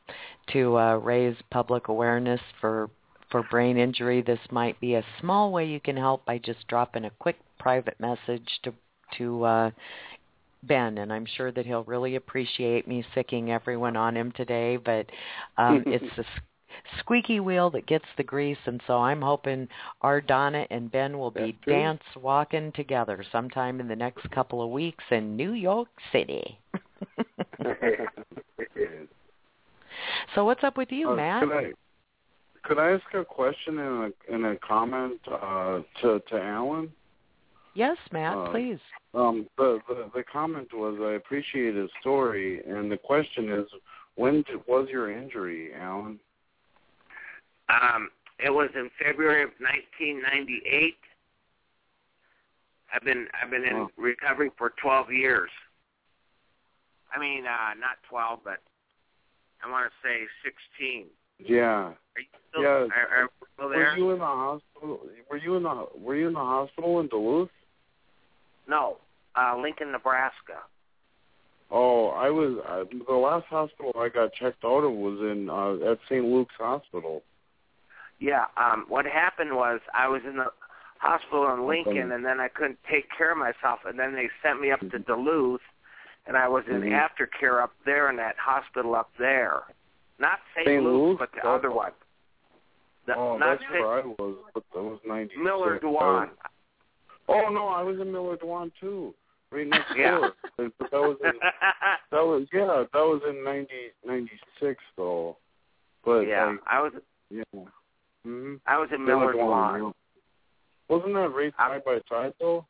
[SPEAKER 6] to uh, raise public awareness for for brain injury, this might be a small way you can help by just dropping a quick private message to to uh, Ben, and I'm sure that he'll really appreciate me sicking everyone on him today, but um, it's the squeaky wheel that gets the grease, and so I'm hoping our Donna and Ben will be dance walking together sometime in the next couple of weeks in New York City. So what's up with you,
[SPEAKER 12] uh,
[SPEAKER 6] Matt?
[SPEAKER 12] Could I, could I ask a question and a, and a comment uh, to, to Alan?
[SPEAKER 6] Yes, Matt,
[SPEAKER 12] uh,
[SPEAKER 6] please.
[SPEAKER 12] Um, the, the the comment was, I appreciate his story, and the question is, when did, was your injury, Alan?
[SPEAKER 11] Um, it was in February of nineteen ninety-eight. I've been I've been in
[SPEAKER 12] oh.
[SPEAKER 11] recovery for twelve years. I mean, uh, not twelve, but I want to say sixteen.
[SPEAKER 12] Yeah.
[SPEAKER 11] Are you still,
[SPEAKER 12] yeah.
[SPEAKER 11] are, are you still there?
[SPEAKER 12] Were you in the hospital? Were you in the Were you in the hospital in Duluth?
[SPEAKER 11] No, uh, Lincoln, Nebraska.
[SPEAKER 12] Oh, I was. Uh, the last hospital I got checked out of was in uh, at Saint Luke's Hospital.
[SPEAKER 11] Yeah. Um, what happened was I was in the hospital in Lincoln, and then I couldn't take care of myself, and then they sent me up to Duluth, and I was in
[SPEAKER 12] mm-hmm.
[SPEAKER 11] aftercare up there in that hospital up there. Not Saint
[SPEAKER 12] Saint
[SPEAKER 11] Luke's,
[SPEAKER 12] Luke,
[SPEAKER 11] but the
[SPEAKER 12] oh.
[SPEAKER 11] other one. The,
[SPEAKER 12] oh,
[SPEAKER 11] not
[SPEAKER 12] that's
[SPEAKER 11] Saint
[SPEAKER 12] where I was, but that was ninety-six.
[SPEAKER 11] Miller Dewan.
[SPEAKER 12] Oh no, I was in Miller Dewan too, right next
[SPEAKER 11] yeah.
[SPEAKER 12] door. But that was in, that was yeah, that was in ninety ninety-six though. But
[SPEAKER 11] yeah,
[SPEAKER 12] like,
[SPEAKER 11] I was.
[SPEAKER 12] Yeah. Mm-hmm.
[SPEAKER 11] I was in Miller Dewan.
[SPEAKER 12] Wasn't that right side by side though?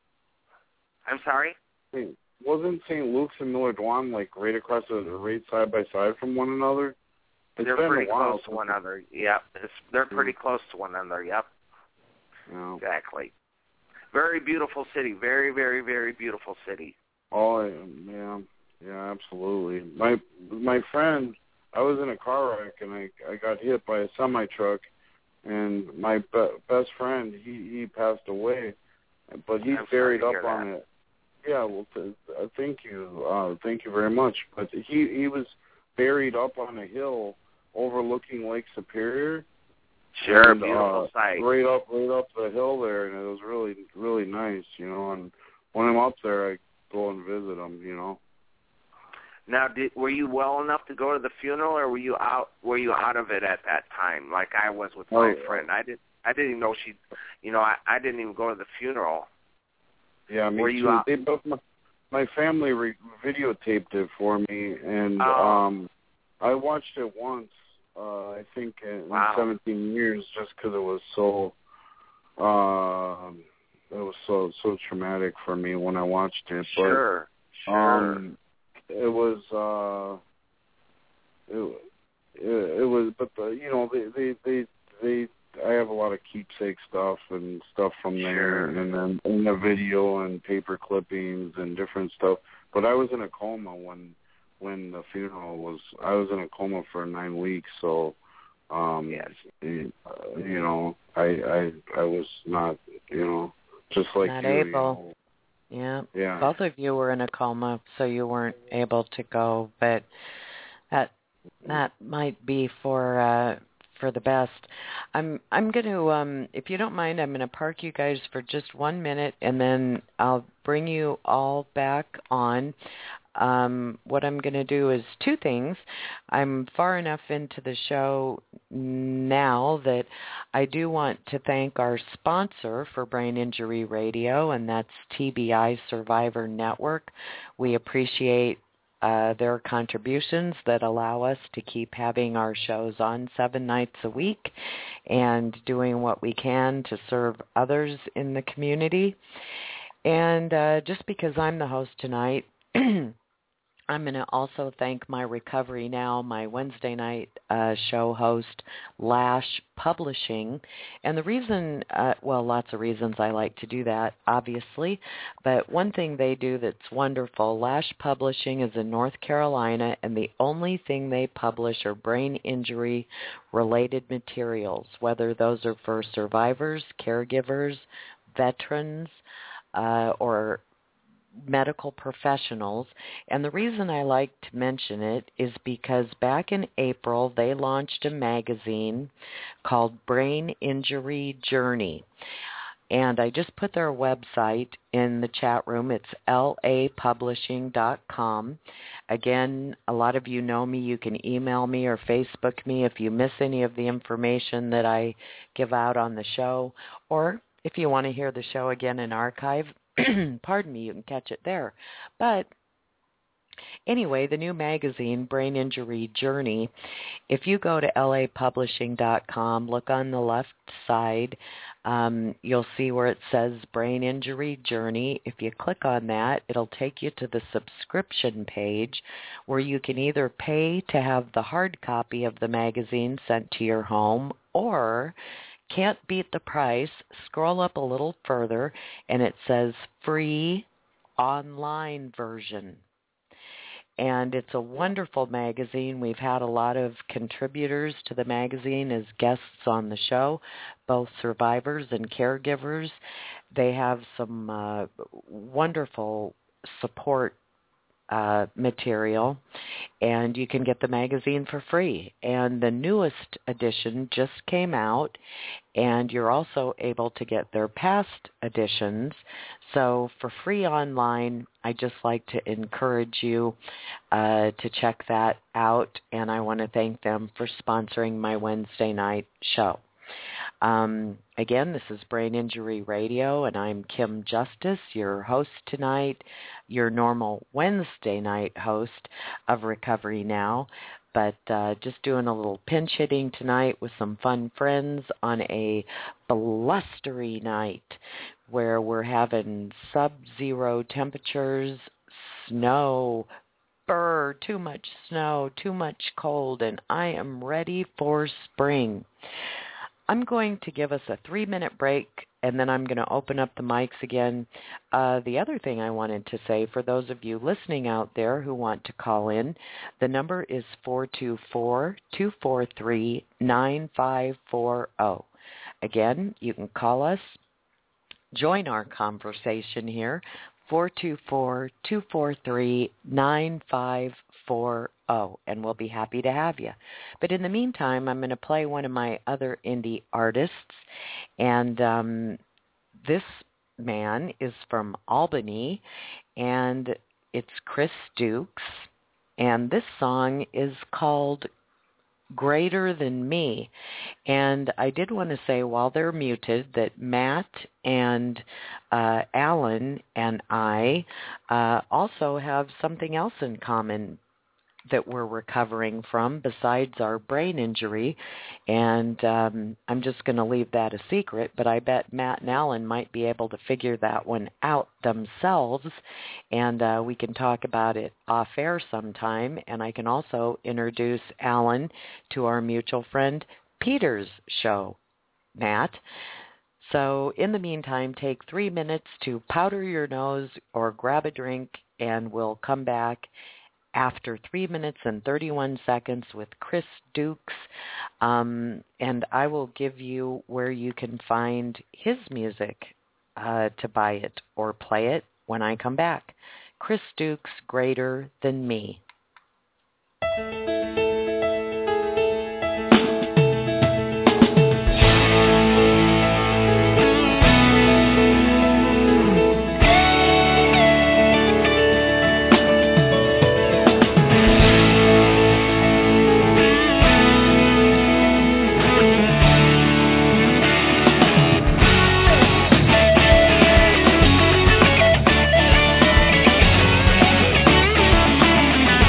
[SPEAKER 11] I'm sorry.
[SPEAKER 12] Hey, wasn't Saint Luke's and Miller Dewan like right across the right side by side from one another? It's
[SPEAKER 11] they're
[SPEAKER 12] been
[SPEAKER 11] pretty
[SPEAKER 12] a while
[SPEAKER 11] close to one another. Yep, it's, they're pretty
[SPEAKER 12] mm-hmm.
[SPEAKER 11] close to one another. Yep.
[SPEAKER 12] Yeah.
[SPEAKER 11] Exactly. Very beautiful city. Very, very, very beautiful city.
[SPEAKER 12] Oh yeah, yeah, absolutely. My my friend, I was in a car wreck and I I got hit by a semi truck, and my be- best friend he he passed away, but he's
[SPEAKER 11] I'm
[SPEAKER 12] buried up
[SPEAKER 11] sorry to
[SPEAKER 12] on
[SPEAKER 11] hear
[SPEAKER 12] it. Yeah, well, th- uh, thank you, uh, thank you very much. But he he was buried up on a hill overlooking Lake Superior.
[SPEAKER 11] Sure,
[SPEAKER 12] and,
[SPEAKER 11] beautiful
[SPEAKER 12] uh,
[SPEAKER 11] sight.
[SPEAKER 12] Right up, right up the hill there, and it was really, really nice, you know. And when I'm up there, I go and visit him, you know.
[SPEAKER 11] Now, did, were you well enough to go to the funeral, or were you out? Were you out of it at that time, like I was with my
[SPEAKER 12] oh,
[SPEAKER 11] friend? I did. I didn't even know she. You know, I, I didn't even go to the funeral.
[SPEAKER 12] Yeah, me
[SPEAKER 11] were
[SPEAKER 12] too.
[SPEAKER 11] You out?
[SPEAKER 12] They both my, my family re- videotaped it for me, and
[SPEAKER 11] oh.
[SPEAKER 12] um, I watched it once. Uh, I think in
[SPEAKER 11] wow.
[SPEAKER 12] seventeen years, just because it was so, uh, it was so so traumatic for me when I watched it.
[SPEAKER 11] Sure,
[SPEAKER 12] but,
[SPEAKER 11] sure.
[SPEAKER 12] Um, it was, uh, it, it, it was, but the, you know, they, they, they, they, I have a lot of keepsake stuff and stuff from there,
[SPEAKER 11] sure.
[SPEAKER 12] and then in the video and paper clippings and different stuff. But I was in a coma when. When the funeral was, I was in a coma for nine weeks, so um,
[SPEAKER 11] yes.
[SPEAKER 12] you know, I I I was not, you know, just like
[SPEAKER 6] not
[SPEAKER 12] you,
[SPEAKER 6] able.
[SPEAKER 12] You know.
[SPEAKER 6] Yeah.
[SPEAKER 12] Yeah.
[SPEAKER 6] Both of you were in a coma, so you weren't able to go, but that that might be for uh, for the best. I'm I'm going to, um, if you don't mind, I'm going to park you guys for just one minute, and then I'll bring you all back on. Um, what I'm going to do is two things. I'm far enough into the show now that I do want to thank our sponsor for Brain Injury Radio, and that's T B I Survivor Network. We appreciate uh, their contributions that allow us to keep having our shows on seven nights a week and doing what we can to serve others in the community. And uh, just because I'm the host tonight, I'm going to also thank my Recovery Now, my Wednesday night uh, show host, Lash Publishing. And the reason, uh, well, lots of reasons I like to do that, obviously, but one thing they do that's wonderful, Lash Publishing is in North Carolina, and the only thing they publish are brain injury-related materials, whether those are for survivors, caregivers, veterans, uh, or medical professionals. And the reason I like to mention it is because back in April they launched a magazine called Brain Injury Journey. And I just put their website in the chat room. It's L A publishing dot com. Again, a lot of you know me. You can email me or Facebook me if you miss any of the information that I give out on the show. Or if you want to hear the show again in archive, pardon me, you can catch it there. But anyway, the new magazine, Brain Injury Journey, if you go to L A publishing dot com, look on the left side, um, you'll see where it says Brain Injury Journey. If you click on that, it'll take you to the subscription page where you can either pay to have the hard copy of the magazine sent to your home, or can't beat the price, scroll up a little further, and it says free online version. And it's a wonderful magazine. We've had a lot of contributors to the magazine as guests on the show, both survivors and caregivers. They have some uh, wonderful support uh, material, and you can get the magazine for free. And the newest edition just came out, and you're also able to get their past editions. So for free online, I just like to encourage you uh, to check that out, and I want to thank them for sponsoring my Wednesday night show. Um, again, this is Brain Injury Radio, and I'm Kim Justice, your host tonight, your normal Wednesday night host of Recovery Now, but uh, just doing a little pinch hitting tonight with some fun friends on a blustery night where we're having sub-zero temperatures, snow, brr, too much snow, too much cold, and I am ready for spring. I'm going to give us a three-minute break, and then I'm going to open up the mics again. Uh, the other thing I wanted to say, for those of you listening out there who want to call in, the number is four two four, two four three, nine five four zero. Again, you can call us, join our conversation here, four two four, two four three, nine five four zero, and we'll be happy to have you. But in the meantime, I'm going to play one of my other indie artists, and um, this man is from Albany, and it's Chris Dukes, and this song is called Greater Than Me. And I did want to say, while they're muted, that Matt and uh, Alan and I uh, also have something else in common that we're recovering from besides our brain injury, and um, I'm just going to leave that a secret, but I bet Matt and Alan might be able to figure that one out themselves, and uh, we can talk about it off air sometime, and I can also introduce Alan to our mutual friend Peter's show, Matt. So in the meantime, take three minutes to powder your nose or grab a drink, and we'll come back after three minutes and thirty-one seconds with Chris Dukes, um, and I will give you where you can find his music uh, to buy it or play it when I come back. Chris Dukes, Greater Than Me.
[SPEAKER 7] We'll be right back.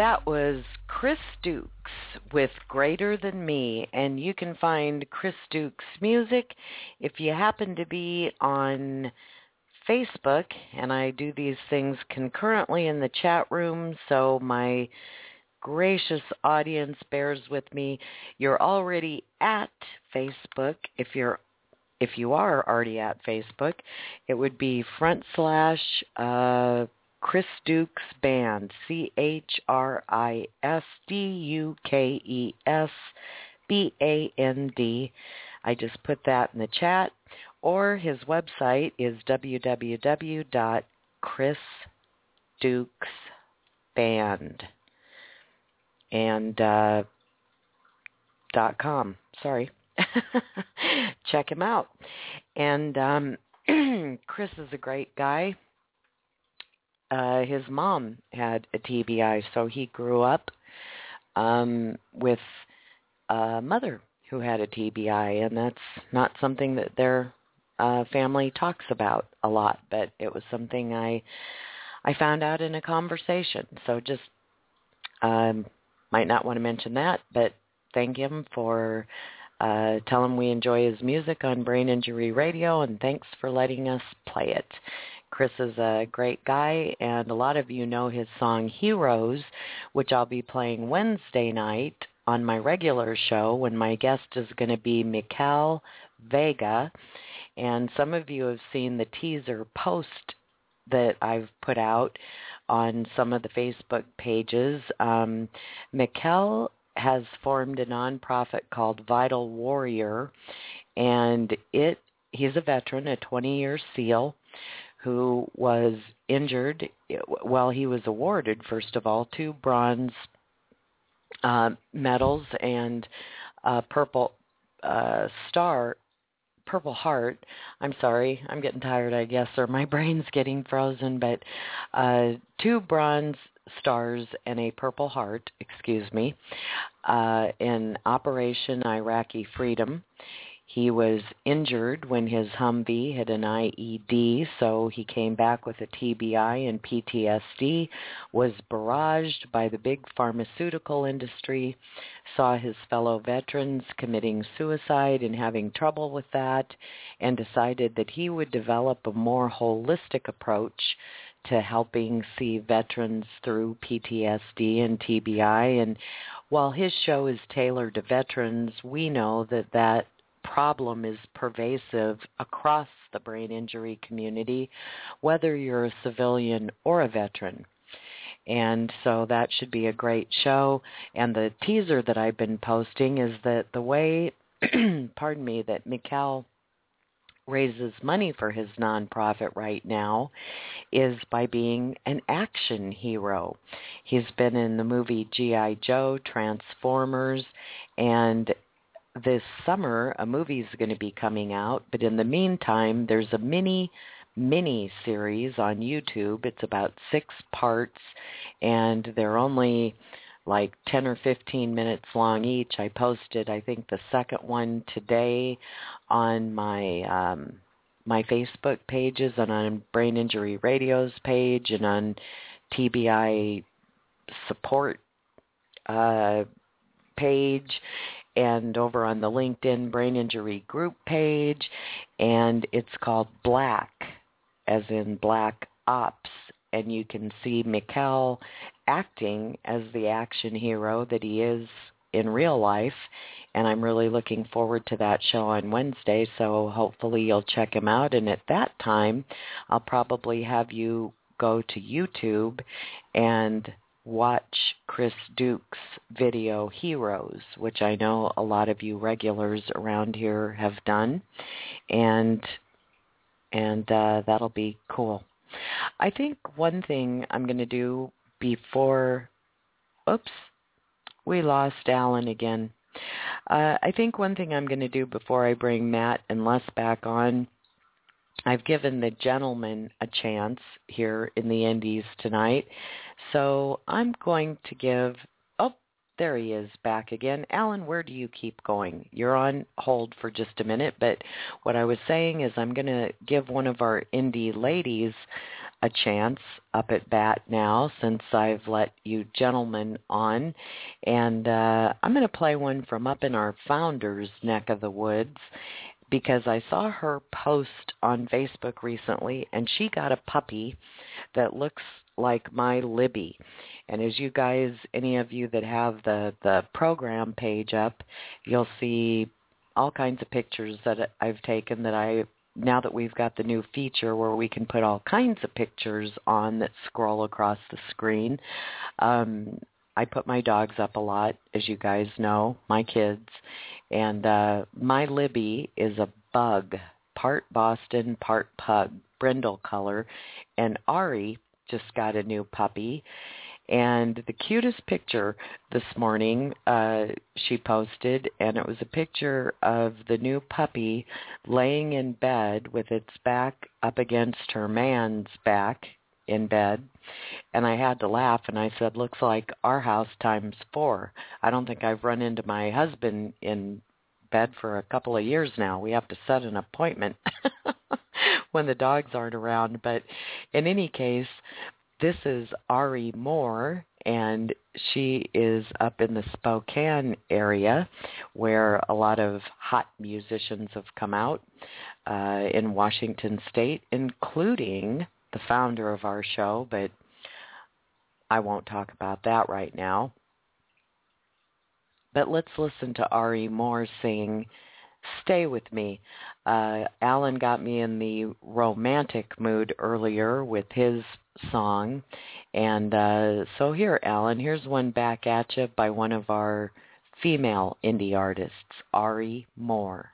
[SPEAKER 6] That was Chris Dukes with Greater Than Me, and you can find Chris Dukes' music if you happen to be on Facebook, and I do these things concurrently in the chat room, so my gracious audience bears with me. You're already at Facebook. If you're if you are already at Facebook, it would be front slash uh, Chris Dukes Band, C H R I S D U K E S B A N D. I just put that in the chat. Or his website is w w w dot chris dukes band and uh, dot com. Sorry. Check him out. And um, Chris is a great guy. Uh, his mom had a T B I, so he grew up um, with a mother who had a T B I, and that's not something that their uh, family talks about a lot, but it was something I I found out in a conversation. So just um, might not want to mention that, but thank him for uh, tell him we enjoy his music on Brain Injury Radio, and thanks for letting us play it. Chris is a great guy, and a lot of you know his song Heroes, which I'll be playing Wednesday night on my regular show when my guest is going to be Mikel Vega. And some of you have seen the teaser post that I've put out on some of the Facebook pages. Um, Mikel has formed a nonprofit called Vital Warrior, and it he's a veteran, a twenty-year SEAL, who was injured. Well, he was awarded, first of all, two bronze uh, medals and a purple uh, star, Purple Heart. I'm sorry, I'm getting tired, I guess, or my brain's getting frozen, but uh, two bronze stars and a Purple Heart, excuse me, uh, in Operation Iraqi Freedom. He was injured when his Humvee hit an I E D, so he came back with a T B I and P T S D, was barraged by the big pharmaceutical industry, saw his fellow veterans committing suicide and having trouble with that, and decided that he would develop a more holistic approach to helping see veterans through P T S D and T B I. And while his show is tailored to veterans, we know that that problem is pervasive across the brain injury community, whether you're a civilian or a veteran. And so that should be a great show. And the teaser that I've been posting is that the way, pardon me, that Mikel raises money for his nonprofit right now is by being an action hero. He's been in the movie G I Joe, Transformers, and this summer, a movie is going to be coming out, but in the meantime, there's a mini, mini series on YouTube. It's about six parts, and they're only like ten or fifteen minutes long each. I posted, I think, the second one today on my um, my Facebook pages and on Brain Injury Radio's page and on T B I support uh, page, and over on the LinkedIn Brain Injury Group page, and it's called Black, as in Black Ops, and you can see Mikel acting as the action hero that he is in real life, and I'm really looking forward to that show on Wednesday, so hopefully you'll check him out, and at that time, I'll probably have you go to YouTube and watch Chris Dukes' video Heroes, which I know a lot of you regulars around here have done, and and uh, that'll be cool. I think one thing I'm going to do before, oops, we lost Alan again. Uh, I think one thing I'm going to do before I bring Matt and Les back on, I've given the gentleman a chance here in the Indies tonight, so I'm going to give, oh, there he is back again. Alan, where do you keep going? You're on hold for just a minute, but what I was saying is I'm going to give one of our indie ladies a a chance up at bat now since I've let you gentlemen on. And uh, I'm going to play one from up in our Founders neck of the woods because I saw her post on Facebook recently, and she got a puppy that looks like my Libby. And as you guys, any of you that have the, the program page up, you'll see all kinds of pictures that I've taken that I, now that we've got the new feature where we can put all kinds of pictures on that scroll across the screen. Um, I put my dogs up a lot, as you guys know, my kids. And uh, my Libby is a bug, part Boston, part pug, brindle color. And Ari just got a new puppy. And the cutest picture this morning uh, she posted, and it was a picture of the new puppy laying in bed with its back up against her man's back in bed. And I had to laugh, and I said, looks like our house times four. I don't think I've run into my husband in bed for a couple of years now. We have to set an appointment when the dogs aren't around. But in any case, this is Ari Moore, and she is up in the Spokane area where a lot of hot musicians have come out uh, in Washington State, including the founder of our show, but I won't talk about that right now. But let's listen to Ari Moore sing Stay With Me. Uh, Alan got me in the romantic mood earlier with his song. And uh, so here, Alan, here's one back at you by one of our female indie artists, Ari Moore.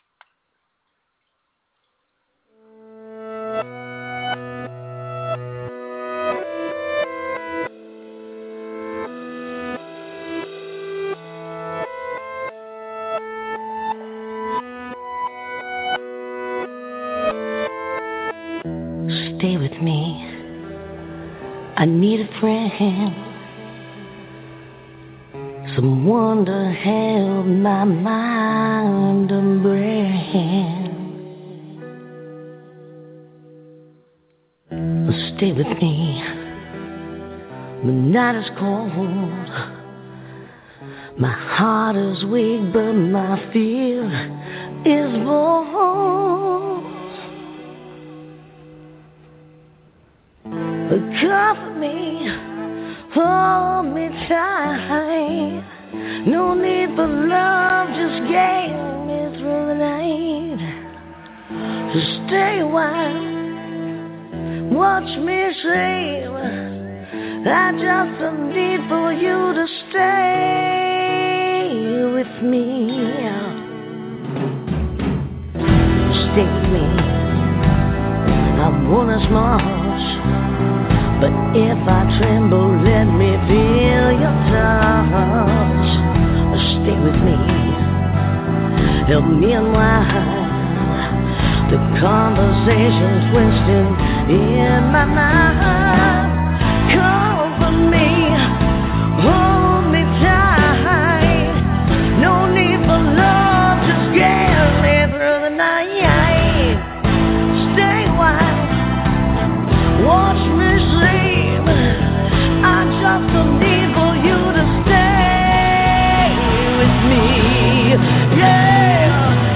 [SPEAKER 15] Stay with me. I need a friend, someone to help my mind and brain. Stay with me. The night is cold, my heart is weak, but my fear is bold. Comfort me, hold me tight. No need for love, just get me through the night. So stay a while, watch me sleep. I just need for you to stay with me. Stay with me. I wanna smile. But if I tremble, let me feel your touch. Stay with me, help me unwind the conversations twisting in my mind. Comfort me, hold me tight. No need for love, just get me through the night. Stay a while, watch me. I just need for you to stay with me, yeah.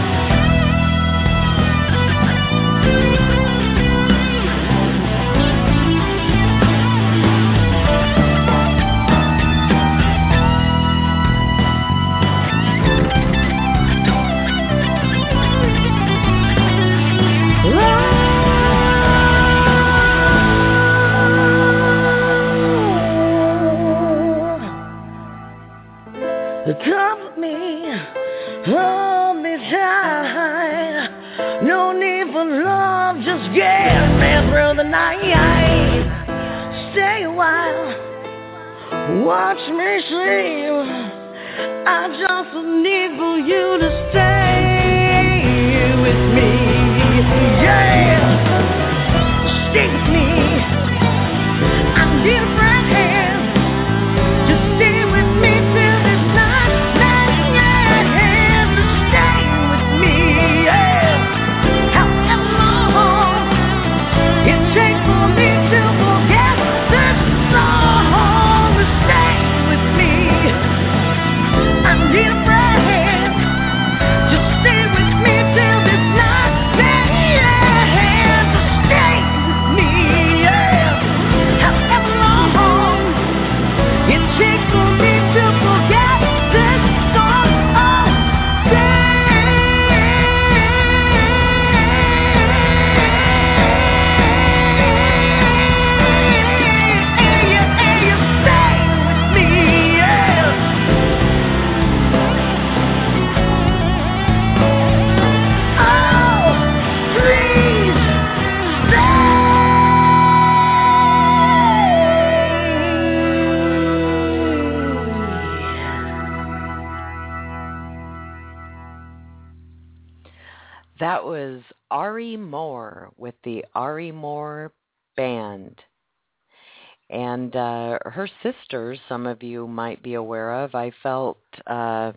[SPEAKER 15] Comfort me, hold me tight. No need for love, just get me through the night. Stay a while, watch me sleep. I just need for you to stay with me, yeah. Stay with me. I need a friend. Just stay with me till this night. It takes for me
[SPEAKER 6] That was Ari Moore with the Ari Moore Band. And uh, her sisters, some of you might be aware of. I felt uh,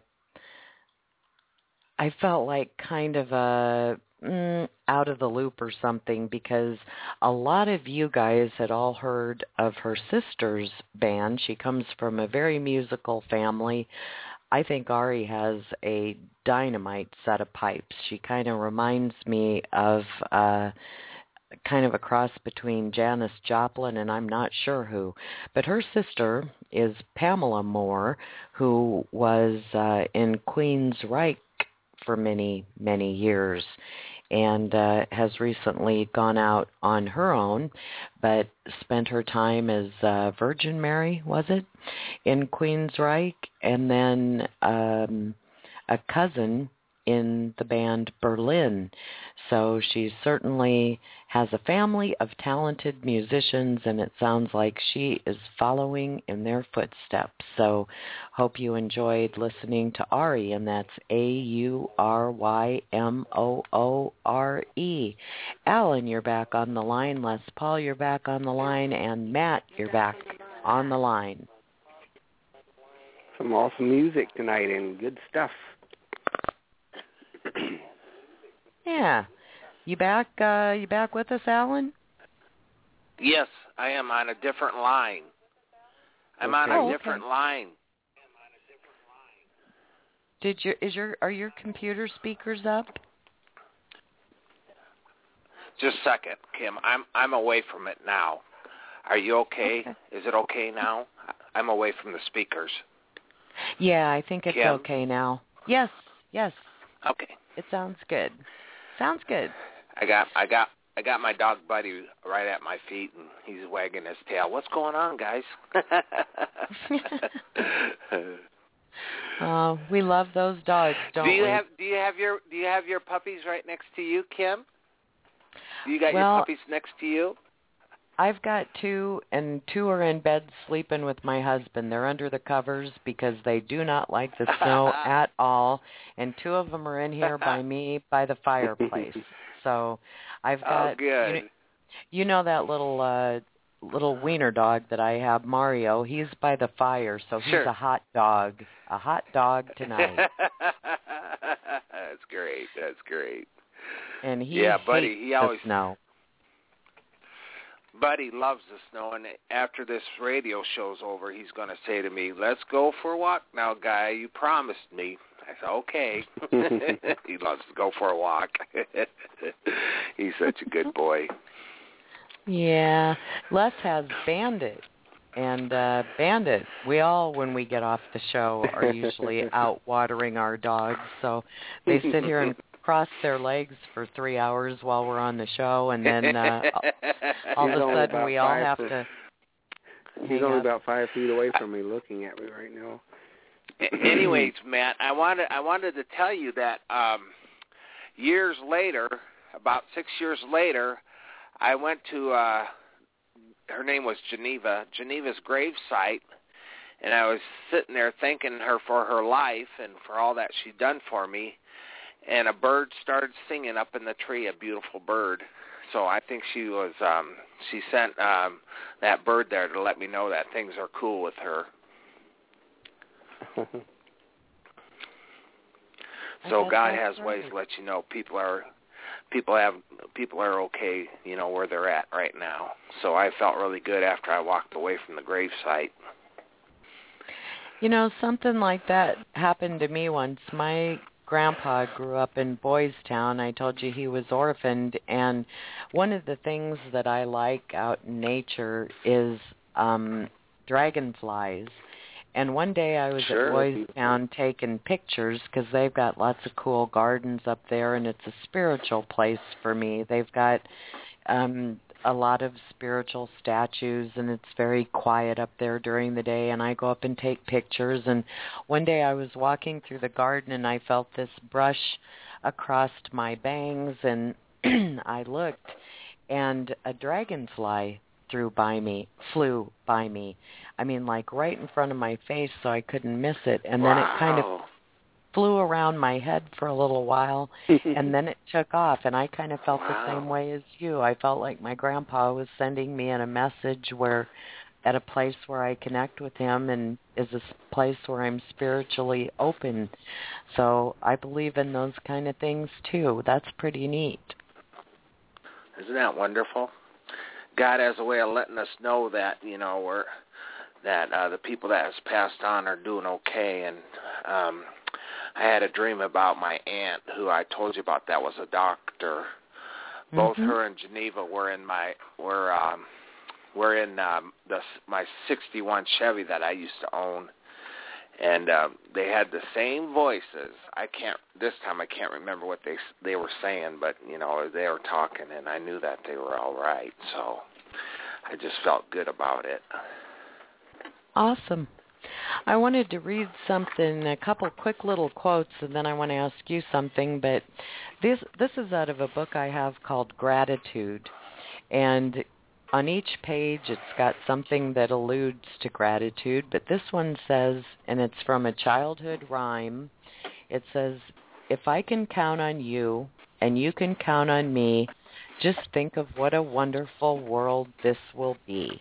[SPEAKER 6] I felt like kind of a mm, out of the loop or something, because a lot of you guys had all heard of her sister's band. She comes from a very musical family. I think Ari has a dynamite set of pipes. She kind of reminds me of uh, kind of a cross between Janis Joplin and I'm not sure who. But her sister is Pamela Moore, who was uh, in Queensryche for many, many years, and uh, has recently gone out on her own, but spent her time as uh, Virgin Mary, was it, in Queensryche, and then um, a cousin in the band Berlin. So she certainly has a family of talented musicians, and it sounds like she is following in their footsteps. So hope you enjoyed listening to Ari, and that's A U R Y M O O R E. Alan, you're back on the line. Les Paul, you're back on the line. And Matt, you're back on the line.
[SPEAKER 10] Some awesome music tonight and good stuff.
[SPEAKER 6] Yeah. You back uh, you back with us, Alan?
[SPEAKER 11] Yes, I am on a different line. I'm
[SPEAKER 6] okay.
[SPEAKER 11] on a
[SPEAKER 6] oh,
[SPEAKER 11] different
[SPEAKER 6] okay.
[SPEAKER 11] line.
[SPEAKER 6] Did your is your are your computer speakers up?
[SPEAKER 11] Just a second, Kim. I'm I'm away from it now. Are you okay?
[SPEAKER 6] okay?
[SPEAKER 11] Is it okay now? I'm away from the speakers.
[SPEAKER 6] Yeah, I think it's
[SPEAKER 11] Kim?
[SPEAKER 6] okay now. Yes, yes.
[SPEAKER 11] Okay.
[SPEAKER 6] It sounds good. Sounds good.
[SPEAKER 11] I got I got I got my dog Buddy right at my feet, and he's wagging his tail. What's going on, guys?
[SPEAKER 6] Oh, we love those dogs, don't
[SPEAKER 11] do you
[SPEAKER 6] we?
[SPEAKER 11] have do you have your do you have your puppies right next to you, Kim? Do you got
[SPEAKER 6] well,
[SPEAKER 11] your puppies next to you?
[SPEAKER 6] I've got two, and two are in bed sleeping with my husband. They're under the covers because they do not like the snow at all, and two of them are in here by me by the fireplace. So I've got,
[SPEAKER 11] oh, good.
[SPEAKER 6] You know, you know that little uh, little wiener dog that I have, Mario. He's by the fire, so he's
[SPEAKER 11] sure.
[SPEAKER 6] a hot dog, a hot dog tonight.
[SPEAKER 11] That's great. That's great.
[SPEAKER 6] And he
[SPEAKER 11] yeah,
[SPEAKER 6] hates
[SPEAKER 11] buddy, he
[SPEAKER 6] the
[SPEAKER 11] always
[SPEAKER 6] snow.
[SPEAKER 11] Buddy loves the snow, and after this radio show's over, he's going to say to me, let's go for a walk now, guy. You promised me. I said, okay. He loves to go for a walk. He's such a good boy.
[SPEAKER 6] Yeah. Les has Bandit. And uh, Bandit, we all, when we get off the show, are usually out watering our dogs. So they sit here and cross their legs for three hours while we're on the show, and then uh, all of a sudden we all have
[SPEAKER 10] foot.
[SPEAKER 6] to.
[SPEAKER 10] He's only up. about five feet away from me, looking at me right now.
[SPEAKER 11] Anyways, Matt, I wanted I wanted to tell you that um, years later, about six years later, I went to. Uh, her name was Geneva, Geneva's gravesite, and I was sitting there thanking her for her life and for all that she'd done for me. And a bird started singing up in the tree, a beautiful bird. So I think she was, um, she sent um, that bird there to let me know that things are cool with her. So God has ways to let you know people are, people have, people are okay, you know, where they're at right now. So I felt really good after I walked away from the gravesite.
[SPEAKER 6] You know, something like that happened to me once. My grandpa grew up in Boys Town. I told you he was orphaned, and one of the things that I like out in nature is um dragonflies. And one day I was
[SPEAKER 11] sure.
[SPEAKER 6] at Boys Town taking pictures because they've got lots of cool gardens up there, and it's a spiritual place for me. They've got um a lot of spiritual statues, and it's very quiet up there during the day, and I go up and take pictures. And one day I was walking through the garden, and I felt this brush across my bangs, and I looked, and a dragonfly threw by me, flew by me. I mean, like right in front of my face, so I couldn't miss it. And
[SPEAKER 11] wow.
[SPEAKER 6] then it kind of flew around my head for a little while, and then it took off, and I kind of felt
[SPEAKER 11] wow.
[SPEAKER 6] the same way as you. I felt like my grandpa was sending me in a message where, at a place where I connect with him and is a place where I'm spiritually open. So I believe in those kind of things, too. That's pretty neat.
[SPEAKER 11] Isn't that wonderful? God has a way of letting us know that, you know, we're, that uh, the people that has passed on are doing okay. And um, I had a dream about my aunt, who I told you about. That was a doctor. Mm-hmm. Both her and Geneva were in my were um, were in um, the my sixty-one Chevy that I used to own, and um, they had the same voices. I can't this time I can't remember what they they were saying, but you know they were talking, and I knew that they were all right. So I just felt good about it.
[SPEAKER 6] Awesome. I wanted to read something, a couple quick little quotes, and then I want to ask you something. But this this is out of a book I have called Gratitude, and on each page it's got something that alludes to gratitude. But this one says, and it's from a childhood rhyme, it says, "If I can count on you and you can count on me, just think of what a wonderful world this will be."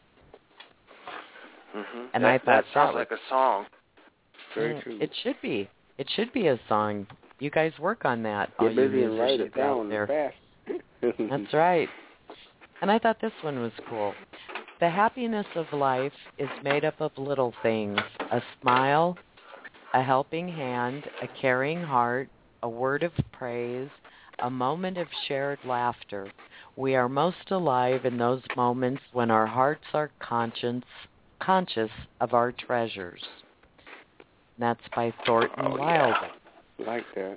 [SPEAKER 11] Mm-hmm.
[SPEAKER 6] And
[SPEAKER 11] that,
[SPEAKER 6] I thought
[SPEAKER 11] that sounds
[SPEAKER 6] that
[SPEAKER 11] like a song.
[SPEAKER 10] Very true.
[SPEAKER 6] It should be. It should be a song. You guys work on that.
[SPEAKER 10] Get
[SPEAKER 6] all you
[SPEAKER 10] busy and write it down
[SPEAKER 6] there.
[SPEAKER 10] fast.
[SPEAKER 6] That's right. And I thought this one was cool. The happiness of life is made up of little things: a smile, a helping hand, a caring heart, a word of praise, a moment of shared laughter. We are most alive in those moments when our hearts are conscious, conscious of our treasures. And that's by Thornton
[SPEAKER 11] oh,
[SPEAKER 6] Wilder.
[SPEAKER 10] Yeah. Like that.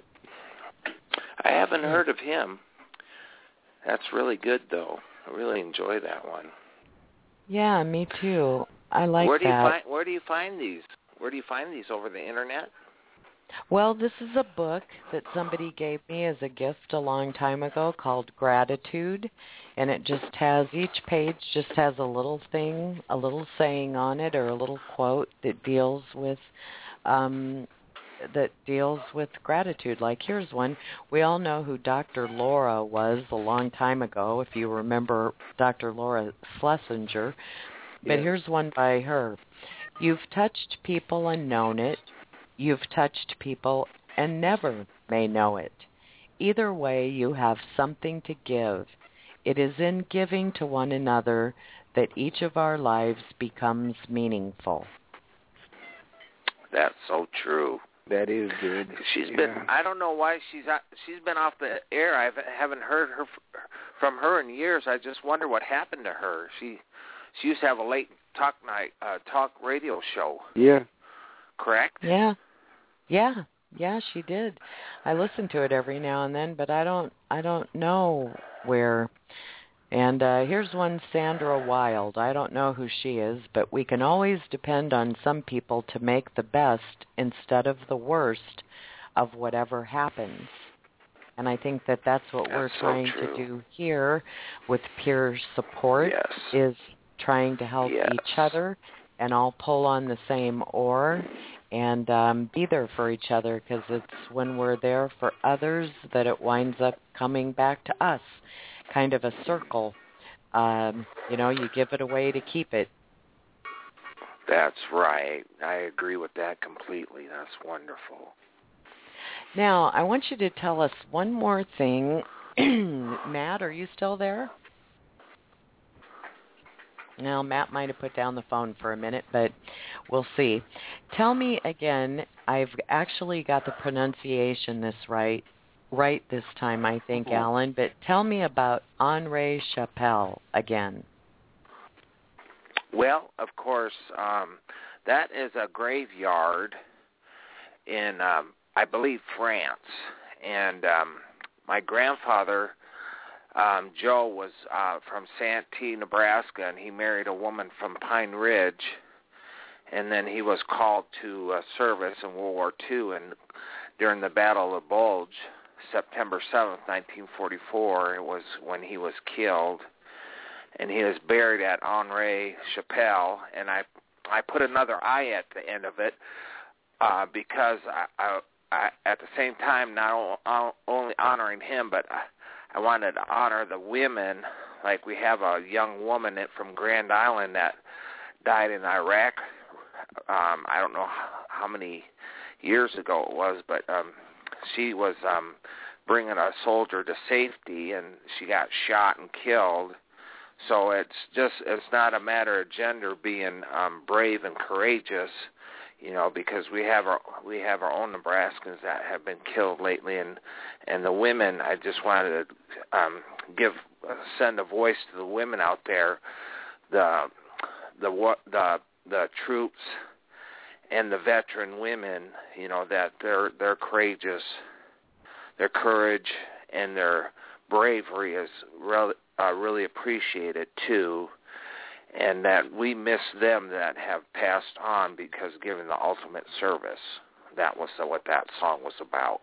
[SPEAKER 11] I haven't heard of him. That's really good, though. I really enjoy that one.
[SPEAKER 6] Yeah, me too. I like
[SPEAKER 11] where do
[SPEAKER 6] that.
[SPEAKER 11] You find, where do you find these? Where do you find these? Over the internet?
[SPEAKER 6] Well, this is a book that somebody gave me as a gift a long time ago called Gratitude, and it just has, each page just has a little thing, a little saying on it, or a little quote that deals with um, that deals with gratitude. Like here's one. We all know who Doctor Laura was a long time ago, if you remember Doctor Laura Schlesinger. But
[SPEAKER 10] Yeah.
[SPEAKER 6] here's one by her. You've touched people and known it. You've touched people and never may know it. Either way, you have something to give. It is in giving to one another that each of our lives becomes meaningful.
[SPEAKER 11] That's so true.
[SPEAKER 10] That is good.
[SPEAKER 11] She's
[SPEAKER 10] yeah.
[SPEAKER 11] been. I don't know why she's. She's been off the air. I haven't heard her from her in years. I just wonder what happened to her. She, she used to have a late talk night, uh, talk radio show.
[SPEAKER 10] Yeah.
[SPEAKER 11] Correct?
[SPEAKER 6] Yeah. Yeah. Yeah, she did. I listen to it every now and then, but I don't. I don't know where. And uh, here's one, Sandra Wild. I don't know who she is, but we can always depend on some people to make the best instead of the worst of whatever happens. And I think that that's what
[SPEAKER 11] that's
[SPEAKER 6] we're
[SPEAKER 11] so
[SPEAKER 6] trying
[SPEAKER 11] true.
[SPEAKER 6] to do here with peer support,
[SPEAKER 11] yes.
[SPEAKER 6] is trying to help
[SPEAKER 11] yes.
[SPEAKER 6] each other and all pull on the same oar and um, be there for each other, because it's when we're there for others that it winds up coming back to us. Kind of a circle. Um, you know, you give it away to keep it.
[SPEAKER 11] That's right. I agree with that completely. That's wonderful.
[SPEAKER 6] Now, I want you to tell us one more thing. Matt, are you still there? Now, Matt might have put down the phone for a minute, but we'll see. Tell me again, I've actually got the pronunciation this right. Right this time, I think,
[SPEAKER 10] Mm-hmm.
[SPEAKER 6] Alan, but tell me about Henri Chapelle again.
[SPEAKER 11] Well, of course, um, that is a graveyard in, um, I believe, France. And um, my grandfather, um, Joe, was uh, from Santee, Nebraska, and he married a woman from Pine Ridge. And then he was called to uh, service in World War Two, and during the Battle of the Bulge, September seventh, nineteen forty-four, it was when he was killed, and he was buried at Henri Chapelle, and I I put another I at the end of it uh, because I, I I, at the same time, not o- only honoring him, but I, I wanted to honor the women. Like we have a young woman from Grand Island that died in Iraq. Um, I don't know how many years ago it was, but um, she was um, bringing a soldier to safety, and she got shot and killed. So it's just, it's not a matter of gender being um, brave and courageous, you know, because we have our we have our own Nebraskans that have been killed lately, and and the women. I just wanted to um, give send a voice to the women out there, the the the the troops and the veteran women, you know, that their their courageous, their courage and their bravery is really uh, really appreciated too. And that we miss them that have passed on because given the ultimate service. That was what that song was about.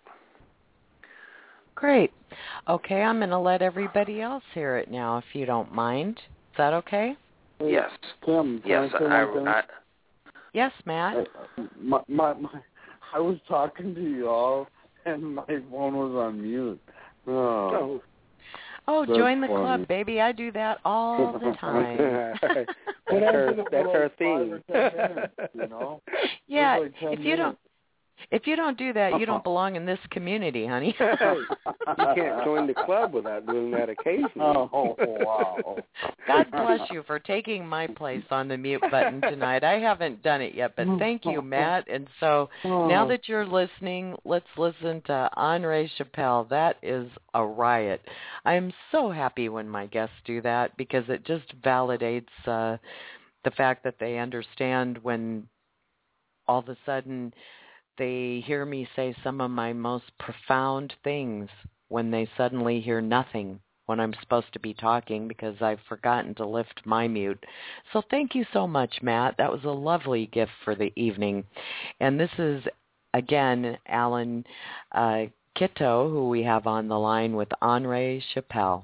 [SPEAKER 6] Great. Okay, I'm going to let everybody else hear it now, if you don't mind. Is that okay?
[SPEAKER 12] Yes. Kim,
[SPEAKER 11] yes,
[SPEAKER 12] I,
[SPEAKER 11] I, I,
[SPEAKER 6] yes, Matt.
[SPEAKER 12] I, my, my, my, I was talking to you all, and my phone was on mute. Oh.
[SPEAKER 6] Oh,
[SPEAKER 12] That's
[SPEAKER 6] join the
[SPEAKER 12] funny.
[SPEAKER 6] club, baby. I do that all the time.
[SPEAKER 10] that's her, that's her thing.
[SPEAKER 12] You know?
[SPEAKER 6] Yeah,
[SPEAKER 12] like
[SPEAKER 6] if you don't if you don't do that, you don't belong in this community, honey.
[SPEAKER 10] You can't join the club without doing that occasionally.
[SPEAKER 12] Oh, wow.
[SPEAKER 6] God bless you for taking my place on the mute button tonight. I haven't done it yet, but thank you, Matt. And so now that you're listening, let's listen to Henri Chappell. That is a riot. I'm so happy when my guests do that because it just validates uh, the fact that they understand when all of a sudden they hear me say some of my most profound things when they suddenly hear nothing when I'm supposed to be talking because I've forgotten to lift my mute. So thank you so much, Matt. That was a lovely gift for the evening. And this is, again, Alan uh, Kitto, who we have on the line with Henri Chappell.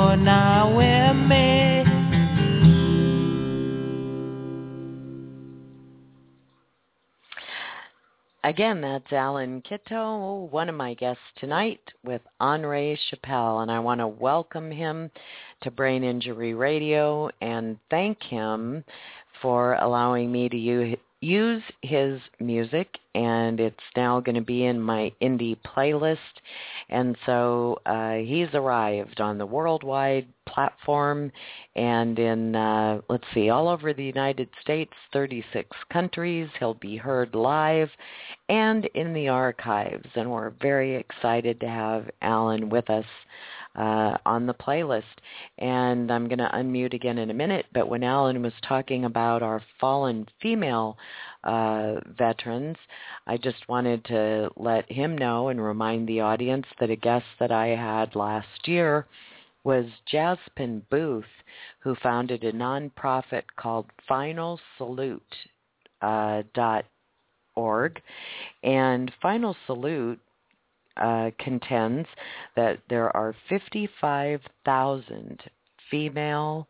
[SPEAKER 13] you're now with me.
[SPEAKER 6] Again, that's Alan Kitto, one of my guests tonight with Henri Chappell, and I want to welcome him to Brain Injury Radio and thank him for allowing me to u- use his music, and it's now going to be in my indie playlist. And so uh, he's arrived on the worldwide platform and in, uh, let's see, all over the United States, thirty-six countries. He'll be heard live and in the archives, and we're very excited to have Alan with us uh, on the playlist. And I'm going to unmute again in a minute, but when Alan was talking about our fallen female uh, veterans, I just wanted to let him know and remind the audience that a guest that I had last year was Jaspin Booth, who founded a nonprofit called Final Salute uh, dot org. And Final Salute uh, contends that there are fifty-five thousand female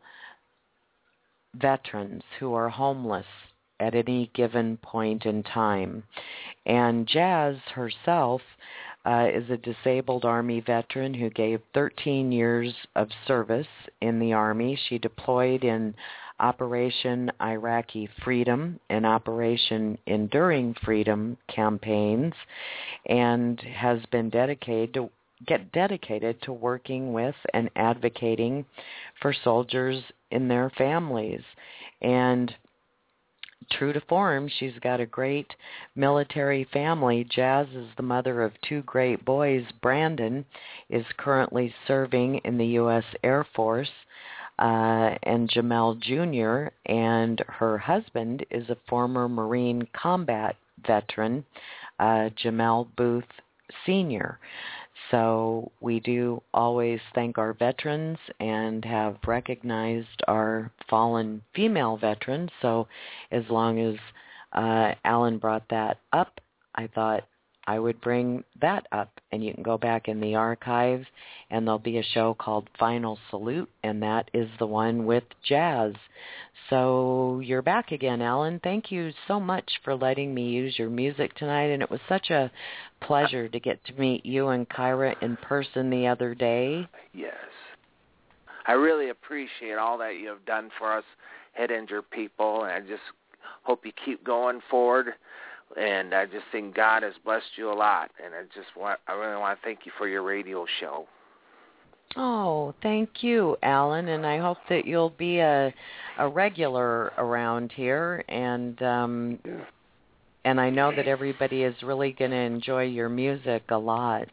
[SPEAKER 6] veterans who are homeless at any given point in time. And Jazz herself uh, is a disabled Army veteran who gave thirteen years of service in the Army. She deployed in Operation Iraqi Freedom and Operation Enduring Freedom campaigns and has been dedicated to get dedicated to working with and advocating for soldiers in their families. And true to form, she's got a great military family. Jazz is the mother of two great boys. Brandon is currently serving in the U S Air Force, uh, and Jamel Junior and her husband is a former Marine combat veteran, uh, Jamel Booth Senior So we do always thank our veterans and have recognized our fallen female veterans. So as long as uh, Alan brought that up, I thought I would bring that up. And you can go back in the archives, and there'll be a show called Final Salute, and that is the one with Jazz. So you're back again, Alan. Thank you so much for letting me use your music tonight, and it was such a pleasure to get to meet you and Kyra in person the other day.
[SPEAKER 11] Yes. I really appreciate all that you have done for us head injured people, and I just hope you keep going forward. And I just think God has blessed you a lot, and I just want, I really want to thank you for your radio show.
[SPEAKER 6] Oh, thank you, Alan, and I hope that you'll be a a regular around here, and um,
[SPEAKER 11] yeah.
[SPEAKER 6] and I know that everybody is really going to enjoy your music a lot.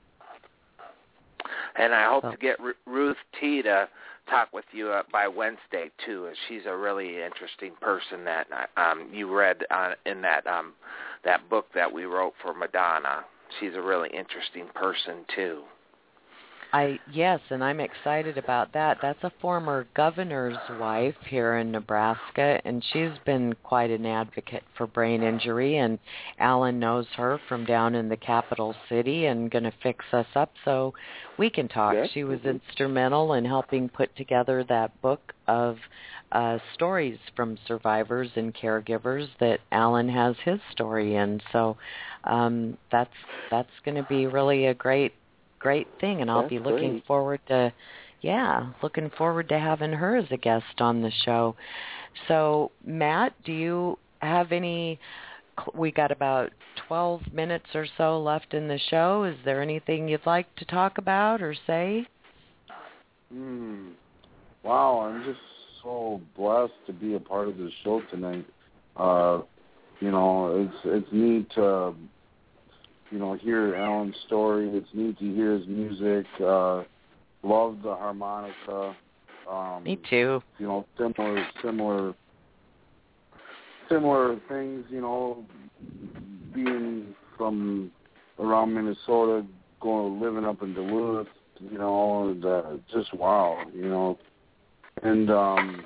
[SPEAKER 11] And I hope
[SPEAKER 6] so.
[SPEAKER 11] to get R- Ruth T to talk with you uh, by Wednesday too. She's a really interesting person that um, you read uh, in that um, that book that we wrote for Madonna. She's a really interesting person too.
[SPEAKER 6] I yes, and I'm excited about that. That's a former governor's wife here in Nebraska, and she's been quite an advocate for brain injury, and Alan knows her from down in the capital city and going to fix us up so we can talk.
[SPEAKER 11] Yes.
[SPEAKER 6] She was instrumental in helping put together that book of uh, stories from survivors and caregivers that Alan has his story in. So um, that's that's going to be really a great great thing, and I'll
[SPEAKER 11] That's
[SPEAKER 6] be looking
[SPEAKER 11] great.
[SPEAKER 6] forward to, yeah, looking forward to having her as a guest on the show. So, Matt, do you have any, we got about twelve minutes or so left in the show. Is there anything you'd like to talk about or say?
[SPEAKER 12] Hmm. Wow, I'm just so blessed to be a part of this show tonight. Uh, you know, it's it's neat to, you know, hear Alan's story. It's neat to hear his music. Uh, love the harmonica. Um,
[SPEAKER 6] Me too.
[SPEAKER 12] You know, similar, similar, similar things. You know, being from around Minnesota, going living up in Duluth. You know, and uh, just wow. You know, and um,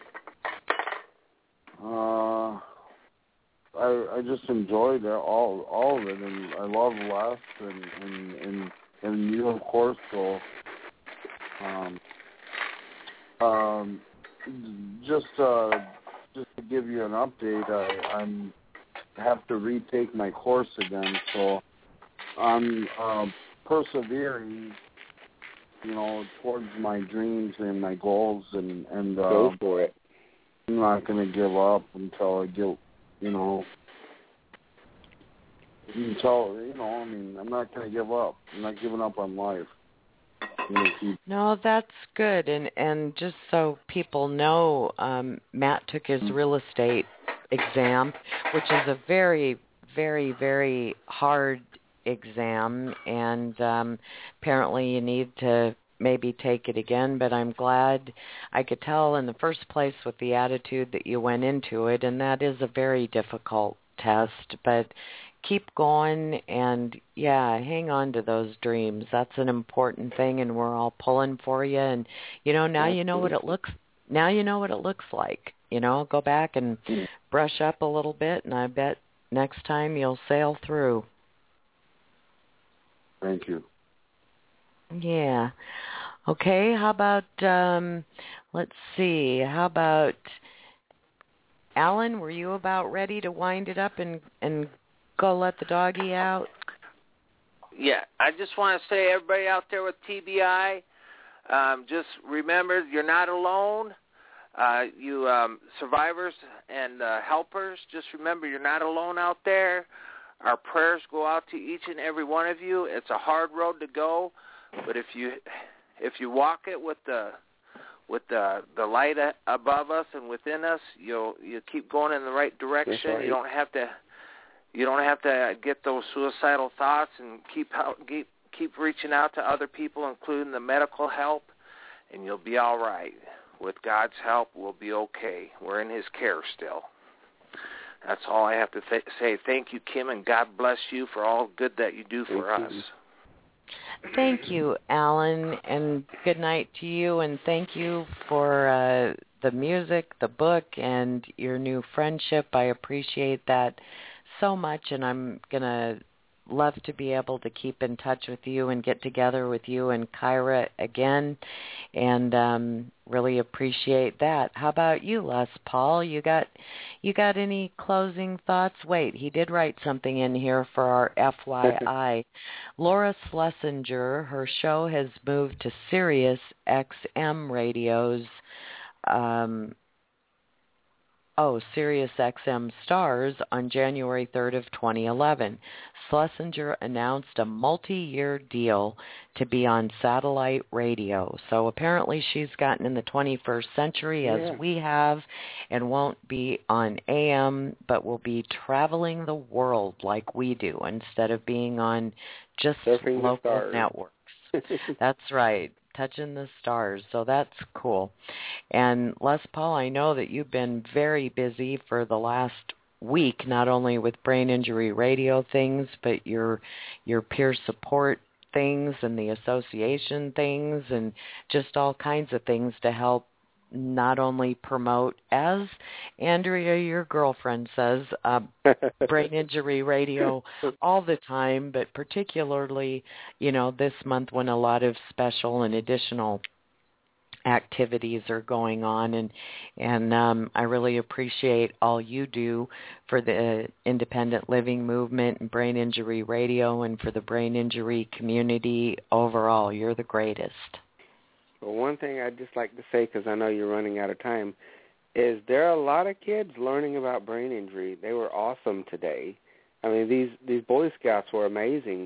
[SPEAKER 12] uh. I, I just enjoyed all all of it, and I love Les and and and, and you, of course. So, um, um, just uh, just to give you an update, I I'm, have to retake my course again, so I'm uh, persevering, you know, towards my dreams and my goals, and and uh,
[SPEAKER 10] go for it.
[SPEAKER 12] I'm not going to give up until I get, you know, until you know. I mean, I'm not going to give up. I'm not giving up on life. Keep...
[SPEAKER 6] No, that's good. And and just so people know, um, Matt took his real estate exam, which is a very, very, very hard exam, and um, apparently you need to maybe take it again, but I'm glad I could tell in the first place with the attitude that you went into it, and that is a very difficult test, but keep going and, yeah, hang on to those dreams. That's an important thing, and we're all pulling for you, and, you know, now you know what it looks now you know what it looks like. You know, go back and brush up a little bit, and I bet next time you'll sail through.
[SPEAKER 12] Thank you.
[SPEAKER 6] Yeah. Okay, how about, um, let's see, how about, Alan, were you about ready to wind it up and, and go let the doggy out?
[SPEAKER 11] Yeah, I just want to say, everybody out there with T B I, um, just remember you're not alone. Uh, you um, survivors and uh, helpers, just remember you're not alone out there. Our prayers go out to each and every one of you. It's a hard road to go, but if you if you walk it with the with the the light above us and within us, you'll you keep going in the right direction. Right. You don't have to you don't have to get those suicidal thoughts, and keep out, keep keep reaching out to other people, including the medical help, and you'll be all right. With God's help, we'll be okay. We're in His care still. That's all I have to th- say. Thank you, Kim, and God bless you for all good that you do for
[SPEAKER 10] thank
[SPEAKER 11] us.
[SPEAKER 10] You.
[SPEAKER 6] Thank you, Alan, and good night to you, and thank you for uh, the music, the book, and your new friendship. I appreciate that so much, and I'm going to love to be able to keep in touch with you and get together with you and Kyra again, and um, really appreciate that. How about you, Les Paul? You got you got any closing thoughts? Wait, he did write something in here for our F Y I. Laura Schlesinger, her show has moved to Sirius X M radios. Um, Oh, Sirius X M Stars on January third of twenty eleven. Schlesinger announced a multi-year deal to be on satellite radio. So apparently she's gotten in the twenty-first century as
[SPEAKER 10] yeah.
[SPEAKER 6] we have, and won't be on A M, but will be traveling the world like we do instead of being on just
[SPEAKER 10] Surfing
[SPEAKER 6] local networks. That's right. Touching the stars, so that's cool. And Les Paul, I know that you've been very busy for the last week, not only with Brain Injury Radio things, but your your peer support things and the association things, and just all kinds of things to help not only promote, as Andrea, your girlfriend, says, uh, Brain Injury Radio all the time, but particularly, you know, this month when a lot of special and additional activities are going on, and and um, I really appreciate all you do for the independent living movement and Brain Injury Radio, and for the brain injury community overall. You're the greatest.
[SPEAKER 10] Well, one thing I'd just like to say, because I know you're running out of time, is there are a lot of kids learning about brain injury. They were awesome today. I mean, these these Boy Scouts were amazing.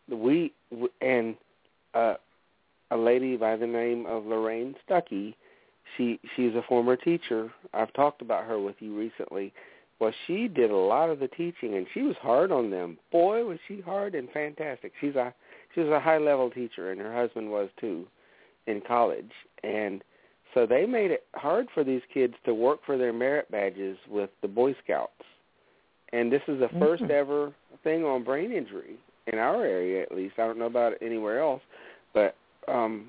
[SPEAKER 10] We and uh, a lady by the name of Lorraine Stuckey, she she's a former teacher. I've talked about her with you recently. Well, she did a lot of the teaching, and she was hard on them. Boy, was she hard and fantastic. She's a she was a high level teacher, and her husband was too, in college. And so they made it hard for these kids to work for their merit badges with the Boy Scouts. And this is the mm-hmm. first ever thing on brain injury in our area, at least. I don't know about it anywhere else, but um,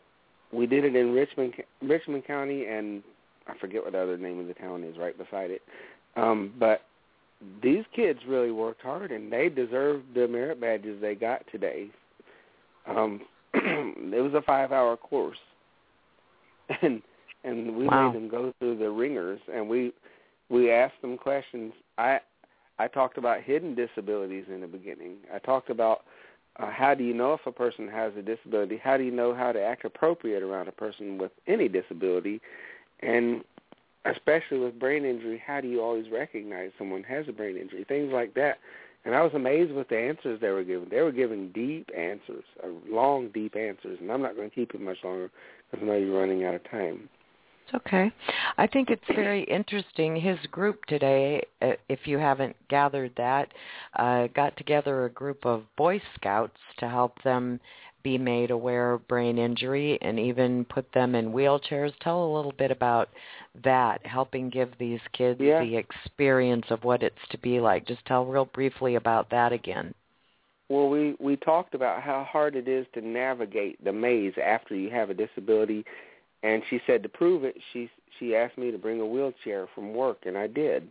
[SPEAKER 10] we did it in Richmond, Richmond County, and I forget what the other name of the town is right beside it. Um, but these kids really worked hard, and they deserved the merit badges they got today. Um, it was a five-hour course, and and we
[SPEAKER 6] Wow.
[SPEAKER 10] made them go through the ringers, and we we asked them questions. I I talked about hidden disabilities in the beginning. I talked about uh, how do you know if a person has a disability? How do you know how to act appropriate around a person with any disability? And especially with brain injury, how do you always recognize someone has a brain injury? Things like that. And I was amazed with the answers they were giving. They were giving deep answers, uh, long, deep answers. And I'm not going to keep it much longer because I know you're running out of time.
[SPEAKER 6] It's okay. I think it's very interesting. His group today, uh, if you haven't gathered that, uh, got together a group of Boy Scouts to help them be made aware of brain injury and even put them in wheelchairs. Tell a little bit about that, helping give these kids
[SPEAKER 10] yeah.
[SPEAKER 6] the experience of what it's to be like. Just tell real briefly about that again.
[SPEAKER 10] Well, we, we talked about how hard it is to navigate the maze after you have a disability, and she said to prove it, she she asked me to bring a wheelchair from work, and I did.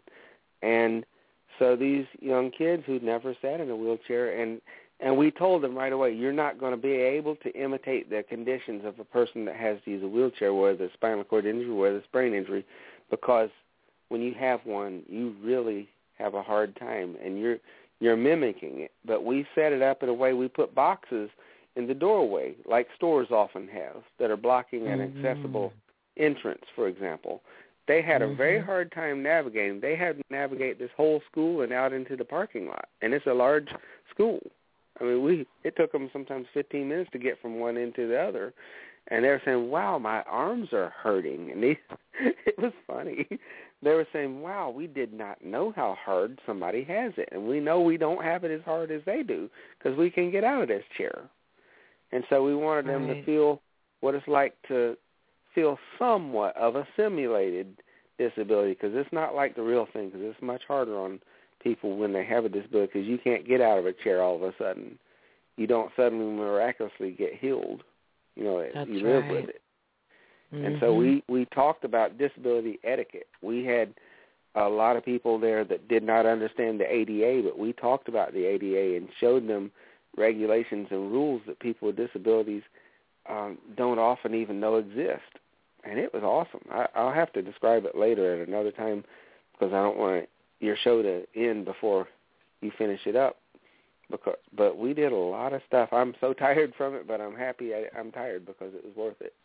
[SPEAKER 10] And so these young kids who'd never sat in a wheelchair, and And we told them right away, you're not going to be able to imitate the conditions of a person that has to use a wheelchair, whether it's spinal cord injury, whether it's brain injury, because when you have one, you really have a hard time, and you're you're mimicking it. But we set it up in a way, we put boxes in the doorway, like stores often have, that are blocking an mm-hmm. accessible entrance, for example. They had mm-hmm. a very hard time navigating. They had to navigate this whole school and out into the parking lot, and it's a large school. I mean, we it took them sometimes fifteen minutes to get from one end to the other, and they were saying, "Wow, my arms are hurting." And they, it was funny. They were saying, "Wow, we did not know how hard somebody has it, and we know we don't have it as hard as they do because we can get out of this chair." And so we wanted them
[SPEAKER 6] right.
[SPEAKER 10] to feel what it's like to feel somewhat of a simulated disability, because it's not like the real thing, because it's much harder on people when they have a disability, because you can't get out of a chair all of a sudden. You don't suddenly miraculously get healed. You know,
[SPEAKER 6] That's
[SPEAKER 10] you live
[SPEAKER 6] right.
[SPEAKER 10] with it.
[SPEAKER 6] Mm-hmm.
[SPEAKER 10] And so we, we talked about disability etiquette. We had a lot of people there that did not understand the A D A, but we talked about the A D A and showed them regulations and rules that people with disabilities um, don't often even know exist. And it was awesome. I, I'll have to describe it later at another time, because I don't want your show to end before you finish it up. Because, but we did a lot of stuff. I'm so tired from it, but I'm happy I, I'm tired because it was worth it.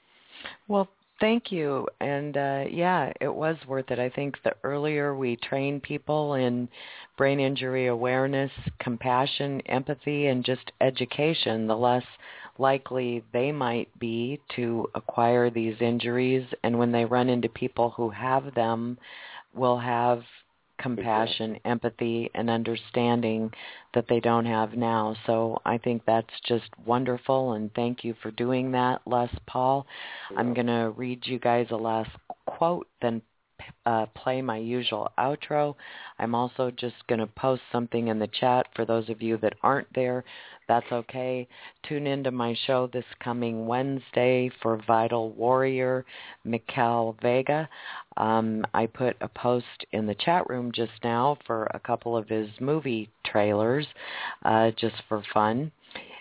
[SPEAKER 6] Well, thank you. And, uh, yeah, it was worth it. I think the earlier we train people in brain injury awareness, compassion, empathy, and just education, the less likely they might be to acquire these injuries. And when they run into people who have them, will have compassion, exactly. empathy, and understanding that they don't have now. So I think that's just wonderful, and thank you for doing that, Les Paul. Yeah. I'm going to read you guys a last quote, then uh, play my usual outro. I'm also just going to post something in the chat for those of you that aren't there. That's okay. Tune into my show this coming Wednesday for Vital Warrior, Mikel Vega. Um, I put a post in the chat room just now for a couple of his movie trailers, uh, just for fun.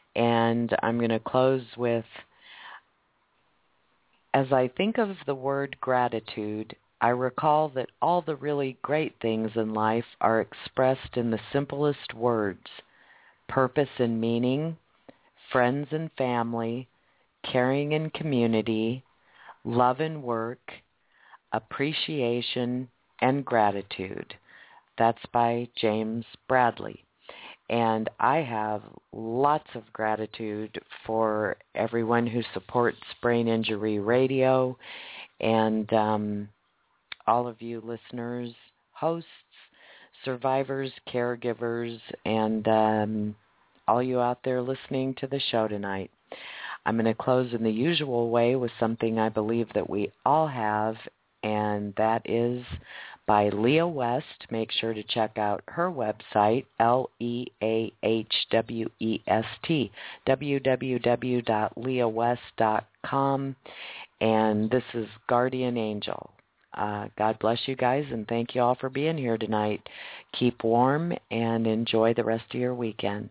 [SPEAKER 6] And I'm going to close with, as I think of the word gratitude, I recall that all the really great things in life are expressed in the simplest words: purpose and meaning, friends and family, caring and community, love and work, appreciation, and gratitude. That's by James Bradley. And I have lots of gratitude for everyone who supports Brain Injury Radio, and um, all of you listeners, hosts, survivors, caregivers, and um, all you out there listening to the show tonight. I'm going to close in the usual way with something I believe that we all have, and that is by Leah West. Make sure to check out her website, L E A H W E S T, w w w dot leah west dot com, and this is Guardian Angel. Uh, God bless you guys, and thank you all for being here tonight. Keep warm and enjoy the rest of your weekend.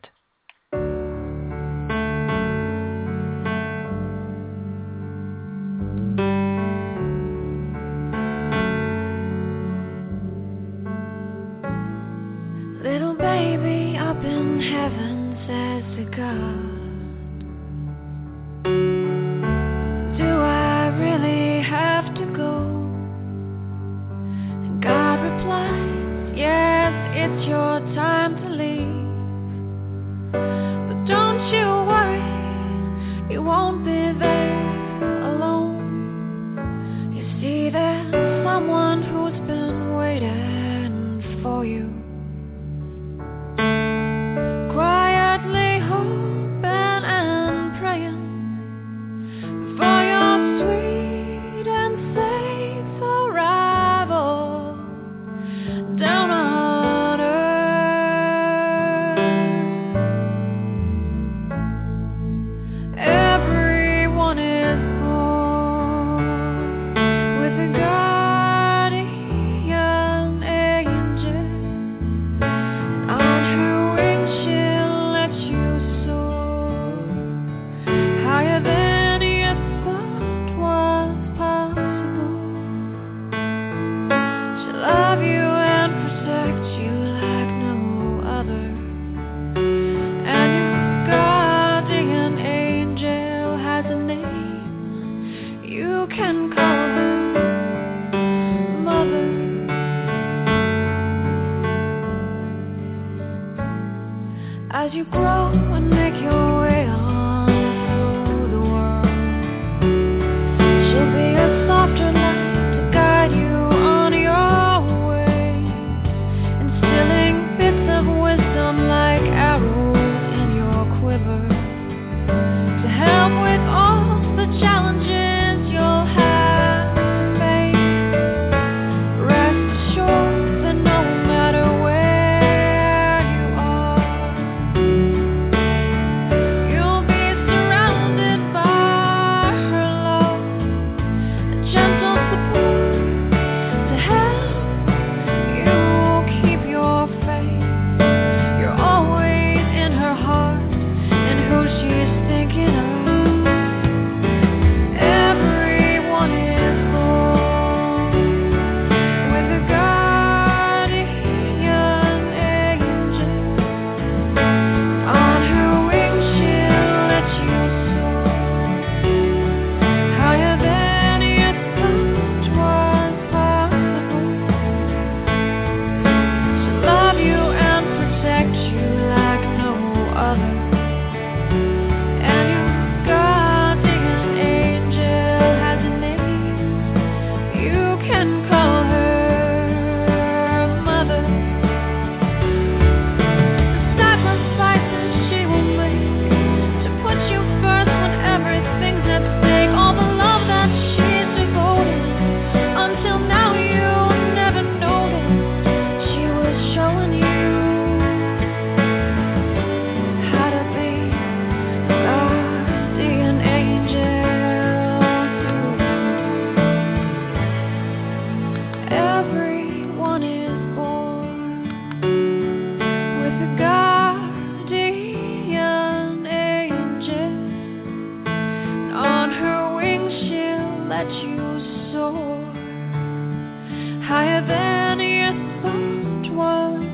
[SPEAKER 16] for you. Quietly hoping and praying for your sweet and safe arrival down on earth. Everyone is born with a guardian angel, and on her wings she'll let you soar higher than you thought was possible. She'll love you and protect you like no other, and your guardian angel has a name. You can call her Mother. As you grow and make your way on through the world, she'll be a softer light to guide you on your way, instilling bits of wisdom like arrows in your quiver to help with all the challenges you'll have to face. Rest assured that no matter where you are, you'll be surrounded by her love, a gentle support to help you keep your faith. You're always in her heart and who she's thinking of. Everyone is born with a guardian angel. On her wings she'll let you soar higher than you thought was possible. She'll love you and protect you like no other, and your guardian angel has a name. You can call her Mother. The sacrifices she will make to put you first when everything's at stake, all the love that she's devoted, until now you'll never notice. She was showing you how to be a guardian angel too. Everyone is born with a guardian angel, and on her wings she'll let you soar higher than you thought was